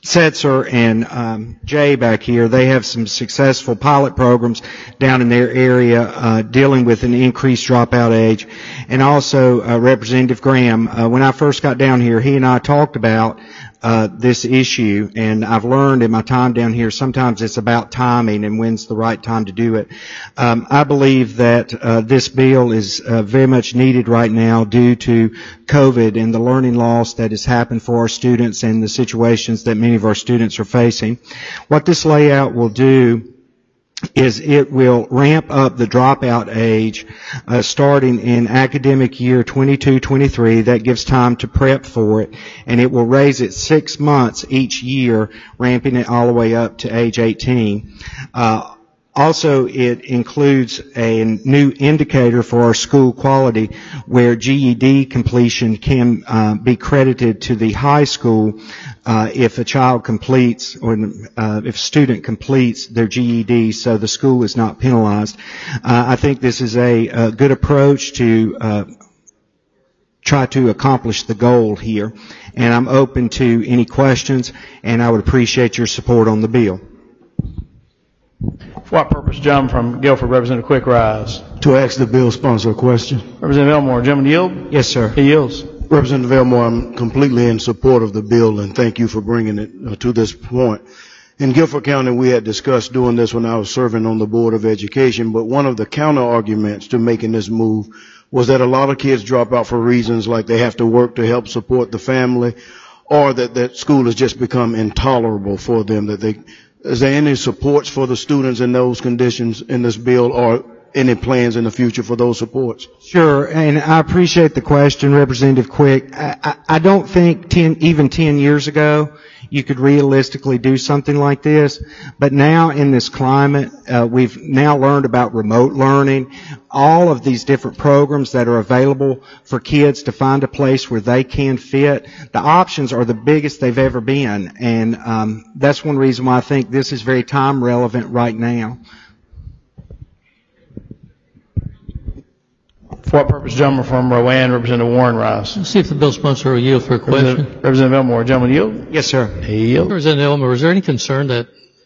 Setzer and Jay back here, they have some successful pilot programs down in their area dealing with an increased dropout age. And also Representative Graham, when I first got down here, he and I talked about this issue, and I've learned in my time down here sometimes it's about timing and when's the right time to do it. I believe that this bill is very much needed right now due to COVID and the learning loss that has happened for our students and the situations that many of our students are facing. What this layout will do is it will ramp up the dropout age starting in academic year 22-23. That gives time to prep for it, and it will raise it 6 months each year, ramping it all the way up to age 18. Also, it includes a new indicator for our school quality where GED completion can be credited to the high school if a child completes or if a student completes their GED, so the school is not penalized. I think this is a good approach to try to accomplish the goal here, and I'm open to any questions, and I would appreciate your support on the bill. For what purpose, John from Guilford, Representative Quick Rise? To ask the bill sponsor a question. Representative Elmore, gentleman yield? Yes, sir. He yields. Representative Elmore, I'm completely in support of the bill, and thank you for bringing it to this point. In Guilford County, we had discussed doing this when I was serving on the Board of Education, but one of the counter arguments to making this move was that a lot of kids drop out for reasons like they have to work to help support the family, or that school has just become intolerable for them. Is there any supports for the students in those conditions in this bill, or any plans in the future for those supports? Sure, and I appreciate the question, Representative Quick. I don't think even 10 years ago you could realistically do something like this, but now in this climate, we've now learned about remote learning, all of these different programs that are available for kids to find a place where they can fit. The options are the biggest they've ever been, and that's one reason why I think this is very time relevant right now. For what purpose, gentleman from Rowan, Representative Warren Rise? Let's see if the bill sponsor will yield for a question. Representative Elmore, gentleman yield? Yes, sir. He yield. Representative Elmore, is there any concern that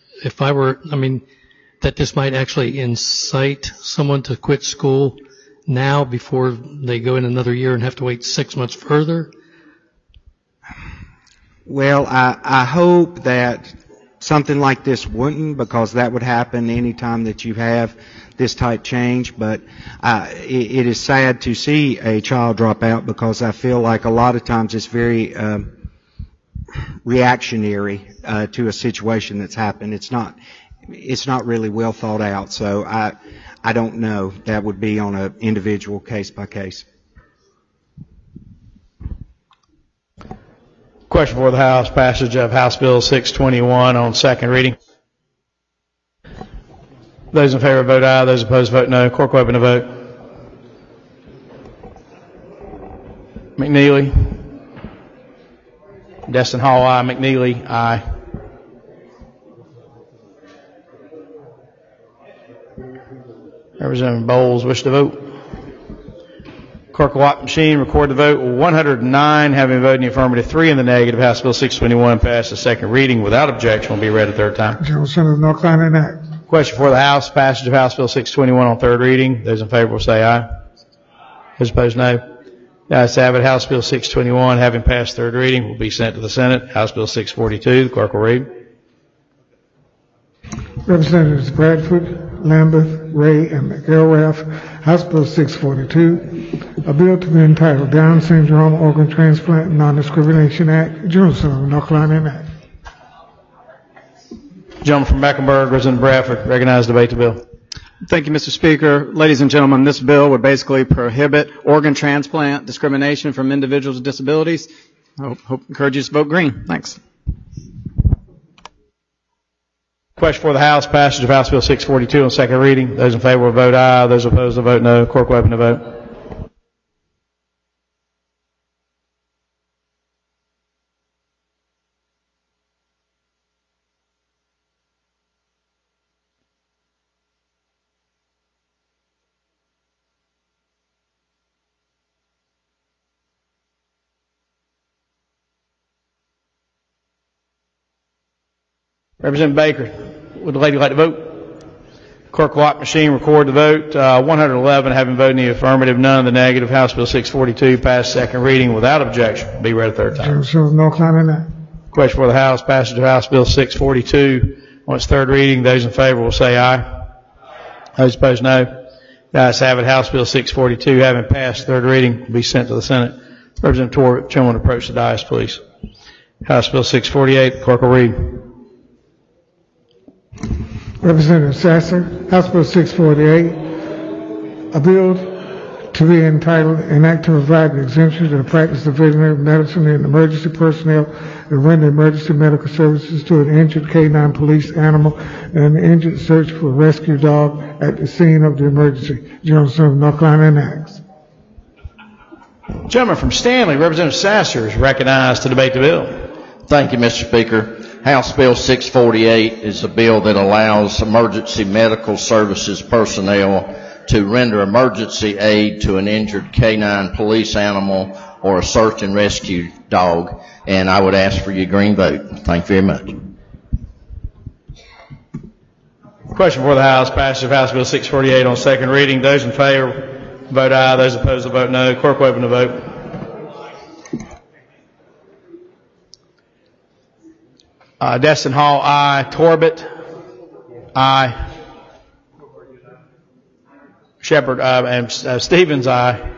that this might actually incite someone to quit school now before they go in another year and have to wait 6 months further? Well, I hope that something like this wouldn't, because that would happen any time that you have this type change, but it is sad to see a child drop out, because I feel like a lot of times it's very reactionary to a situation that's happened. It's not really well thought out, so I don't know. That would be on an individual case by case. Question for the House, passage of House Bill 621 on second reading. Those in favor vote aye. Those opposed vote no. Clerk will open the vote. McNeely. Destin Hall, aye. McNeely, aye. Representative Bowles wish to vote. Clerk will lock the machine, record the vote. 109 having voted in the affirmative, 3 in the negative. House Bill 621 passed the second reading without objection. Will be read a third time. General Senator North Carolina Act. Question for the House, passage of House Bill 621 on third reading. Those in favor will say aye. Those opposed, no. The ayes have it. House Bill 621, having passed third reading, will be sent to the Senate. House Bill 642, the clerk will read. Representatives Bradford, Lambeth, Ray, and McElrath, House Bill 642, a bill to be entitled Down Syndrome Organ Transplant Non-Discrimination Act, General Senator North Carolina Act. Gentleman from Mecklenburg, Representative Bradford, recognized to debate the bill. Thank you, Mr. Speaker. Ladies and gentlemen, this bill would basically prohibit organ transplant discrimination from individuals with disabilities. I encourage you to vote green. Thanks. Question for the House, passage of House Bill 642 on second reading. Those in favor will vote aye. Those opposed will vote no. Clerk will open the vote. Representative Baker, would the lady like to vote? Clerk will lock machine, record the vote. 111 having voted in the affirmative, none in the negative. House Bill 642 passed second reading without objection. Be read a third time. No comment on that. Question for the House, passage of House Bill 642 on its third reading. Those in favor will say aye. Those opposed, no. The ayes have it. House Bill 642 having passed third reading will be sent to the Senate. Representative Torres, gentleman, approach the dais, please. House Bill 648, the clerk will read. Representative Sasser, House Bill 648, a bill to be entitled, an act to provide an exemption to the practice of veterinary medicine and emergency personnel and render emergency medical services to an injured canine police animal and an injured search for a rescue dog at the scene of the emergency. General Assembly of North Carolina enacts. Gentleman from Stanley, Representative Sasser, is recognized to debate the bill. Thank you, Mr. Speaker. House Bill 648 is a bill that allows emergency medical services personnel to render emergency aid to an injured canine police animal or a search and rescue dog, and I would ask for your green vote. Thank you very much. Question for the House, passage of House Bill 648 on second reading. Those in favor vote aye. Those opposed will vote no. Clerk will open the vote. Destin Hall, aye. Torbett, aye. Shepard, and Stevens, aye.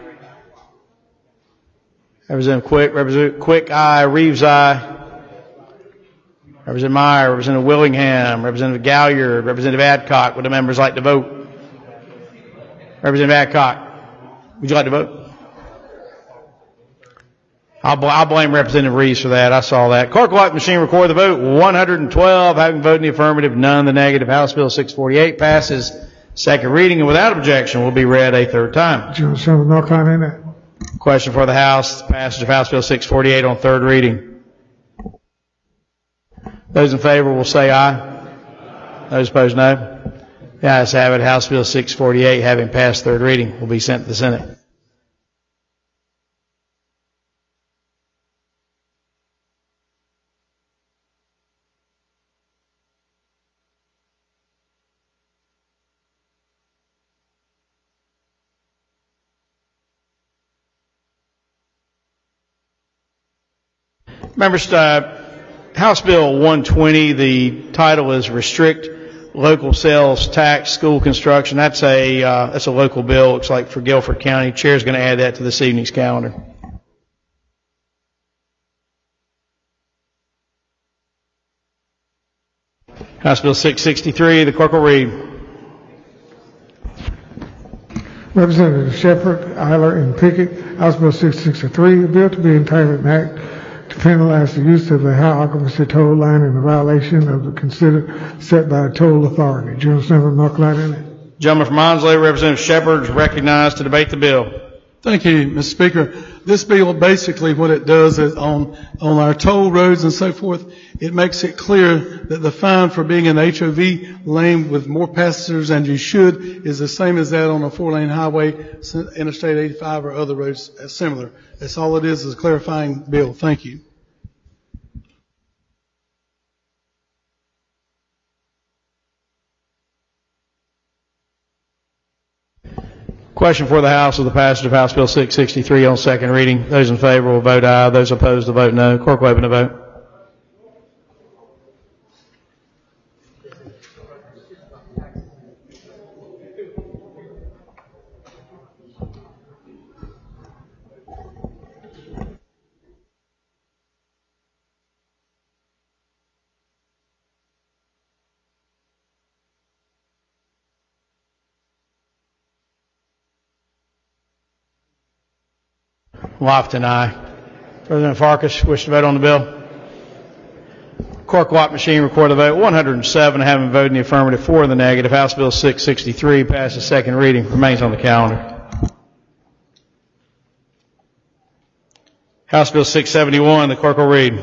Representative Quick, aye. Reeves, aye. Representative Meyer, Representative Willingham, Representative Galliard, Representative Adcock. Would the members like to vote? Representative Adcock, would you like to vote? I'll blame Representative Reeves for that. I saw that. Clerk will lock machine, record the vote. 112 having voted in the affirmative, none in the negative. House Bill 648 passes second reading and without objection will be read a third time. No comment. Question for the House, passage of House Bill 648 on third reading. Those in favor will say aye. Those opposed, no. The ayes have it. House Bill 648 having passed third reading will be sent to the Senate. Members, House Bill 120, the title is Restrict Local Sales Tax School Construction. That's a local bill, looks like, for Guilford County. Chair's going to add that to this evening's calendar. House Bill 663, the clerk will read. Representative Shepard, Eiler, and Pickett, House Bill 663, a bill to be entitled an act to penalize the use of a high occupancy toll line in violation of the considered set by a toll authority. General Assembly of North Carolina. Gentleman from Onslow, Representative Shepard, is recognized to debate the bill. Thank you, Mr. Speaker. This bill, basically what it does is on our toll roads and so forth, it makes it clear that the fine for being an HOV lane with more passengers than you should is the same as that on a 4-lane highway, Interstate 85 or other roads similar. That's all it is a clarifying bill. Thank you. Question for the House of the passage of House Bill 663 on second reading. Those in favor will vote aye. Those opposed will vote no. Clerk will open the vote. Lofton, aye. President Farkas, wish to vote on the bill? Clerk Watt machine, record the vote. 107 having voted in the affirmative, 4 in the negative. House Bill 663 passes second reading, remains on the calendar. House Bill 671, the clerk will read.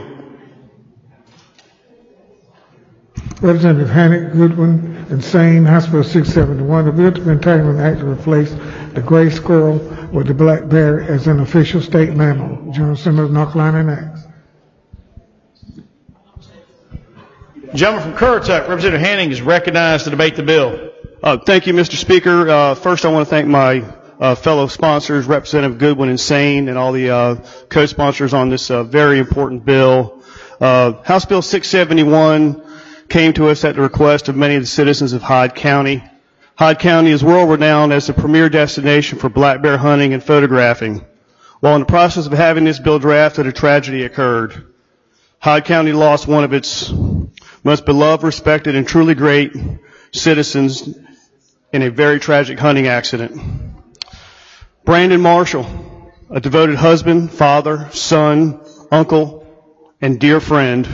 Representative Hannick, Goodwin, and Sane, House Bill 671, a bill to be entitled an act to replace the gray squirrel with the black bear as an official state mammal. General Assembly of North Carolina enacts. The gentleman from Currituck, Representative Hanning, is recognized to debate the bill. Thank you, Mr. Speaker. First, I want to thank my fellow sponsors, Representative Goodwin and Sane, and all the co-sponsors on this very important bill. House Bill 671 came to us at the request of many of the citizens of Hyde County. Hyde County is world-renowned as the premier destination for black bear hunting and photographing. While in the process of having this bill drafted, a tragedy occurred. Hyde County lost one of its most beloved, respected, and truly great citizens in a very tragic hunting accident. Brandon Marshall, a devoted husband, father, son, uncle, and dear friend,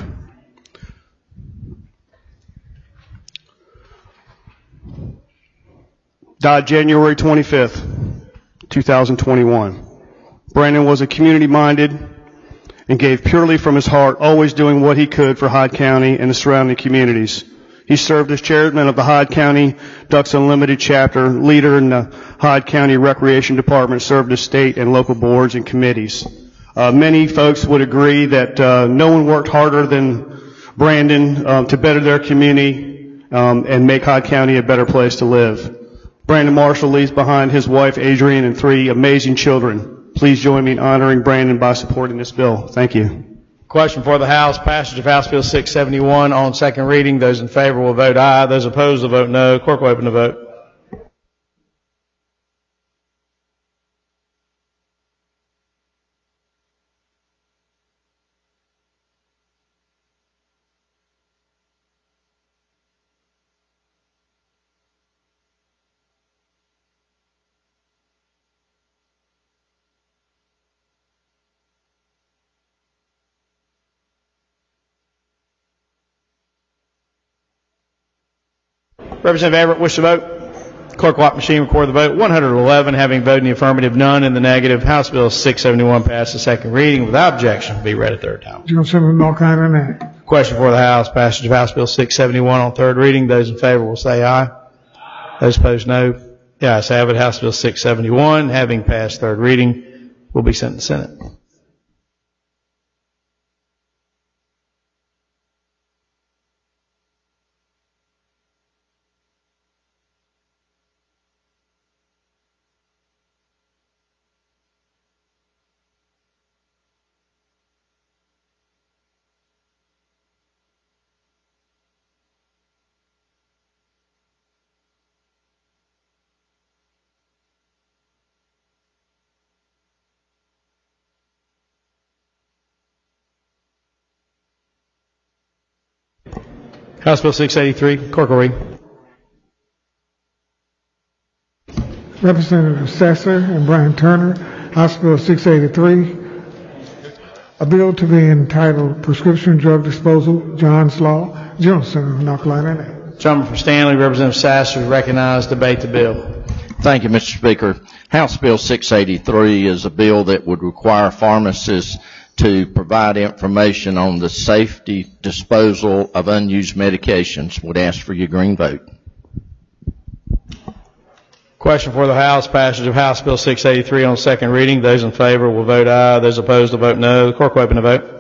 died January 25th, 2021. Brandon was a community-minded and gave purely from his heart, always doing what he could for Hyde County and the surrounding communities. He served as chairman of the Hyde County Ducks Unlimited chapter, leader in the Hyde County Recreation Department, served as state and local boards and committees. Many folks would agree that no one worked harder than Brandon to better their community and make Hyde County a better place to live. Brandon Marshall leaves behind his wife, Adrienne, and 3 amazing children. Please join me in honoring Brandon by supporting this bill. Thank you. Question for the House, passage of House Bill 671 on second reading. Those in favor will vote aye. Those opposed will vote no. Clerk will open the vote. Representative Everett, wish to vote? Clerk will machine record the vote. 111 having voted in the affirmative, none in the negative. House Bill 671 passed the second reading without objection. Be read a third time. General Assembly, North Carolina Act. Question for the House, passage of House Bill 671 on third reading. Those in favor will say aye. Those opposed, no. The ayes have it. House Bill 671, having passed third reading, will be sent to the Senate. House Bill 683, Clerk will read. Representative Sasser and Brian Turner, House Bill 683, a bill to be entitled Prescription Drug Disposal, John's Law, General Assembly of North Carolina. Gentleman from Stanley, Representative Sasser, is recognized to debate the bill. Thank you, Mr. Speaker. House Bill 683 is a bill that would require pharmacists to provide information on the safety disposal of unused medications. Would ask for your green vote. Question for the House, passage of House Bill 683 on second reading. Those in favor will vote aye. Those opposed will vote no. The clerk will open the vote.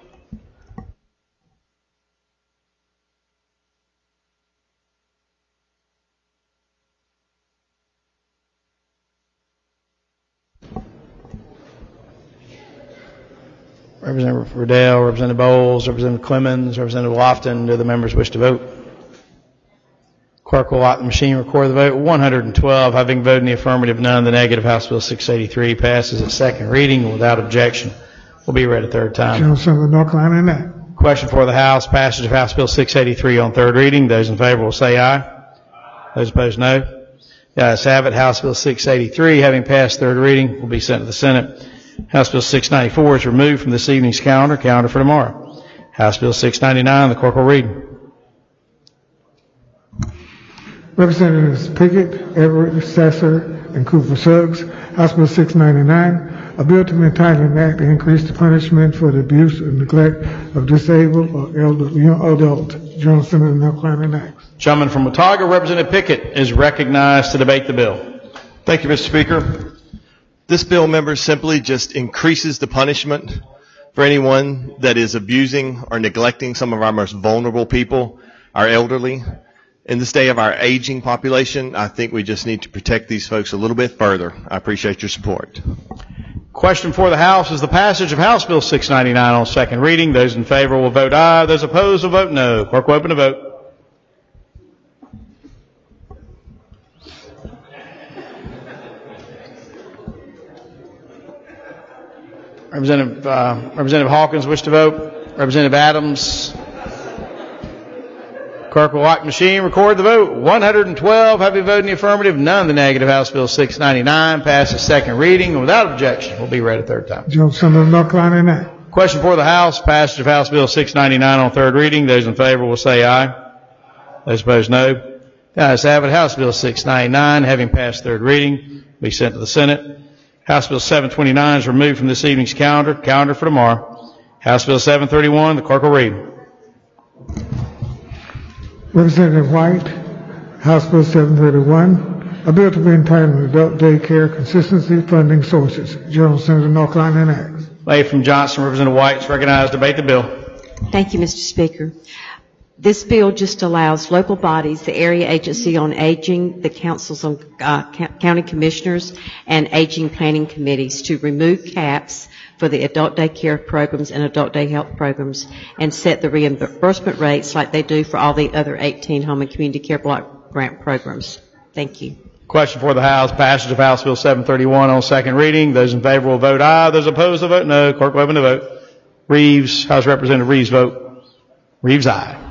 Representative Riddell, Representative Bowles, Representative Clemens, Representative Lofton, do the members wish to vote? Clerk will lock the machine, record the vote. 112 having voted in the affirmative, none in the negative. House Bill 683 passes its second reading without objection. Will be read a third time. General Assembly of North Carolina Act. Question for the House, passage of House Bill 683 on third reading. Those in favor will say aye. Those opposed, no. The ayes have it. House Bill 683, having passed third reading, will be sent to the Senate. House Bill 694 is removed from this evening's calendar for tomorrow. House Bill 699, the clerk will read. Representatives Pickett, Everett, Sasser, and Cooper Suggs, House Bill 699, a bill to be entitled an act to increase the punishment for the abuse and neglect of disabled or elderly young adult. General Assembly of North Carolina Act. Gentleman from Watauga, Representative Pickett, is recognized to debate the bill. Thank you, Mr. Speaker. This bill, members, simply just increases the punishment for anyone that is abusing or neglecting some of our most vulnerable people, our elderly. In this day of our aging population, I think we just need to protect these folks a little bit further. I appreciate your support. Question for the House is the passage of House Bill 699 on second reading. Those in favor will vote aye. Those opposed will vote no. Clerk will open the vote. Representative Hawkins wish to vote. Representative Adams. Clerk will lock machine, record the vote. 112 having voted in the affirmative, none in the negative. House Bill 699 passes second reading and without objection will be read a third time. Johnson of North Carolina Act. Question for the House, passage of House Bill 699 on third reading. Those in favor will say aye. Those opposed, no. The ayes have it. House Bill 699, having passed third reading, will be sent to the Senate. House Bill 729 is removed from this evening's calendar for tomorrow. House Bill 731, the clerk will read. Representative White, House Bill 731, a bill to be entitled Adult Daycare Consistency Funding Sources. General Assembly of North Carolina Act. Lady from Johnson, Representative White is recognized to debate the bill. Thank you, Mr. Speaker. This bill just allows local bodies, the Area Agency on Aging, the councils on county commissioners, and aging planning committees to remove caps for the adult daycare programs and adult day health programs and set the reimbursement rates like they do for all the other 18 home and community care block grant programs. Thank you. Question for the House, passage of House Bill 731 on second reading. Those in favor will vote aye. Those opposed will vote no. Clerk will open the vote. Reeves, House Representative Reeves vote. Reeves, aye.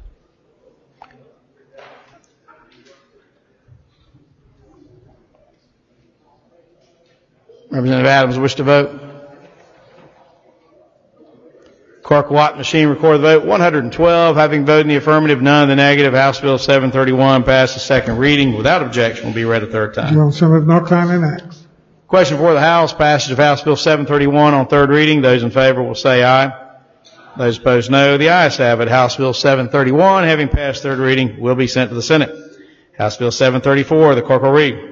Representative Adams wish to vote. Clerk will lock machine, record the vote. 112 having voted in the affirmative, none in the negative. House Bill 731 passes second reading without objection will be read a third time. General Assembly of North Carolina Act. Question for the House, passage of House Bill 731 on third reading. Those in favor will say aye. Those opposed no. The ayes have it. House Bill 731 having passed third reading will be sent to the Senate. House Bill 734, the clerk will read.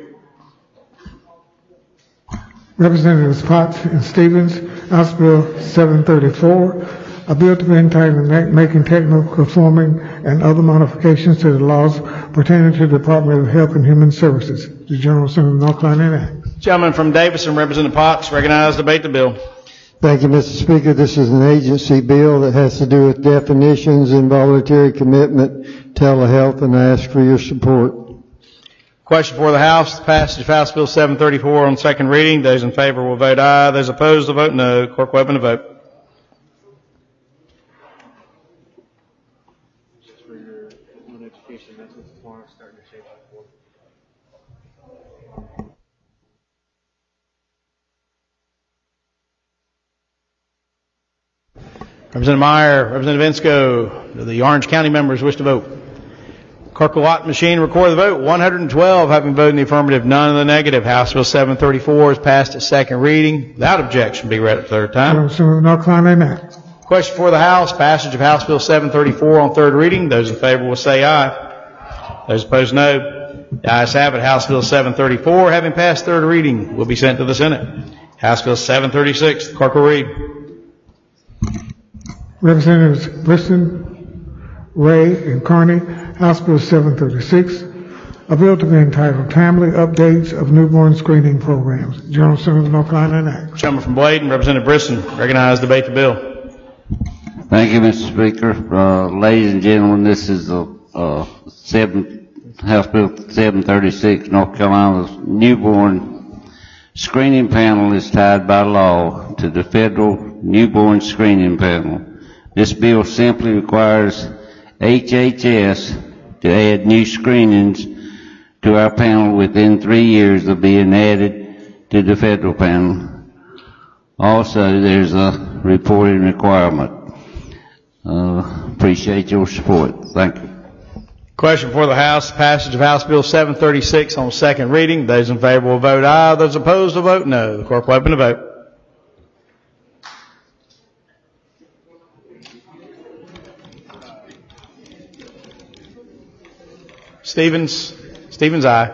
Representatives Potts and Stevens, House Bill 734, a bill to be entitled Making Technical Conforming and Other Modifications to the Laws Pertaining to the Department of Health and Human Services. The General Assembly of North Carolina Act. Gentleman from Davidson, Representative Potts, recognized to debate the bill. Thank you, Mr. Speaker. This is an agency bill that has to do with definitions, involuntary commitment, telehealth, and I ask for your support. Question for the House, the passage of House Bill 734 on second reading. Those in favor will vote aye. Those opposed will vote no. Clerk will open the vote. Representative Meyer, Representative Ensko, the Orange County members wish to vote. Clerk will lock machine, record the vote. 112 having voted in the affirmative, none in the negative. House Bill 734 is passed at second reading without objection. Be read at third time. General Assembly of North Carolina Act. Question for the House, passage of House Bill 734 on third reading. Those in favor will say aye. Those opposed no. The ayes have it. House Bill 734 having passed third reading will be sent to the Senate. House Bill 736, the clerk will read. Representatives Brisson, Ray, and Carney, House Bill 736, a bill to be entitled Timely Updates of Newborn Screening Programs. General Assembly of North Carolina Act. Gentleman from Bladen, Representative Brisson, recognized to debate the bill. Thank you, Mr. Speaker. Ladies and gentlemen, this is House Bill 736, North Carolina's newborn screening panel is tied by law to the federal newborn screening panel. This bill simply requires HHS to add new screenings to our panel within 3 years of being added to the federal panel. Also, there's a reporting requirement. Appreciate your support. Thank you. Question for the House, passage of House Bill 736 on second reading. Those in favor will vote aye. Those opposed will vote no. The clerk will open the vote. Stevens, aye.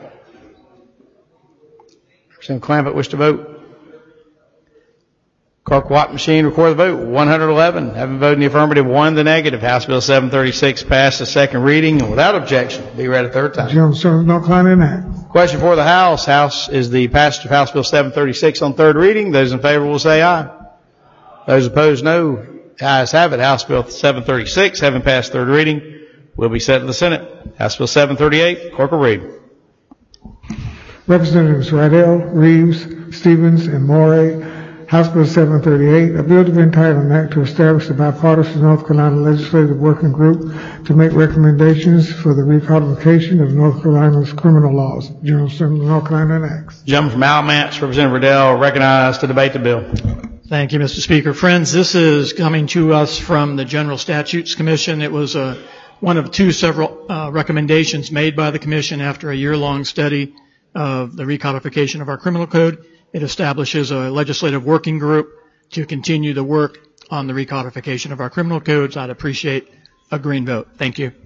Representative Clampett wish to vote. Clerk Clerk Watt machine, record the vote. 111, having voted in the affirmative, 1 in the negative. House Bill 736 passed the second reading and without objection be read a third time. Gentleman from North Carolina enact. Question for the House. House is the passage of House Bill 736 on third reading. Those in favor will say aye. Those opposed, no. The ayes have it. House Bill 736, having passed third reading, will be sent to the Senate. House Bill 738, clerk will read. Representatives Rydell, Reeves, Stevens, and Morey. House Bill 738, a bill to be entitled an act to establish a bipartisan North Carolina legislative working group to make recommendations for the recodification of North Carolina's criminal laws. General Assembly of North Carolina enacts. Gentleman from Alamance, Representative Rydell, recognized to debate the bill. Thank you, Mr. Speaker. Friends, this is coming to us from the General Statutes Commission. It was one of several recommendations made by the Commission after a year-long study of the recodification of our criminal code. It establishes a legislative working group to continue the work on the recodification of our criminal codes. I'd appreciate a green vote. Thank you.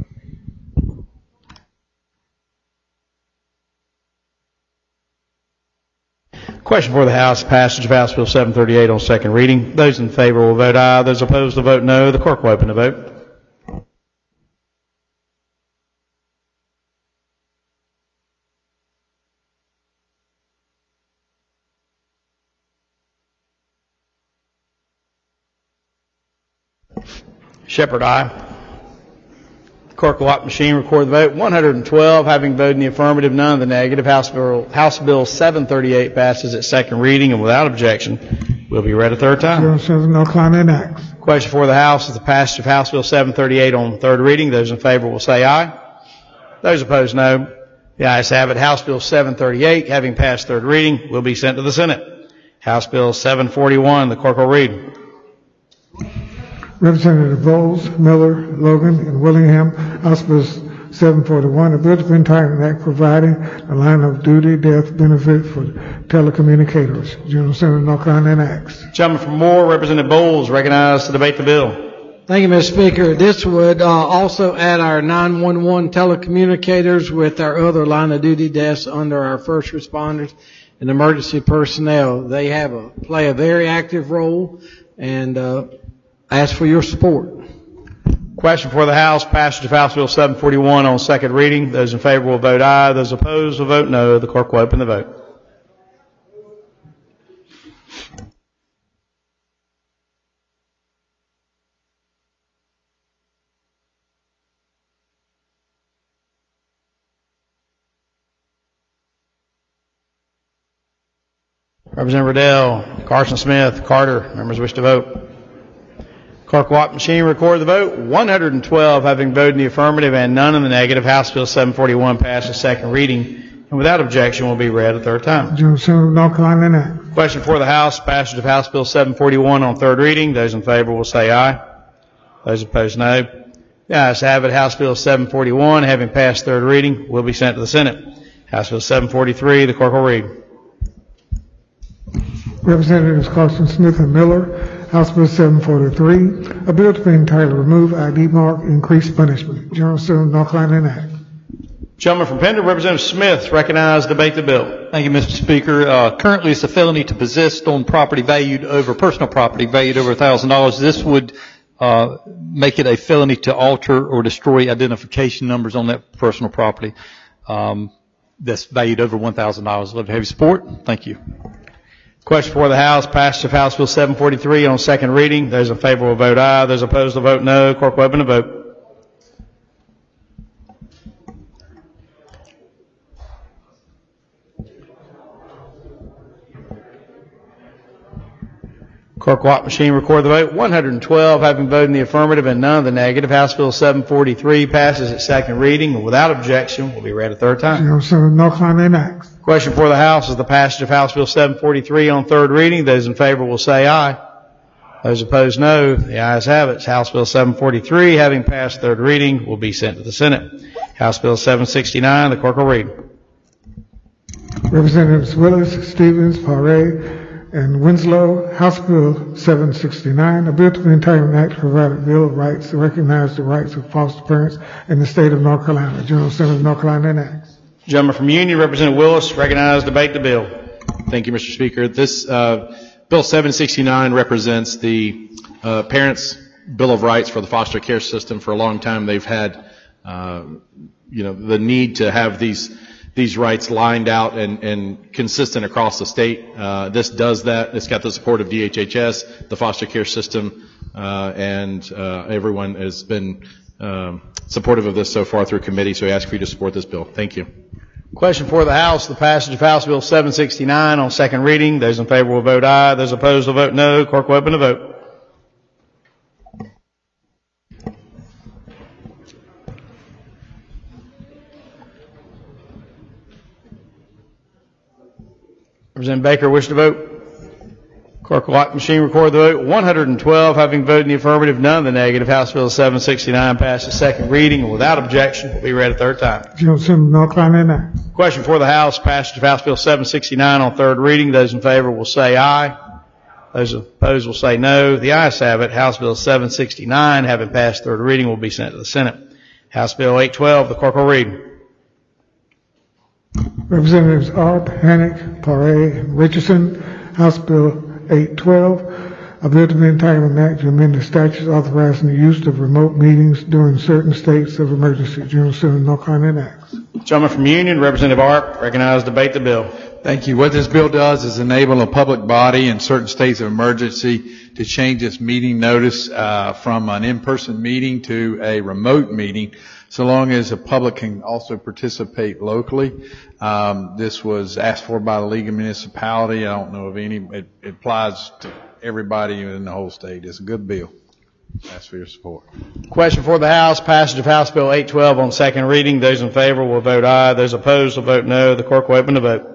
Question for the House, passage of House Bill 738 on second reading. Those in favor will vote aye. Those opposed will vote no. The clerk will open the vote. Shepherd, aye. Clerk will lock machine, record the vote. 112, having voted in the affirmative, none in the negative. House Bill 738 passes its second reading and without objection will be read a third time. North Carolina enacts. Question for the House is the passage of House Bill 738 on third reading. Those in favor will say aye. Those opposed, no. The ayes have it. House Bill 738, having passed third reading, will be sent to the Senate. House Bill 741, the clerk will read. Representative Bowles, Miller, Logan, and Willingham. House Bill 741, a bill to be entitled an act providing a line of duty death benefit for telecommunicators. General Assembly of North Carolina enacts. Gentleman from Moore, Representative Bowles, recognized to debate the bill. Thank you, Mr. Speaker. This would also add our 911 telecommunicators with our other line of duty deaths under our first responders and emergency personnel. They play a very active role, and ask for your support. Question for the House, passage of House Bill 741 on second reading. Those in favor will vote aye. Those opposed will vote no. The clerk will open the vote. Representative Riddell, Carson Smith, Carter, members wish to vote. Clerk Watt machine, record the vote. 112 having voted in the affirmative and none in the negative. House Bill 741 passes second reading and without objection will be read a third time. General Assembly of North Carolina enacts. Question for the House, passage of House Bill 741 on third reading. Those in favor will say aye. Those opposed, no. The ayes have it. House Bill 741, having passed third reading, will be sent to the Senate. House Bill 743, the clerk will read. Representatives Carson Smith and Miller. House Bill 743, a bill to be entitled Remove ID Mark, Increase Punishment. General Assembly of North Carolina enact. Gentleman from Pender, Representative Smith, recognized to debate the bill. Thank you, Mr. Speaker. Currently, it's a felony to possess stolen property personal property valued over $1,000. This would make it a felony to alter or destroy identification numbers on that personal property that's valued over $1,000. Love to have your support. Thank you. Question for the House, passage of House Bill 743 on second reading. Those in favor will vote aye. Those opposed will vote no. Clerk will open the vote. Clerk Watt machine, record the vote. 112 having voted in the affirmative and none in the negative. House Bill 743 passes its second reading and without objection will be read a third time. General Assembly of North Carolina enacts. Question for the House is the passage of House Bill 743 on third reading. Those in favor will say aye. Those opposed, no. The ayes have it. House Bill 743, having passed third reading, will be sent to the Senate. House Bill 769, the clerk will read. Representatives Willis, Stevens, Paré, and Winslow. House Bill 769, a bill to be entitled an act to provide a Bill of Rights to recognize the rights of foster parents in the state of North Carolina. General Assembly of North Carolina enacts. Gentleman from Union, Representative Willis, recognized to debate the bill. Thank you, Mr. Speaker. This Bill 769 represents the Parents' Bill of Rights for the foster care system. For a long time, they've had, the need to have these rights lined out and consistent across the state. This does that. It's got the support of DHHS, the foster care system, and everyone has been supportive of this so far through committee. So I ask for you to support this bill. Thank you. Question for the House, the passage of House Bill 769 on second reading. Those in favor will vote aye. Those opposed will vote no. Clerk will open the vote. Representative Baker, wish to vote? Clerk will lock the machine, record the vote. 112 having voted in the affirmative, none in the negative. House Bill 769 passes second reading and without objection will be read a third time. Johnson, North Carolina. Question for the House, passage of House Bill 769 on third reading. Those in favor will say aye. Those opposed will say no. The ayes have it. House Bill 769, having passed third reading, will be sent to the Senate. House Bill 812, the clerk will read. Representatives Arp, Hannock, Paré, Richardson. House Bill 812, a bill to amend entitled an act to amend the statutes authorizing the use of remote meetings during certain states of emergency. General Assembly, North Carolina Acts. Gentleman from Union, Representative Arp, recognized to debate the bill. Thank you. What this bill does is enable a public body in certain states of emergency to change its meeting notice from an in-person meeting to a remote meeting, so long as the public can also participate locally. This was asked for by the League of Municipality. I don't know of any. It applies to everybody in the whole state. It's a good bill. Ask for your support. Question for the House, passage of House Bill 812 on second reading. Those in favor will vote aye. Those opposed will vote no. The clerk will open the vote.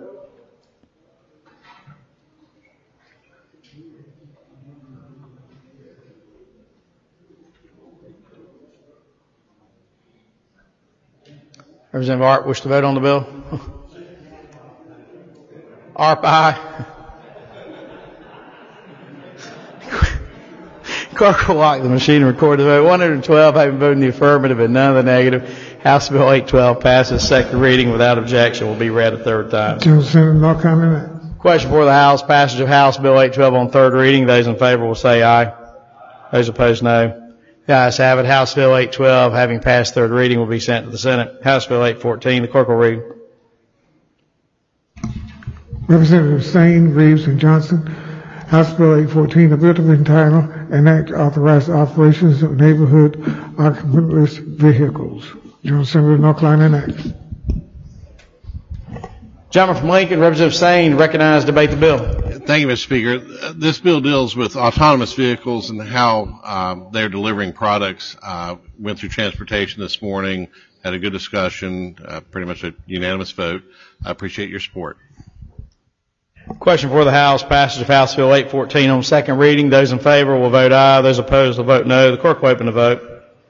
Representative Arp, wish to vote on the bill? Arp, aye. Clerk will lock the machine and record the vote. 112 having voted in the affirmative and none in the negative. House Bill 812 passes second reading without objection. Will be read a third time. Johnson, North Carolina. Question for the House, passage of House Bill 812 on third reading. Those in favor will say aye. Those opposed, no. The ayes have it. House Bill 812, having passed third reading, will be sent to the Senate. House Bill 814, the clerk will read. Representatives Sane, Reeves, and Johnson. House Bill 814, a bill to entitle an act to authorize the operations of neighborhood occupantless vehicles. General Assembly, North Carolina Act. Gentleman from Lincoln, Representative Sane, recognized to debate the bill. Thank you, Mr. Speaker. This bill deals with autonomous vehicles and how they're delivering products. Went through transportation this morning, had a good discussion, pretty much a unanimous vote. I appreciate your support. Question for the House, passage of House Bill 814 on second reading. Those in favor will vote aye. Those opposed will vote no. The clerk will open the vote.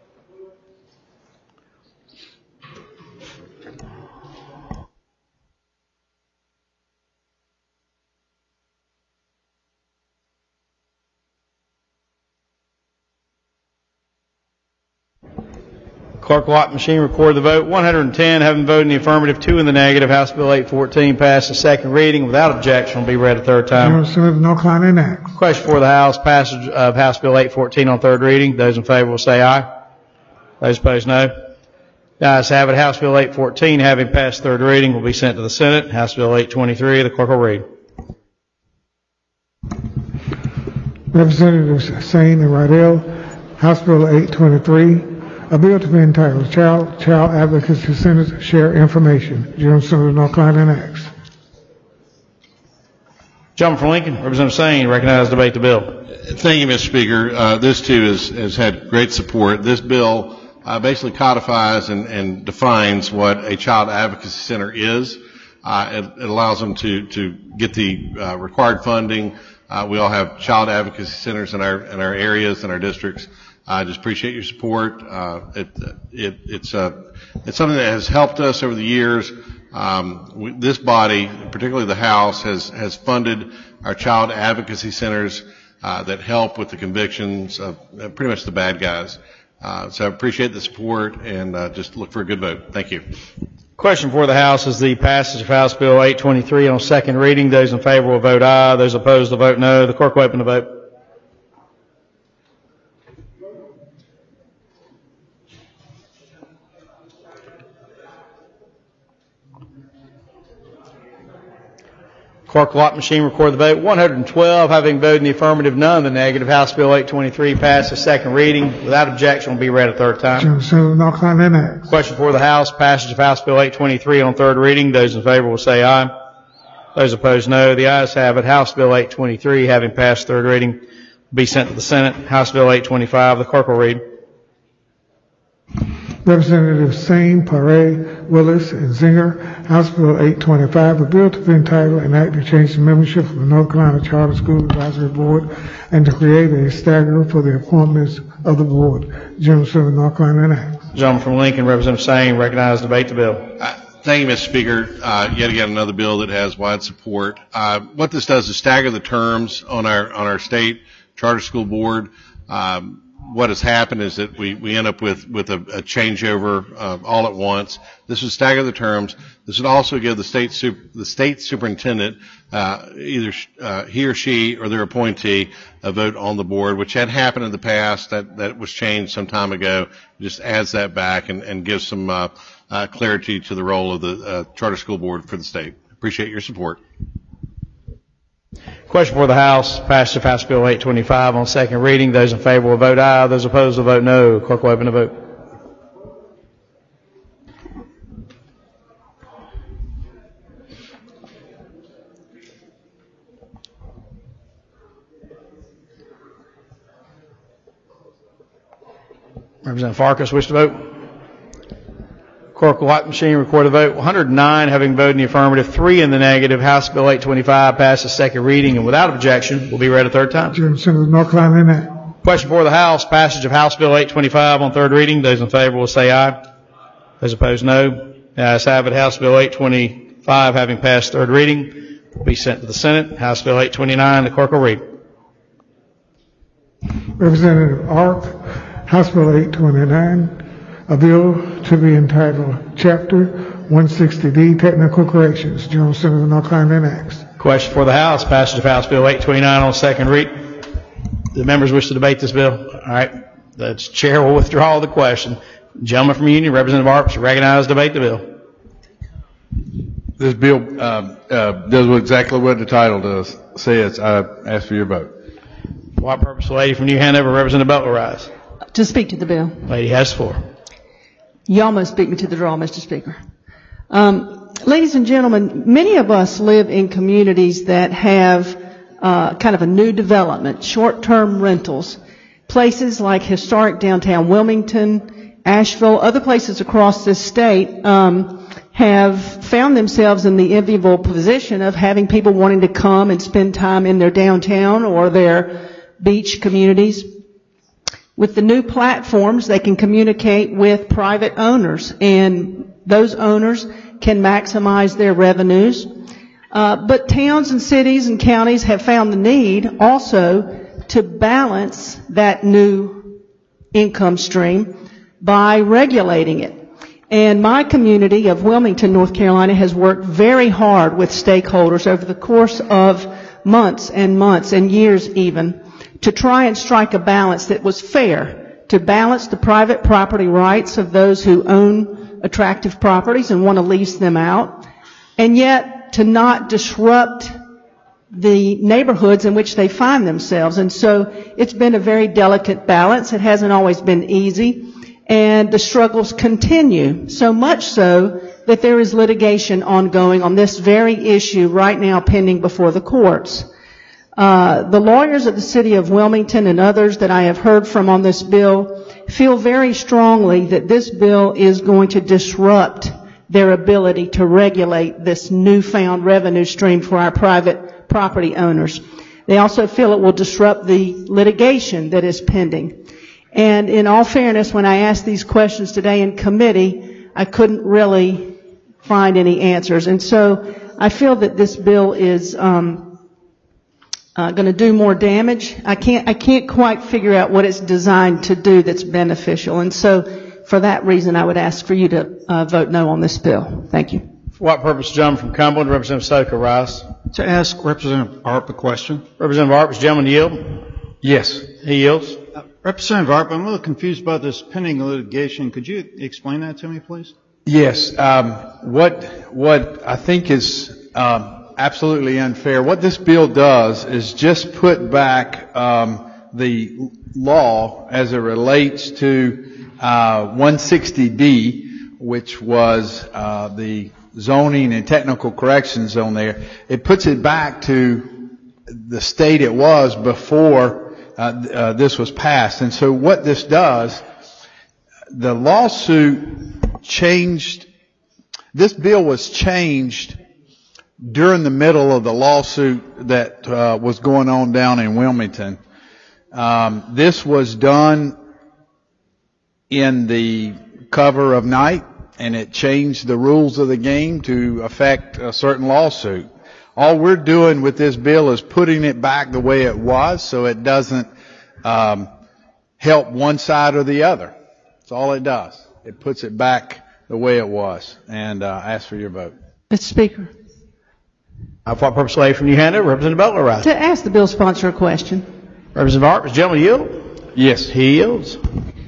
Clerk will lock the machine, record the vote. 110 having voted in the affirmative, 2 in the negative. House Bill 814 passed the second reading without objection. Will be read a third time. General Assembly, North Carolina Act. Question for the House, passage of House Bill 814 on third reading. Those in favor will say aye. Those opposed, no. The ayes have it. House Bill 814, having passed third reading, will be sent to the Senate. House Bill 823, the clerk will read. Representatives Sane and Rydell. House Bill 823. A bill to be entitled Child Advocacy Centers Share Information. General Assembly, North Carolina Acts. Gentleman from Lincoln, Representative Sane, recognized to debate the bill. Thank you, Mr. Speaker. This too has had great support. This bill basically codifies and defines what a child advocacy center is. It allows them to get the required funding. We all have child advocacy centers in our areas and our districts. I just appreciate your support. It's something that has helped us over the years. This body, particularly the House, has funded our child advocacy centers that help with the convictions of pretty much the bad guys. So I appreciate the support and just look for a good vote. Thank you. Question for the House is the passage of House Bill 823 on second reading. Those in favor will vote aye. Those opposed will vote no. The clerk will open the vote. Clerk will lock machine, record the vote. 112 having voted in the affirmative, none in the negative. House Bill 823 passes second reading. Without objection, will be read a third time. Johnson of North Carolina. Question for the House, passage of House Bill 823 on third reading. Those in favor will say aye. Those opposed, no. The ayes have it. House Bill 823, having passed third reading, will be sent to the Senate. House Bill 825, the clerk will read. Representatives Singh, Paray, Willis, and Zinger, House Bill 825, a bill to be entitled an act to change the membership of the North Carolina Charter School Advisory Board and to create a stagger for the appointments of the board. Gentleman of North Carolina. Gentleman from Lincoln, Representative Singh, recognized to debate the bill. Thank you, Mr. Speaker. Yet again, another bill that has wide support. What this does is stagger the terms on our state charter school board. What has happened is that we end up with a changeover all at once. This would stagger the terms. This would also give the state superintendent, either he or she or their appointee, a vote on the board, which had happened in the past. That was changed some time ago. It just adds that back and gives some clarity to the role of the charter school board for the state. Appreciate your support. Question for the House, passage of House Bill 825 on second reading. Those in favor will vote aye. Those opposed will vote no. Clerk will open the vote. Representative Farkas, wish to vote? Clerk will lock machine, record the vote. 109 having voted in the affirmative, 3 in the negative. House Bill 825 passes second reading and without objection will be read a third time. Johnson of North Carolina. Question for the House, passage of House Bill 825 on third reading. Those in favor will say aye. Those opposed, no. The ayes have it. House Bill 825 having passed third reading will be sent to the Senate. House Bill 829, the clerk will read. Representative Ark, House Bill 829. A bill to be entitled Chapter 160D, Technical Corrections. General Senator of North Carolina next. Question for the House, passage of House Bill 829 on second read. The members wish to debate this bill? All right. The chair will withdraw the question. Gentleman from Union, Representative Arps, recognized to debate the bill. This bill does exactly what the title does. Says. I ask for your vote. For what purpose, the lady from New Hanover, Representative Butler, rise? To speak to the bill. Lady has the floor. You almost beat me to the draw, Mr. Speaker. Ladies and gentlemen, many of us live in communities that have kind of a new development, short-term rentals. Places like historic downtown Wilmington, Asheville, other places across this state have found themselves in the enviable position of having people wanting to come and spend time in their downtown or their beach communities. With the new platforms, they can communicate with private owners, and those owners can maximize their revenues. But towns and cities and counties have found the need also to balance that new income stream by regulating it. And my community of Wilmington, North Carolina, has worked very hard with stakeholders over the course of months and years even, to try and strike a balance that was fair, to balance the private property rights of those who own attractive properties and want to lease them out, and yet to not disrupt the neighborhoods in which they find themselves. And so it's been a very delicate balance. It hasn't always been easy, and the struggles continue, so much so that there is litigation ongoing on this very issue right now pending before the courts. The lawyers of the city of Wilmington and others that I have heard from on this bill feel very strongly that this bill is going to disrupt their ability to regulate this newfound revenue stream for our private property owners. They also feel it will disrupt the litigation that is pending. And in all fairness, when I asked these questions today in committee, I couldn't really find any answers. And so I feel that this bill is going to do more damage. I can't quite figure out what it's designed to do that's beneficial. And so for that reason, I would ask for you to vote no on this bill. Thank you. For what purpose, gentleman from Cumberland, Representative Stoker, rise. To ask Representative Arp a question. Representative Arp, does the gentleman yield? Yes. He yields. Representative Arp, I'm a little confused about this pending litigation. Could you explain that to me, please? Yes. What I think is absolutely unfair, what this bill does is just put back the law as it relates to 160D, which was the zoning and technical corrections on there. It puts it back to the state it was before this was passed. And so what this does, the lawsuit changed, this bill was changed during the middle of the lawsuit that was going on down in Wilmington. This was done in the cover of night, and it changed the rules of the game to affect a certain lawsuit. All we're doing with this bill is putting it back the way it was so it doesn't help one side or the other. That's all it does. It puts it back the way it was. And I ask for your vote. Mr. Speaker. For what purpose, lady from New Hampshire, Representative Butler, rise. To ask the bill sponsor a question. Representative Arp, does the gentleman yield? Yes. He yields.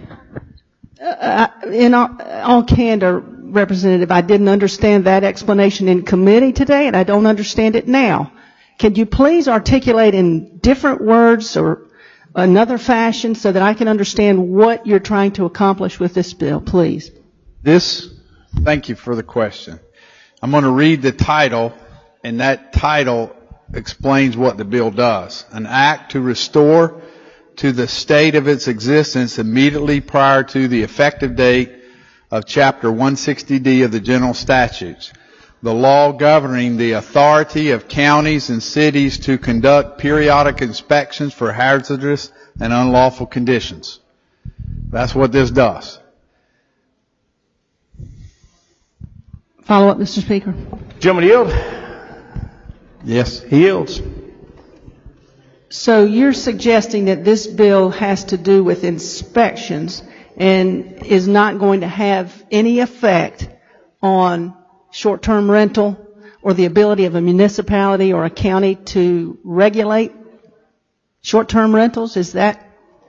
In all candor, Representative, I didn't understand that explanation in committee today, and I don't understand it now. Can you please articulate in different words or another fashion so that I can understand what you're trying to accomplish with this bill, please? Thank you for the question. I'm going to read the title, and that title explains what the bill does. An act to restore to the state of its existence immediately prior to the effective date of Chapter 160D of the General Statutes, the law governing the authority of counties and cities to conduct periodic inspections for hazardous and unlawful conditions. That's what this does. Follow up, Mr. Speaker. Gentleman yield? Yes. He yields. So you're suggesting that this bill has to do with inspections and is not going to have any effect on short-term rental or the ability of a municipality or a county to regulate short-term rentals? Is that?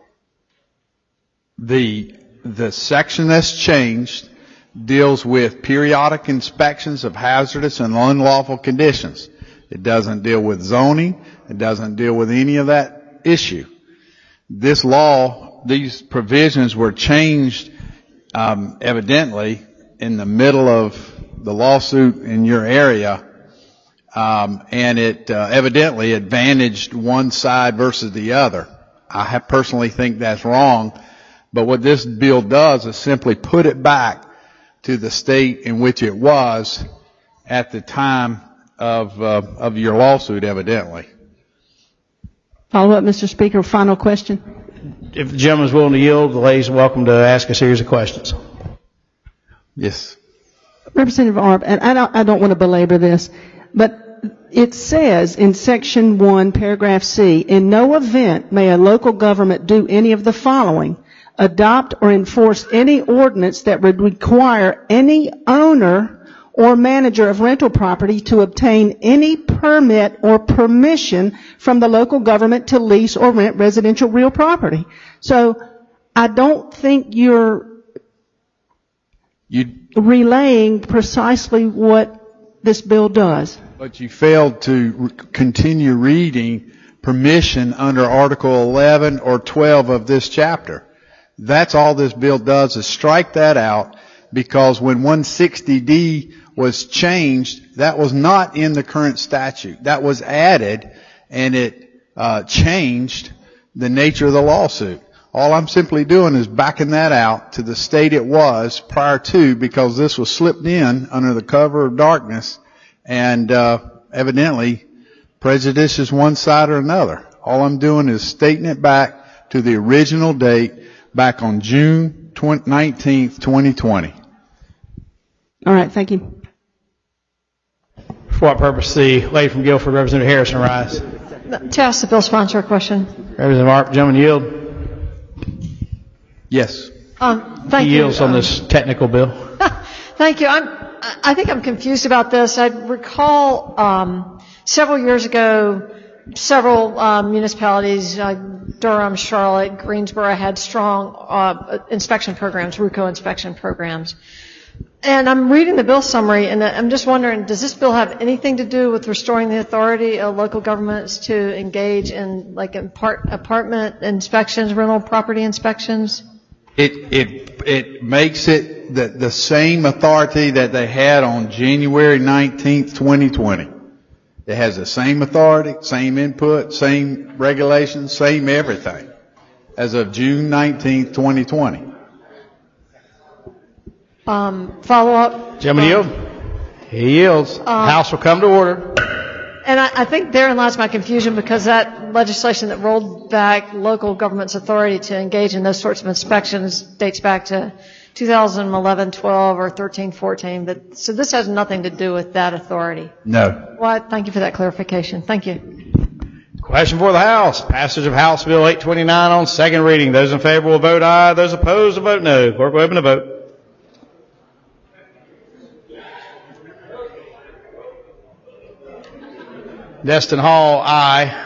The section that's changed deals with periodic inspections of hazardous and unlawful conditions. It doesn't deal with zoning. It doesn't deal with any of that issue. This law, these provisions were changed evidently in the middle of the lawsuit in your area, and it evidently advantaged one side versus the other. I personally think that's wrong, but what this bill does is simply put it back to the state in which it was at the time of your lawsuit, evidently. Follow up, Mr. Speaker. Final question. If the gentleman is willing to yield, the ladies are welcome to ask a series of questions. Yes. Representative Arp, and I don't want to belabor this, but it says in Section 1, Paragraph C, in no event may a local government do any of the following: adopt or enforce any ordinance that would require any owner or manager of rental property to obtain any permit or permission from the local government to lease or rent residential real property. So I don't think you're relaying precisely what this bill does. But you failed to continue reading permission under Article 11 or 12 of this chapter. That's all this bill does, is strike that out, because when 160D was changed, that was not in the current statute. That was added, and it changed the nature of the lawsuit. All I'm simply doing is backing that out to the state it was prior to, because this was slipped in under the cover of darkness and evidently prejudices one side or another. All I'm doing is stating it back to the original date, back on June 19th, 2020. All right, thank you. For what purpose, the lady from Guilford, Representative Harrison, rise. To ask the bill sponsor a question. Representative Mark, gentleman yield. Yes. Thank He you. yields on this technical bill. Thank you. I think I'm confused about this. I recall several years ago, several municipalities, Durham, Charlotte, Greensboro, had strong inspection programs, RUCO inspection programs. And I'm reading the bill summary, and I'm just wondering, does this bill have anything to do with restoring the authority of local governments to engage in like apartment inspections, rental property inspections? It makes it the same authority that they had on January 19th, 2020. It has the same authority, same input, same regulations, same everything as of June 19th, 2020. Follow up. Gentleman yield. He yields. House will come to order. And I think therein lies my confusion, because that legislation that rolled back local government's authority to engage in those sorts of inspections dates back to 2011, 12, or 13, 14. So this has nothing to do with that authority. No. Well, thank you for that clarification. Thank you. Question for the House. Passage of House Bill 829 on second reading. Those in favor will vote aye. Those opposed will vote no. Clerk will open the vote. Destin Hall, aye.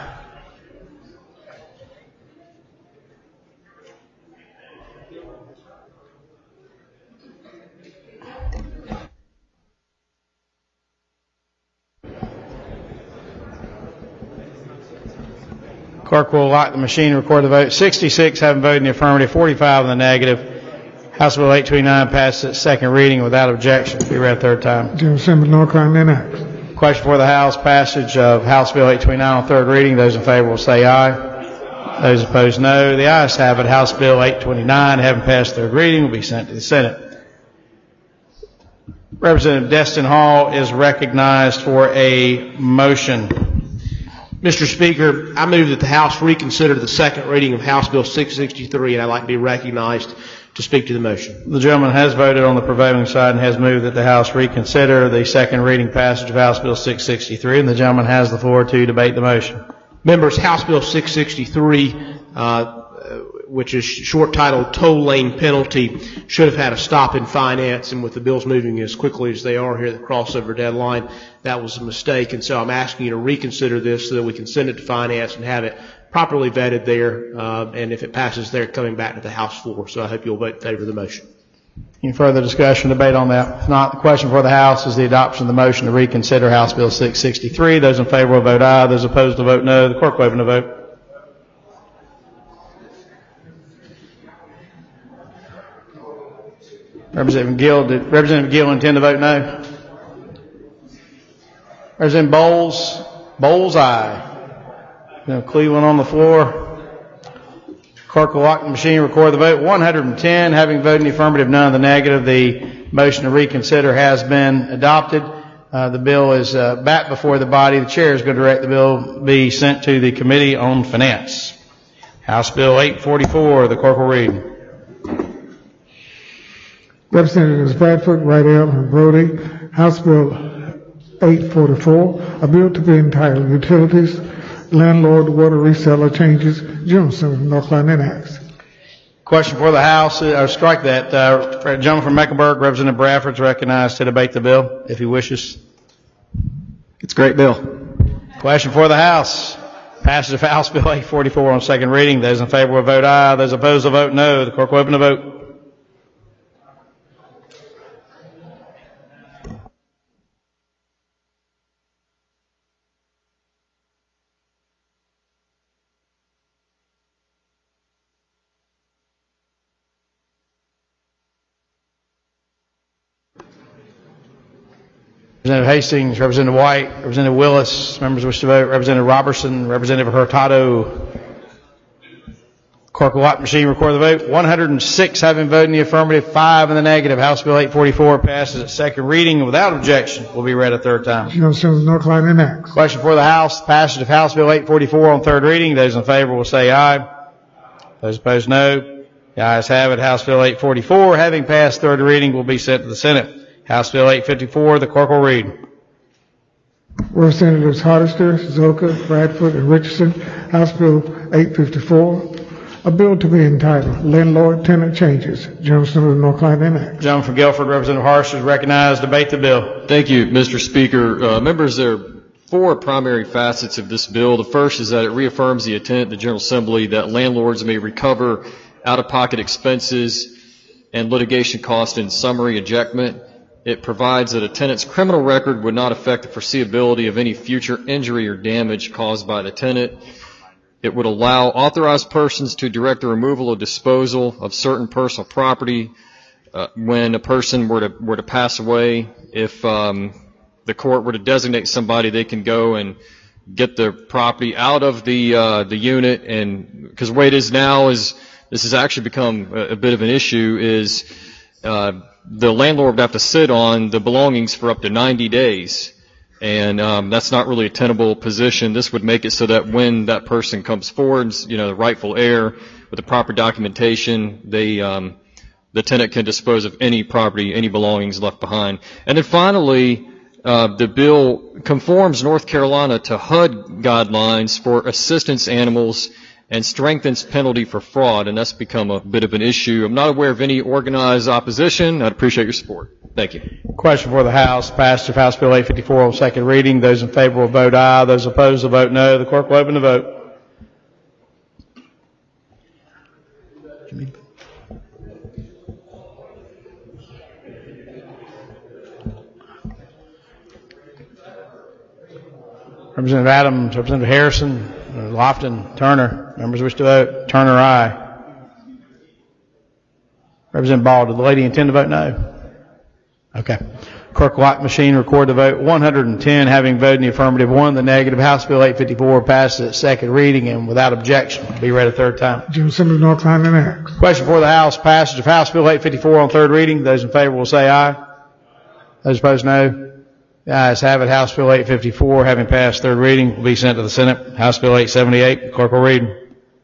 Clerk will lock the machine and record the vote. 66 having voted in the affirmative, 45 in the negative. House Bill 829 passes its second reading without objection. Be read a third time. General Assembly, North Carolina Act. Question for the House. Passage of House Bill 829 on third reading. Those in favor will say aye. Those opposed, no. The ayes have it. House Bill 829, having passed third reading, will be sent to the Senate. Representative Destin Hall is recognized for a motion. Mr. Speaker, I move that the House reconsider the second reading of House Bill 663, and I'd like to be recognized to speak to the motion. The gentleman has voted on the prevailing side and has moved that the House reconsider the second reading passage of House Bill 663, and the gentleman has the floor to debate the motion. Members, House Bill 663, which is short titled Toll Lane Penalty, should have had a stop in finance, and with the bills moving as quickly as they are here at the crossover deadline, that was a mistake, and so I'm asking you to reconsider this so that we can send it to finance and have it properly vetted there, and if it passes there, coming back to the House floor. So I hope you'll vote in favor of the motion. Any further discussion, debate on that? If not, the question for the House is the adoption of the motion to reconsider House Bill 663. Those in favor will vote aye. Those opposed will vote no. The clerk will open the vote. Representative Gill, did Representative Gill intend to vote no? Representative Bowles, aye. Cleveland on the floor. Clerk will lock the machine, record the vote. 110 having voted in the affirmative, none in the negative. The motion to reconsider has been adopted. The bill is back before the body. The chair is going to direct the bill be sent to the Committee on Finance. House Bill 844, the clerk will read. Representatives Bradford, Rydell, and Brody. House Bill 844, a bill to be entitled Utilities Landlord Water Reseller Changes. General Assembly, North Carolina Acts. Question for the House, or strike that. Gentleman from Mecklenburg, Representative Bradford, is recognized to debate the bill, if he wishes. It's a great bill. Question for the House. Passage of House Bill 844 on second reading. Those in favor will vote aye. Those opposed will vote no. The clerk will open the vote. Representative Hastings, Representative White, Representative Willis, members wish to vote, Representative Robertson, Representative Hurtado. Clerk will lock the machine, record the vote. 106 having voted in the affirmative, 5 in the negative. House Bill 844 passes its second reading without objection. Will be read a third time. General Assembly, North Carolina Acts. Question for the House. Passage of House Bill 844 on third reading. Those in favor will say aye. Those opposed, no. The ayes have it. House Bill 844, having passed third reading, will be sent to the Senate. House Bill 854, the clerk will read. Representatives Hardister, Zoka, Bradford, and Richardson, House Bill 854, a bill to be entitled Landlord-Tenant Changes, General Assembly of North Carolina Act. Gentleman from Guilford, Representative Harsh, is recognized. Debate the bill. Thank you, Mr. Speaker. Members, there are four primary facets of this bill. The first is that it reaffirms the intent of the General Assembly that landlords may recover out-of-pocket expenses and litigation costs in summary ejectment. It provides that a tenant's criminal record would not affect the foreseeability of any future injury or damage caused by the tenant. It would allow authorized persons to direct the removal or disposal of certain personal property when a person were to pass away. If the court were to designate somebody, they can go and get the property out of the unit. And because the way it is now is this has actually become a bit of an issue is the landlord would have to sit on the belongings for up to 90 days. And that's not really a tenable position. This would make it so that when that person comes forward, the rightful heir with the proper documentation, the tenant can dispose of any property, any belongings left behind. And then finally, the bill conforms North Carolina to HUD guidelines for assistance animals and strengthens penalty for fraud, and that's become a bit of an issue. I'm not aware of any organized opposition. I'd appreciate your support. Thank you. Question for the House. Passage of House Bill 854 on second reading. Those in favor will vote aye. Those opposed will vote no. The clerk will open the vote. Representative Adams, Representative Harrison, Lofton, Turner. Members wish to vote. Turner, aye. Representative Ball, did the lady intend to vote no? Okay. Clerk will lock machine, record the vote. 110 having voted in the affirmative, 1 in the negative. House Bill 854 passes at second reading and without objection. Be read a third time. General Assembly of North Carolina Act. Question for the House. Passage of House Bill 854 on third reading. Those in favor will say aye. Those opposed, no. The ayes have it. House Bill 854, having passed third reading, will be sent to the Senate. House Bill 878. The clerk will read.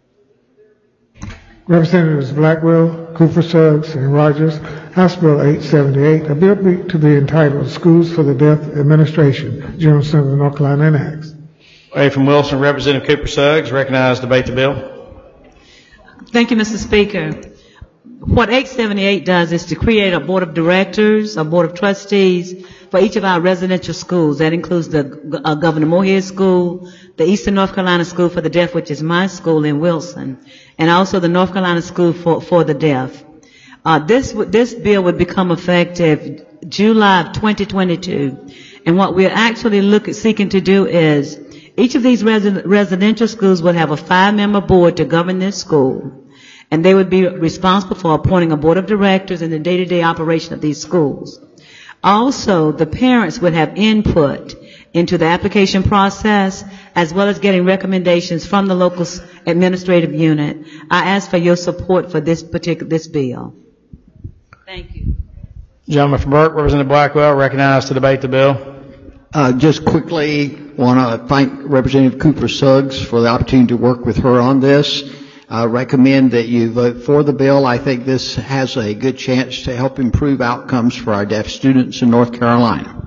Representatives Blackwell, Cooper Suggs, and Rogers, House Bill 878, a bill to be entitled Schools for the Deaf Administration, General Assembly of North Carolina Acts. A from Wilson, Representative Cooper Suggs, recognized. Debate the bill. Thank you, Mr. Speaker. What 878 does is to create a board of directors, a board of trustees for each of our residential schools. That includes the Governor Moorhead School, the Eastern North Carolina School for the Deaf, which is my school in Wilson, and also the North Carolina School for the Deaf. This bill would become effective July of 2022. And what we're actually seeking to do is each of these residential schools will have a 5-member board to govern this school. And they would be responsible for appointing a board of directors in the day-to-day operation of these schools. Also, the parents would have input into the application process as well as getting recommendations from the local administrative unit. I ask for your support for this bill. Thank you. Gentleman from Burke, Representative Blackwell, recognized to debate the bill. Just quickly, want to thank Representative Cooper Suggs for the opportunity to work with her on this. I recommend that you vote for the bill. I think this has a good chance to help improve outcomes for our deaf students in North Carolina.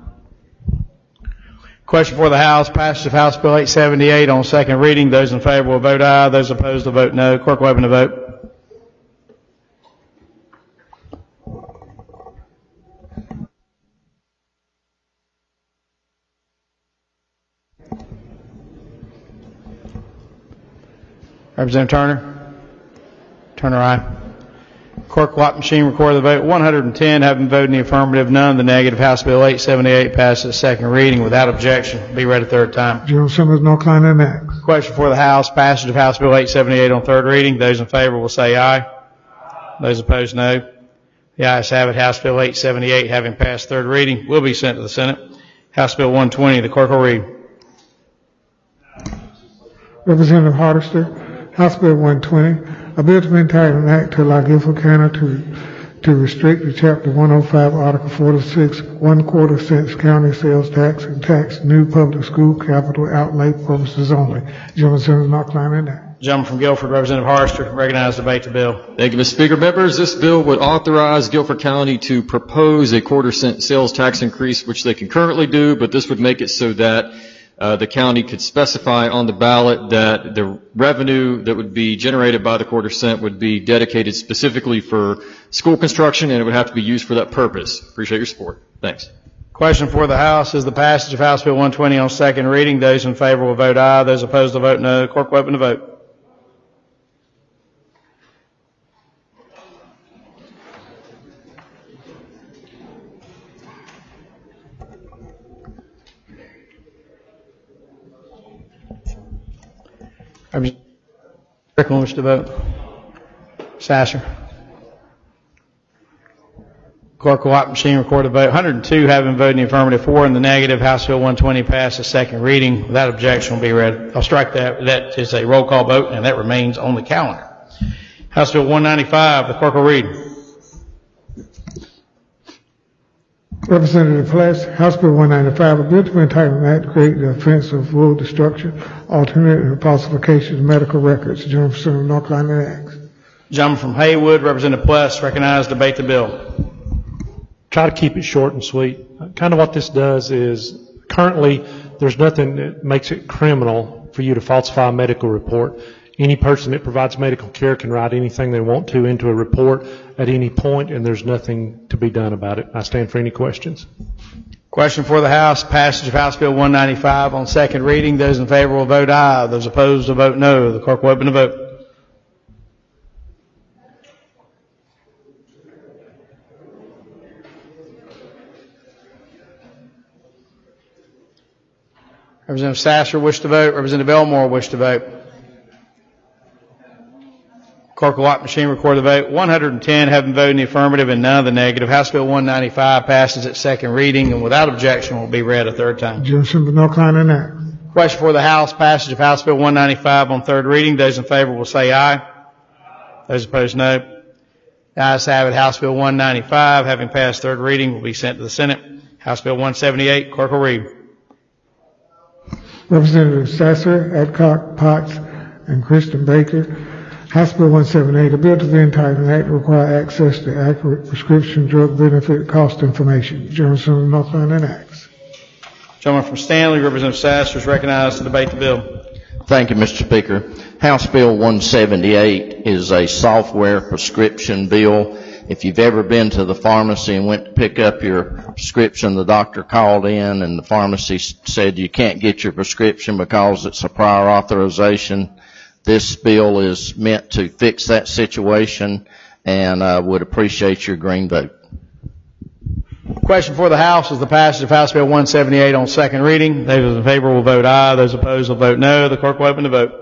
Question for the House. Passage of House Bill 878 on second reading. Those in favor will vote aye. Those opposed will vote no. Clerk will open the vote. Representative Turner. Turner, aye. Clerk will lock machine, record the vote. 110 having voted in the affirmative, none in the negative. House Bill 878 passes at second reading without objection. Be read a third time. General Assembly of North Carolina Act. Question for the House. Passage of House Bill 878 on third reading. Those in favor will say aye. Those opposed, no. The ayes have it. House Bill 878, having passed third reading, will be sent to the Senate. House Bill 120, the clerk will read. Representative Hardister, House Bill 120, a bill to be entitled an act to allow Guilford County to restrict the Chapter 105, Article 46, 1/4 cents county sales tax and tax new public school capital outlay purposes only. General Assembly of North Carolina Act. Gentleman from Guilford, Representative Harster, recognized to debate the bill. Thank you, Mr. Speaker. Members, this bill would authorize Guilford County to propose a quarter-cent sales tax increase, which they can currently do, but this would make it so that the county could specify on the ballot that the revenue that would be generated by the quarter cent would be dedicated specifically for school construction, and it would have to be used for that purpose. Appreciate your support. Thanks. Question for the House is the passage of House Bill 120 on second reading. Those in favor will vote aye. Those opposed will vote no. Clerk will open the vote. Strickland wish to vote. Sasser. Clerk will wipe machine, record the vote. 102 having voted in the affirmative, 4 in the negative. House Bill 120 passes second reading. Without objection will be read. I'll strike that. That is a roll call vote, and that remains on the calendar. House Bill 195, the clerk will read. Representative Flash, House Bill 195, a bill to entitle an act to create the offense of will destruction, alternate and falsification of medical records. Gentleman from North Carolina acts. Gentleman from Haywood, Representative Pless, recognized to debate the bill. Try to keep it short and sweet. Kind of what this does is currently there's nothing that makes it criminal for you to falsify a medical report. Any person that provides medical care can write anything they want to into a report at any point, and there's nothing to be done about it. I stand for any questions. Question for the House, passage of House Bill 195 on second reading. Those in favor will vote aye. Those opposed will vote no. The clerk will open the vote. Representative Sasser wish to vote. Representative Elmore wish to vote. Clerk will wipe machine, record the vote. 110 having voted in the affirmative and none of the negative. House Bill 195 passes its second reading and without objection will be read a third time. Gentleman from North Carolina acts. Question for the House, passage of House Bill 195 on third reading. Those in favor will say aye. Those opposed, no. The ayes have it. House Bill 195, having passed third reading, will be sent to the Senate. House Bill 178, clerk will read. Representative Sasser, Adcock, Potts, and Kristen Baker. House Bill 178, a bill to be entitled an act to require access to accurate prescription drug benefit cost information. Gentleman from North Carolina acts. Gentleman from Stanley, Representative Sasser, is recognized to debate the bill. Thank you, Mr. Speaker. House Bill 178 is a software prescription bill. If you've ever been to the pharmacy and went to pick up your prescription, the doctor called in and the pharmacy said you can't get your prescription because it's a prior authorization. This bill is meant to fix that situation, and I would appreciate your green vote. Question for the House is the passage of House Bill 178 on second reading. Those in favor will vote aye. Those opposed will vote no. The clerk will open the vote.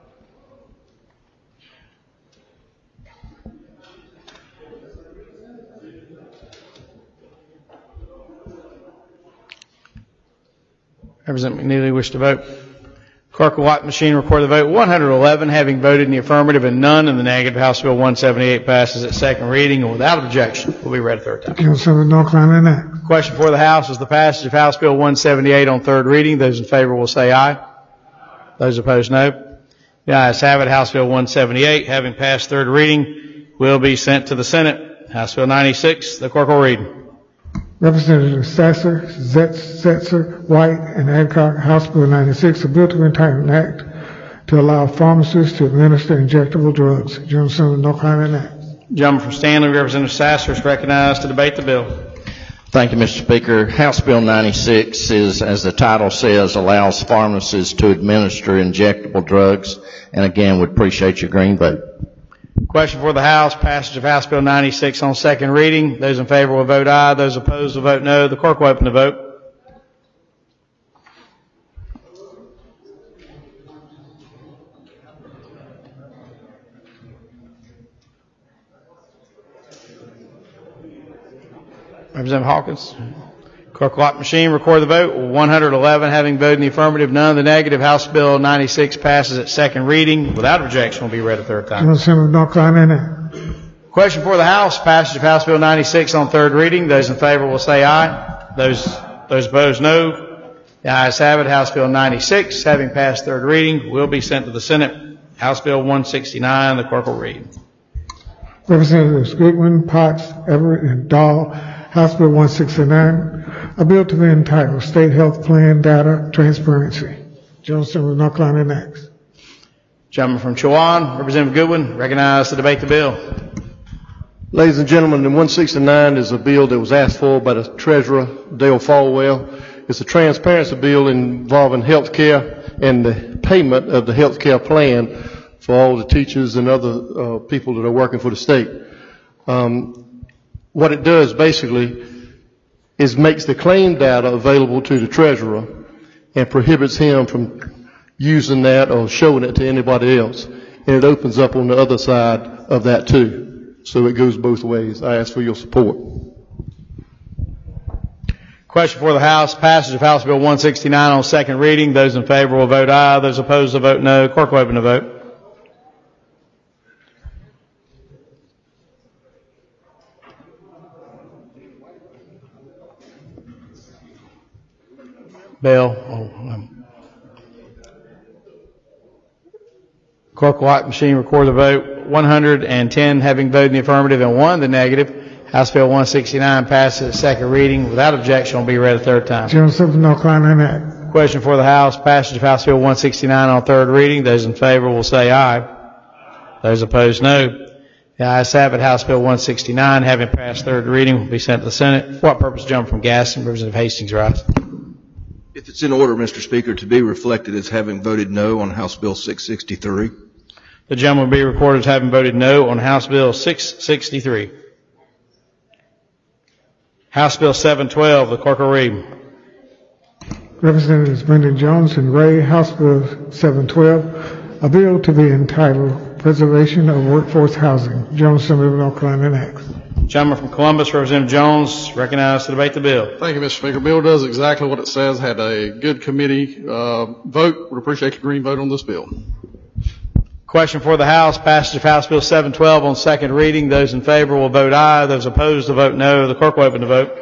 Representative McNeely wish to vote. Clerk will wipe machine, record the vote. 111 having voted in the affirmative and none in the negative. House Bill 178 passes its second reading and without objection will be read a third time. Gentleman from North Carolina acts. Question for the House is the passage of House Bill 178 on third reading. Those in favor will say aye. Those opposed, no. The ayes have it. House Bill 178, having passed third reading, will be sent to the Senate. House Bill 96, the clerk will read. Representative Sasser, Setzer, White, and Adcock, House Bill 96, a bill to entitle an act to allow pharmacists to administer injectable drugs. Gentleman from North Carolina acts. Gentleman from Stanley, Representative Sasser, is recognized to debate the bill. Thank you, Mr. Speaker. House Bill 96 is, as the title says, allows pharmacists to administer injectable drugs, and again, would appreciate your green vote. Question for the House, passage of House Bill 96 on second reading. Those in favor will vote aye. Those opposed will vote no. The clerk will open the vote. Representative Hawkins. Clerk will wipe machine, record the vote. 111 having voted in the affirmative, none in the negative. House Bill 96 passes its second reading. Without objection will be read a third time. Gentleman from North Carolina acts. Question for the House, passage of House Bill 96 on third reading. Those in favor will say aye. Those opposed, no. The ayes have it. House Bill 96, having passed third reading, will be sent to the Senate. House Bill 169. The clerk will read. Representatives Goodwin, Potts, Everett, and Dahl, House Bill 169, a bill to be entitled State Health Plan Data Transparency. General Assembly of North Carolina enacts. Gentleman from Chowan, Representative Goodwin, recognized to debate the bill. Ladies and gentlemen, the 169 is a bill that was asked for by the Treasurer, Dale Falwell. It's a transparency bill involving health care and the payment of the health care plan for all the teachers and other people that are working for the state. What it does basically is makes the claim data available to the Treasurer and prohibits him from using that or showing it to anybody else. And it opens up on the other side of that too. So it goes both ways. I ask for your support. Question for the House. Passage of House Bill 169 on second reading. Those in favor will vote aye. Those opposed will vote no. Clerk will open the vote. Bill. Clerk will watch machine record the vote. 110 having voted in the affirmative and 1 in the negative. House Bill 169 passes at second reading. Without objection will be read a third time. General Assembly of North Carolina enact. Question for the House. Passage of House Bill 169 on third reading. Those in favor will say aye. Those opposed, no. The ayes have it. House Bill 169, having passed third reading, will be sent to the Senate. For what purpose? Gentleman from Gaston, Representative Hastings, rise. If it's in order, Mr. Speaker, to be reflected as having voted no on House Bill 663. The gentleman will be recorded as having voted no on House Bill 663. House Bill 712, the clerk will read. Representatives Brendan Jones and Ray, House Bill 712, a bill to be entitled Preservation of Workforce Housing. General Assembly of North Carolina enacts. Gentleman from Columbus, Representative Jones, recognized to debate the bill. Thank you, Mr. Speaker. Bill does exactly what it says. Had a good committee vote. Would appreciate your green vote on this bill. Question for the House. Passage of House Bill 712 on second reading. Those in favor will vote aye. Those opposed will vote no. The clerk will open the vote.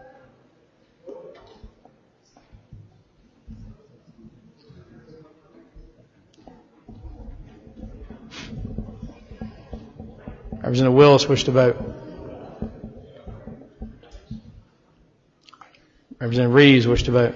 Representative Willis wished to vote. Representative Reeves wished to vote.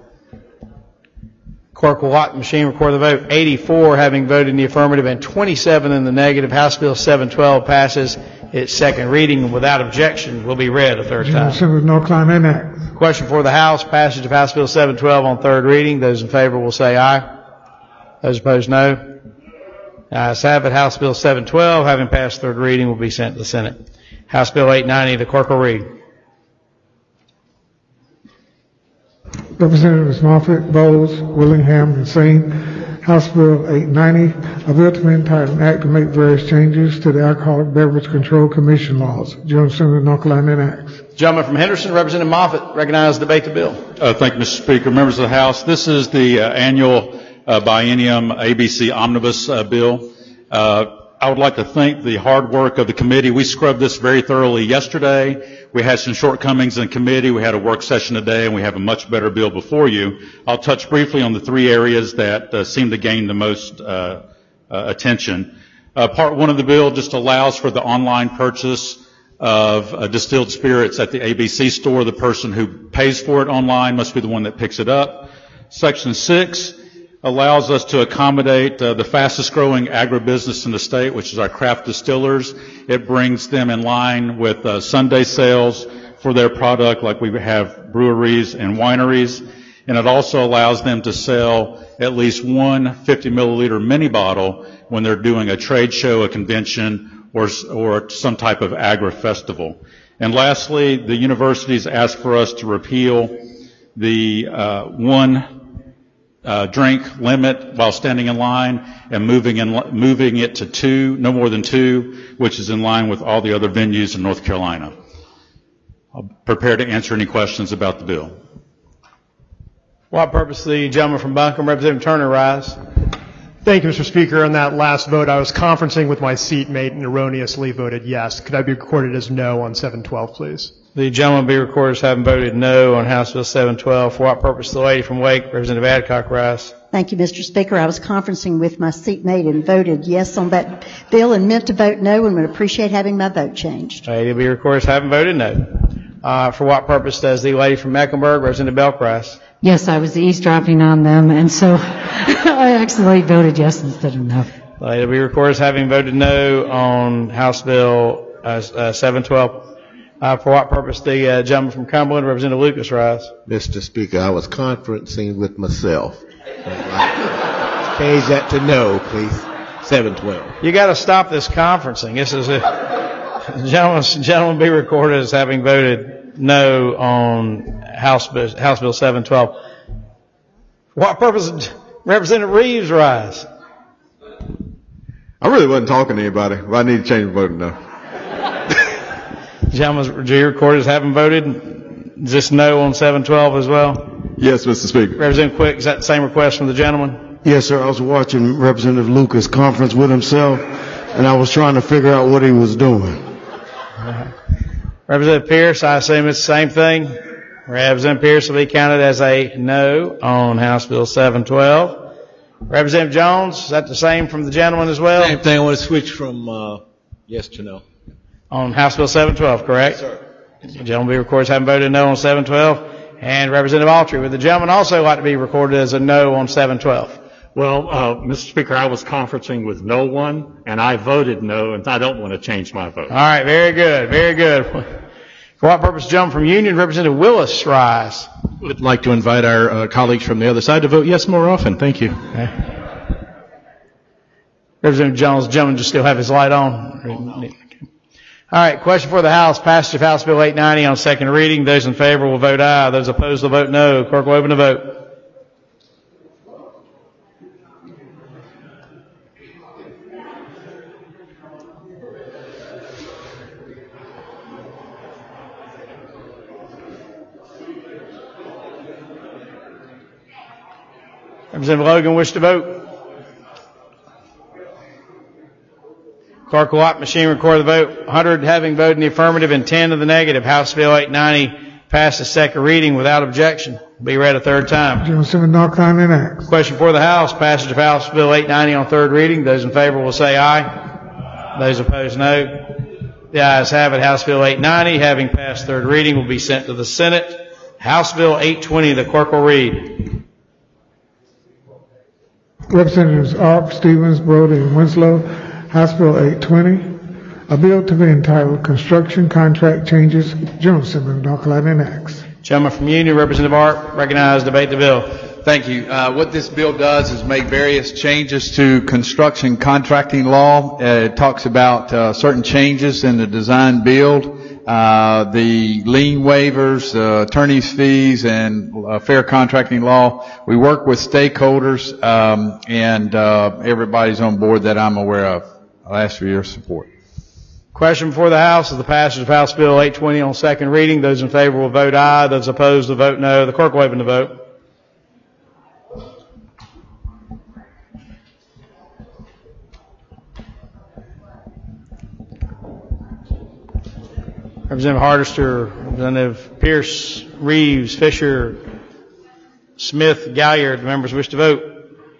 Clerk will watch the machine record the vote. 84 having voted in the affirmative and 27 in the negative. House Bill 712 passes its second reading and without objection will be read a third time. General Assembly of North Carolina enact. Question for the House. Passage of House Bill 712 on third reading. Those in favor will say aye. Those opposed, no. The ayes have it. House Bill 712, having passed third reading, will be sent to the Senate. House Bill 890, the clerk will read. Representatives Moffitt, Bowles, Willingham, and Singh, House Bill 890, a bill to be entitled an act to make various changes to the Alcoholic Beverage Control Commission laws. General Assembly of North Carolina enacts. Gentleman from Henderson, Representative Moffitt, recognized to debate the bill. Thank you, Mr. Speaker. Members of the House, this is the annual biennium ABC omnibus bill. I would like to thank the hard work of the committee. We scrubbed this very thoroughly yesterday. We had some shortcomings in committee. We had a work session today, and we have a much better bill before you. I'll touch briefly on the three areas that seem to gain the most attention. Part one of the bill just allows for the online purchase of distilled spirits at the ABC store. The person who pays for it online must be the one that picks it up. Section 6 allows us to accommodate the fastest growing agribusiness in the state, which is our craft distillers. It brings them in line with Sunday sales for their product, like we have breweries and wineries. And it also allows them to sell at least one 50 milliliter mini bottle when they're doing a trade show, a convention, or some type of agri-festival. And lastly, the universities ask for us to repeal the one drink limit while standing in line and moving it to 2, no more than 2, which is in line with all the other venues in North Carolina. I'm prepared to answer any questions about the bill. For what purpose the gentleman from Buncombe, Representative Turner, rise? Thank you, Mr. Speaker. On that last vote, I was conferencing with my seatmate and erroneously voted yes. Could I be recorded as no on 712, please? The gentleman be recorded as having voted no on House Bill 712. For what purpose? The lady from Wake, Representative Adcock Rice. Thank you, Mr. Speaker. I was conferencing with my seatmate and voted yes on that bill and meant to vote no and would appreciate having my vote changed. Lady be recorded as having voted no. For what purpose does the lady from Mecklenburg, Representative Belkrice? Yes, I was eavesdropping on them, and so I actually voted yes instead of no. Lady be recorded as having voted no on House Bill 712. For what purpose? The gentleman from Cumberland, Representative Lucas Rice. Mr. Speaker, I was conferencing with myself. Change that to no, please. 712. You got to stop this conferencing. This is gentleman be recorded as having voted no on House Bill 712. For what purpose? Representative Reeves Rice. I really wasn't talking to anybody, but I need to change my vote now. Gentlemen, be recorded as having voted. Is this no on 712 as well? Yes, Mr. Speaker. Representative Quick, is that the same request from the gentleman? Yes, sir. I was watching Representative Lucas conference with himself, and I was trying to figure out what he was doing. Representative Pierce, I assume it's the same thing. Representative Pierce will be counted as a no on House Bill 712. Representative Jones, is that the same from the gentleman as well? Same thing. I want to switch from yes to no. On House Bill 712, correct? Yes, sir. The gentleman be recorded as having voted no on 712. And Representative Autry, would the gentleman also like to be recorded as a no on 712? Well, Mr. Speaker, I was conferencing with no one, and I voted no, and I don't want to change my vote. All right, very good, very good. For what purpose, gentleman from Union, Representative Willis Rice. Would like to invite our colleagues from the other side to vote yes more often. Thank you. Okay. Representative Jones, the gentleman just still have his light on. All right, question for the House. Passage of House Bill 890 on second reading. Those in favor will vote aye. Those opposed will vote no. Clerk will open the vote. Representative Logan, wish to vote? Clerk will lock machine, record the vote. 100 having voted in the affirmative and 10 in the negative. House Bill 890 passed the second reading without objection. Be read a third time. General Assembly, North Carolina acts. Question for the House. Passage of House Bill 890 on third reading. Those in favor will say aye. Those opposed, no. The ayes have it. House Bill 890, having passed third reading, will be sent to the Senate. House Bill 820, the clerk will read. Representatives Arp, Stevens, Brody, and Winslow. House Bill 820, a bill to be entitled Construction Contract Changes, General Assembly, North Carolina acts. Gentleman from Union, Representative Art, recognized, debate the bill. Thank you. What this bill does is make various changes to construction contracting law. It talks about certain changes in the design build, the lien waivers, attorney's fees, and fair contracting law. We work with stakeholders, and everybody's on board that I'm aware of. I'll ask for your support. Question before the House is the passage of House Bill 820 on second reading. Those in favor will vote aye. Those opposed will vote no. The clerk will open the vote. Representative Hardister, Representative Pierce, Reeves, Fisher, Smith, Galliard, members wish to vote.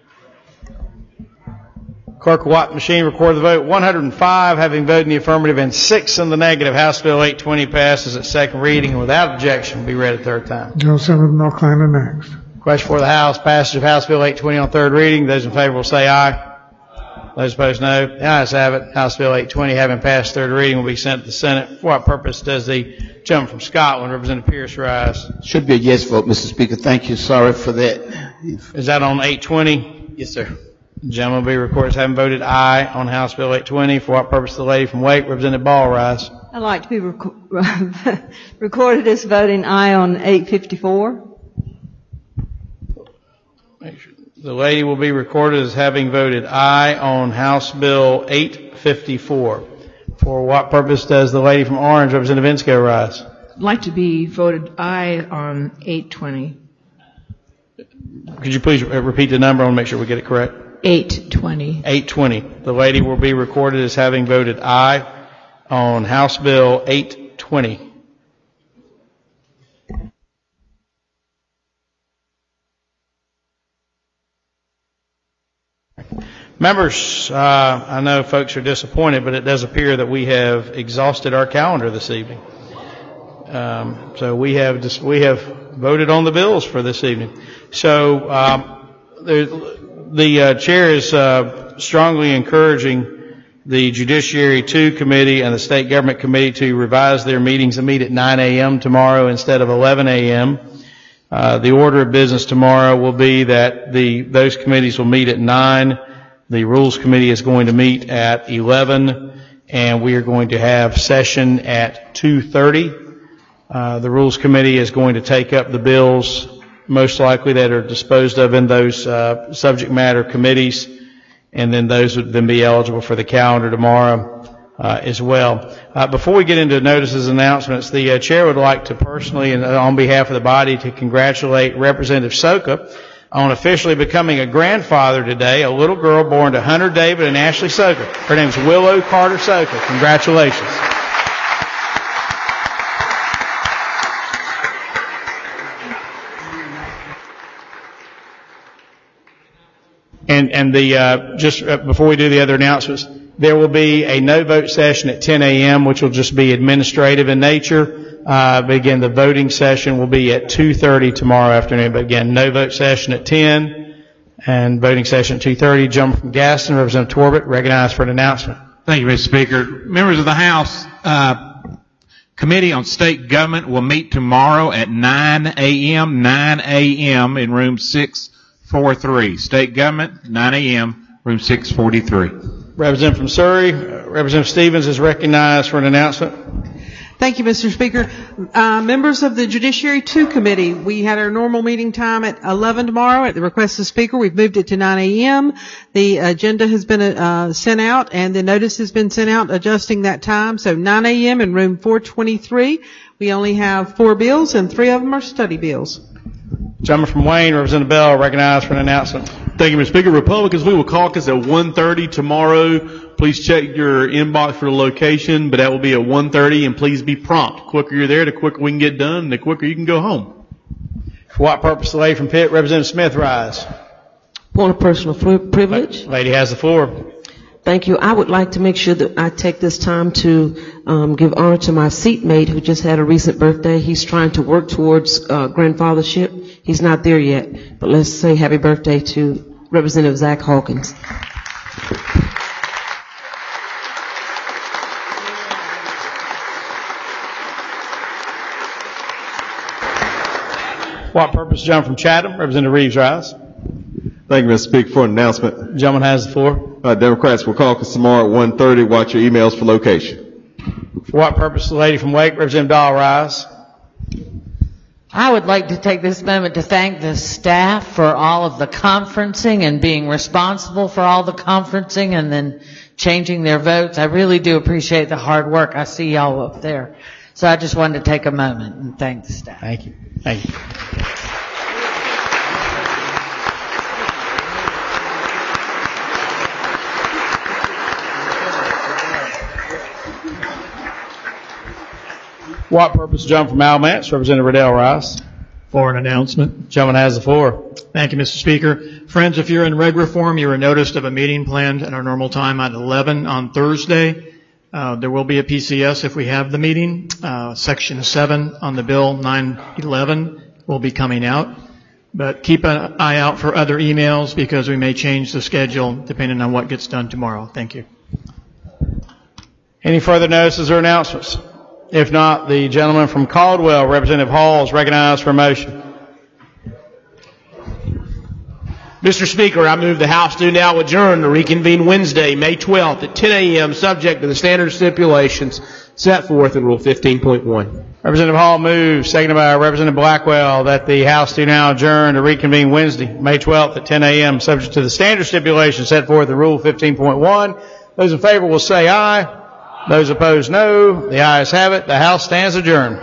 Clerk will watch machine, record the vote. 105 having voted in the affirmative and 6 in the negative. House Bill 820 passes at second reading and without objection will be read a third time. General Assembly, North Carolina next. Question for the House. Passage of House Bill 820 on third reading. Those in favor will say aye. Those opposed, no. The ayes have it. House Bill 820, having passed third reading, will be sent to the Senate. For what purpose does the gentleman from Scotland, Representative Pierce, rise? Should be a yes vote, Mr. Speaker. Thank you. Sorry for that. Is that on 820? Yes, sir. The gentleman will be recorded as having voted aye on House Bill 820. For what purpose the lady from Wake, Representative Ball, rise? I'd like to be recorded as voting aye on 854. The lady will be recorded as having voted aye on House Bill 854. For what purpose does the lady from Orange, Representative Insco, rise? I'd like to be voted aye on 820. Could you please repeat the number? I want to make sure we get it correct. 820. 820. The lady will be recorded as having voted aye on House Bill 820. Members, I know folks are disappointed, but it does appear that we have exhausted our calendar this evening. So we have voted on the bills for this evening. So the chair is strongly encouraging the Judiciary 2 Committee and the State Government Committee to revise their meetings and meet at 9 a.m. tomorrow instead of 11 a.m. The order of business tomorrow will be that those committees will meet at 9. The Rules Committee is going to meet at 11, and we are going to have session at 2:30. The Rules Committee is going to take up the bills most likely that are disposed of in those subject matter committees, and then those would then be eligible for the calendar tomorrow as well. Before we get into notices and announcements, the chair would like to personally and on behalf of the body to congratulate Representative Soka on officially becoming a grandfather today, a little girl born to Hunter David and Ashley Soka. Her name is Willow Carter Soka. Congratulations. And just before we do the other announcements, there will be a no vote session at 10 a.m., which will just be administrative in nature. But again, the voting session will be at 2:30 tomorrow afternoon. But again, no vote session at 10 and voting session at 2:30. Gentleman from Gaston, Representative Torbett, recognized for an announcement. Thank you, Mr. Speaker. Members of the House, Committee on State Government will meet tomorrow at 9 a.m. in room 643. State Government, 9 a.m., room 643. Representative from Surrey, Representative Stevens is recognized for an announcement. Thank you, Mr. Speaker. Members of the Judiciary 2 Committee, we had our normal meeting time at 11 tomorrow at the request of the Speaker. We've moved it to 9 a.m. The agenda has been sent out, and the notice has been sent out adjusting that time. So 9 a.m. in room 423. We only have 4 bills, and 3 of them are study bills. Gentleman from Wayne, Representative Bell, recognized for an announcement. Thank you, Mr. Speaker. Republicans, we will caucus at 1:30 tomorrow. Please check your inbox for the location, but that will be at 1:30, and please be prompt. The quicker you're there, the quicker we can get done, and the quicker you can go home. For what purpose, the lady from Pitt, Representative Smith, rise. Point of personal privilege. Lady has the floor. Thank you. I would like to make sure that I take this time to give honor to my seatmate who just had a recent birthday. He's trying to work towards grandfathership. He's not there yet, but let's say happy birthday to Representative Zach Hawkins. What purpose, John from Chatham, Representative Reeves, rise. Thank you, Mr. Speaker, for an announcement. Gentleman has the floor. Democrats will caucus tomorrow at 1:30. Watch your emails for location. For what purpose, the lady from Wake, Representative Dahl, rise. I would like to take this moment to thank the staff for all of the conferencing and being responsible for all the conferencing and then changing their votes. I really do appreciate the hard work. I see y'all up there. So I just wanted to take a moment and thank the staff. Thank you. Thank you. What purpose, John from Alamance, Representative Riddell, rise. For an announcement. Gentleman has the floor. Thank you, Mr. Speaker. Friends, if you're in regular form, you are noticed of a meeting planned at our normal time at 11 on Thursday. There will be a PCS if we have the meeting. Section 7 on the bill 911 will be coming out. But keep an eye out for other emails because we may change the schedule depending on what gets done tomorrow. Thank you. Any further notices or announcements? If not, the gentleman from Caldwell, Representative Hall, is recognized for a motion. Mr. Speaker, I move the House do now adjourn to reconvene Wednesday, May 12th at 10 a.m. subject to the standard stipulations set forth in Rule 15.1. Representative Hall moves, seconded by Representative Blackwell, that the House do now adjourn to reconvene Wednesday, May 12th at 10 a.m. subject to the standard stipulations set forth in Rule 15.1. Those in favor will say aye. Those opposed, no. The ayes have it. The House stands adjourned.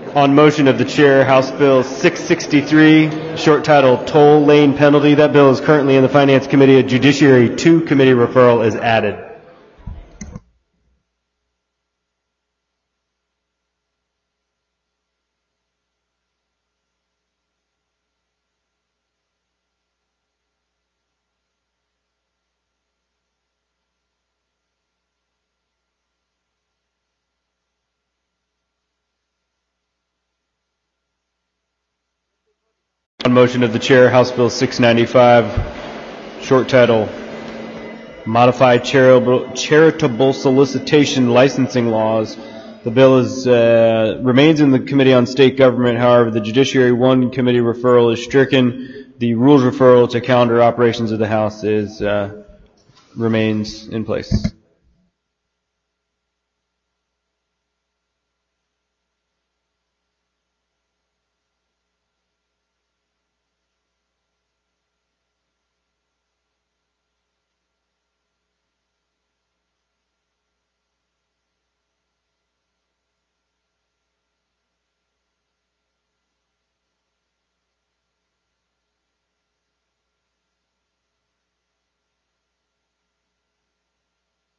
On motion of the chair, House Bill 663, short title, Toll Lane Penalty. That bill is currently in the Finance Committee. A Judiciary 2 committee referral is added. On motion of the chair, House Bill 695, short title, Modified Charitable Solicitation Licensing Laws. The bill remains in the Committee on State Government. However, the Judiciary 1 committee referral is stricken. The rules referral to calendar operations of the House remains in place.